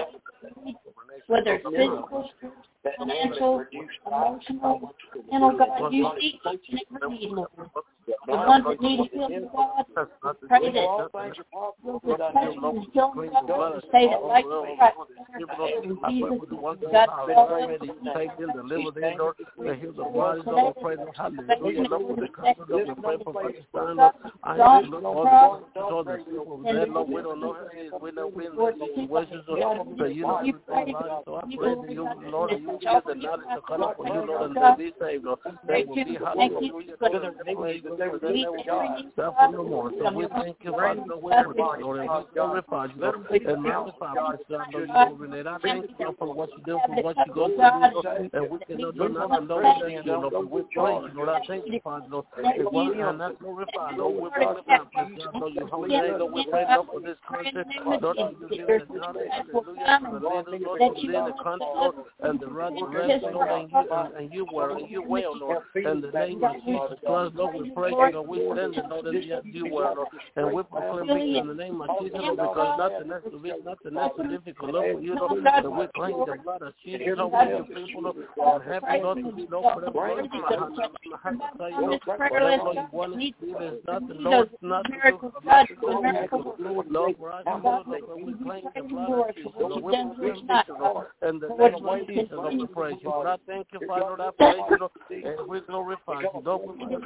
Speaker 3: whether it's physical, financial, emotional, mental, God, you see each and every need, Lord. The ones that need healing, God, pray that you'll just touch and heal them, God, and say that like Christ, in Jesus, God,
Speaker 6: already take them, deliver them, Lord, to heal the bodies, Lord, we pray, hallelujah, Lord, we pray for Pakistan, Lord, I ask, Lord, all the people there, Lord, we don't know how it is, we know we're in the situations, so you know everything about it, so I pray that you, Lord, that you will give the knowledge to come up for you, Lord, and they'll be saved, Lord, they will be hallelujah, Lord, they will suffer no more, so we thank you, Father, we praise, Lord, and we glorify you, Lord, and magnify you, Lord, and I thank you for what you do, for what you go through, and we can do nothing, Lord, than you, Lord, but we praise you, Lord, I thank you, Father, Lord, and one and not glorify, Lord, we magnify, Lord, your holy name, Lord, we pray, Lord, for this country, Lord, you give us the knowledge, hallelujah, for the leaders, Lord, to lead the country, Lord, and the right rest, Lord, and you, and you were, and you will, Lord, in the name of Jesus Christ, Lord, we pray you, Lord, we stand in, Lord, and you were, Lord, and we proclaim victory in the name of Jesus, Lord, because nothing else to be, nothing else to difficult, Lord, for you, Lord, and we claim the blood of Jesus over your people, Lord, and happy, Lord, to be, Lord, for the blood of my heart, my heart, to tell you, Lord, whatever, Lord, you want us to do, there's nothing, Lord, nothing to do, Lord, for us, Lord, we claim the blood of Jesus, Lord, we proclaim victory, Lord, and the name of Jesus, Lord, we praise you, Lord, I thank you, Father, Lord, I praise you, Lord, and we glorify you, Lord, we praise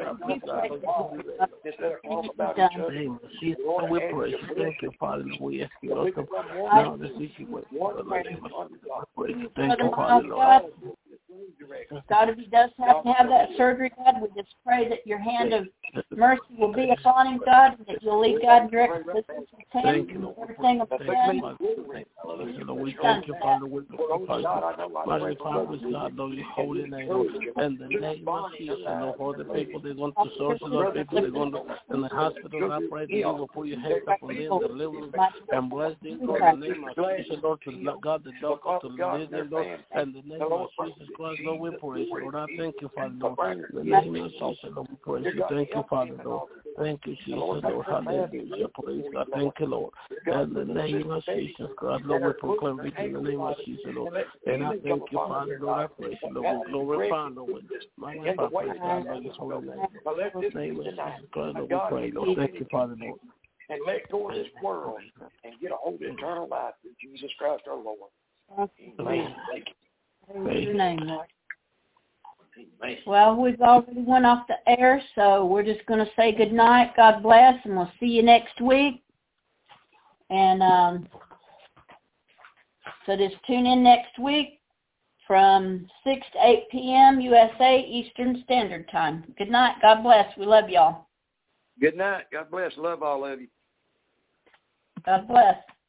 Speaker 6: you, Jesus, we praise you, thank you, Father, we ask you, Lord, now this issue with thank you, Father, Lord.
Speaker 3: God, if he does have to have that surgery, God, we just pray that your hand of mercy will be upon him, God, and that you'll lead God and direct his hand and everything will be done.
Speaker 6: We thank you, Father, we Father, Father, God, Lord, your holy name, and the name of Jesus, Lord, for the people they're going to sources, Lord, people they're going to in the hospital, I pray that you will put your hands upon them, deliver them, and bless them, Lord, in the name of Jesus, Lord, to God, the doctor, to lead them, Lord, and the name of Jesus Christ, Lord, we praise you, Lord, I thank you, Father, Lord, in the name of Jesus, Lord, we praise you, thank you, Father, Lord, thank you, Jesus, Lord, hallelujah, praise God, thank you, Lord, in the name of Jesus Christ, Lord, we proclaim victory in the name of Jesus, Lord, and I thank you, Father, Lord, I praise you, Lord, we glorify, Lord, my name, I praise God, Lord, His holy name, in the name of Jesus Christ, Lord, we pray, Lord, thank you, Father, Lord.
Speaker 5: And let go of this world and get a hold of eternal life through Jesus Christ our Lord. Amen. Thank you.
Speaker 3: Praise your name, Lord. Well, we've already went off the air, so we're just going to say good night. God bless, and we'll see you next week. And um, so just tune in next week from six to eight p.m. U S A Eastern Standard Time. Good night. God bless. We love y'all.
Speaker 5: Good night. God bless. Love all of you.
Speaker 3: God bless.